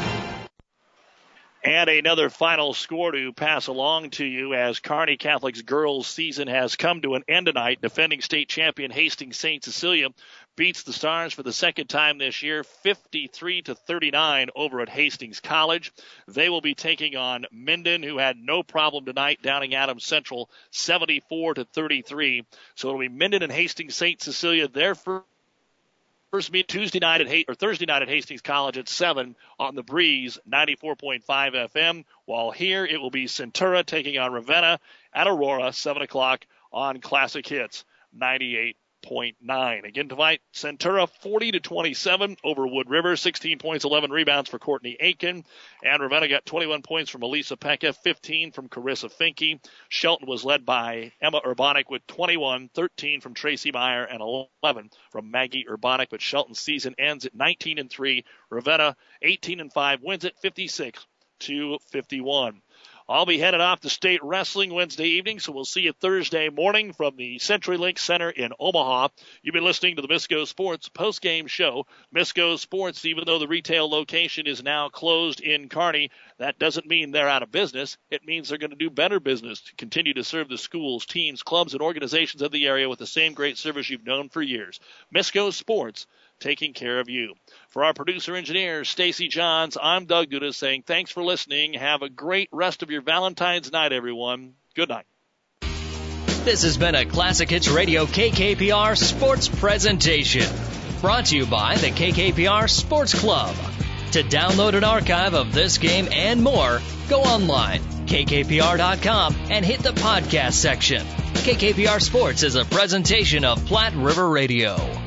[SPEAKER 6] And another final score to pass along to you as Kearney Catholic's girls season has come to an end tonight. Defending state champion Hastings Saint Cecilia beats the Stars for the second time this year, fifty-three to thirty-nine over at Hastings College. They will be taking on Minden, who had no problem tonight, downing Adams Central seventy-four to thirty-three. So it'll be Minden and Hastings Saint Cecilia, their first First meet Tuesday night at ha- or Thursday night at Hastings College at seven on the Breeze ninety-four point five F M. While here it will be Centura taking on Ravenna at Aurora seven o'clock on Classic Hits ninety-eight point nine. Again tonight, Centura forty to twenty-seven over Wood River, sixteen points, eleven rebounds for Courtney Aiken, and Ravenna got twenty-one points from Elisa Pekka, fifteen from Carissa Finke. Shelton was led by Emma Urbanic with twenty-one, thirteen from Tracy Meyer, and eleven from Maggie Urbanic. But Shelton's season ends at nineteen and three. Ravenna eighteen and five wins it fifty-six to fifty-one. I'll be headed off to state wrestling Wednesday evening, so we'll see you Thursday morning from the CenturyLink Center in Omaha. You've been listening to the Misco Sports post-game show. Misco Sports, even though the retail location is now closed in Kearney, that doesn't mean they're out of business. It means they're going to do better business to continue to serve the schools, teams, clubs, and organizations of the area with the same great service you've known for years. Misco Sports, taking care of you. For our producer-engineer, Stacy Johns, I'm Doug Duda saying thanks for listening. Have a great rest of your Valentine's night, everyone. Good night.
[SPEAKER 5] This has been a Classic Hits Radio K K P R Sports presentation. Brought to you by the K K P R Sports Club. To download an archive of this game and more, go online, K K P R dot com, and hit the podcast section. K K P R Sports is a presentation of Platte River Radio.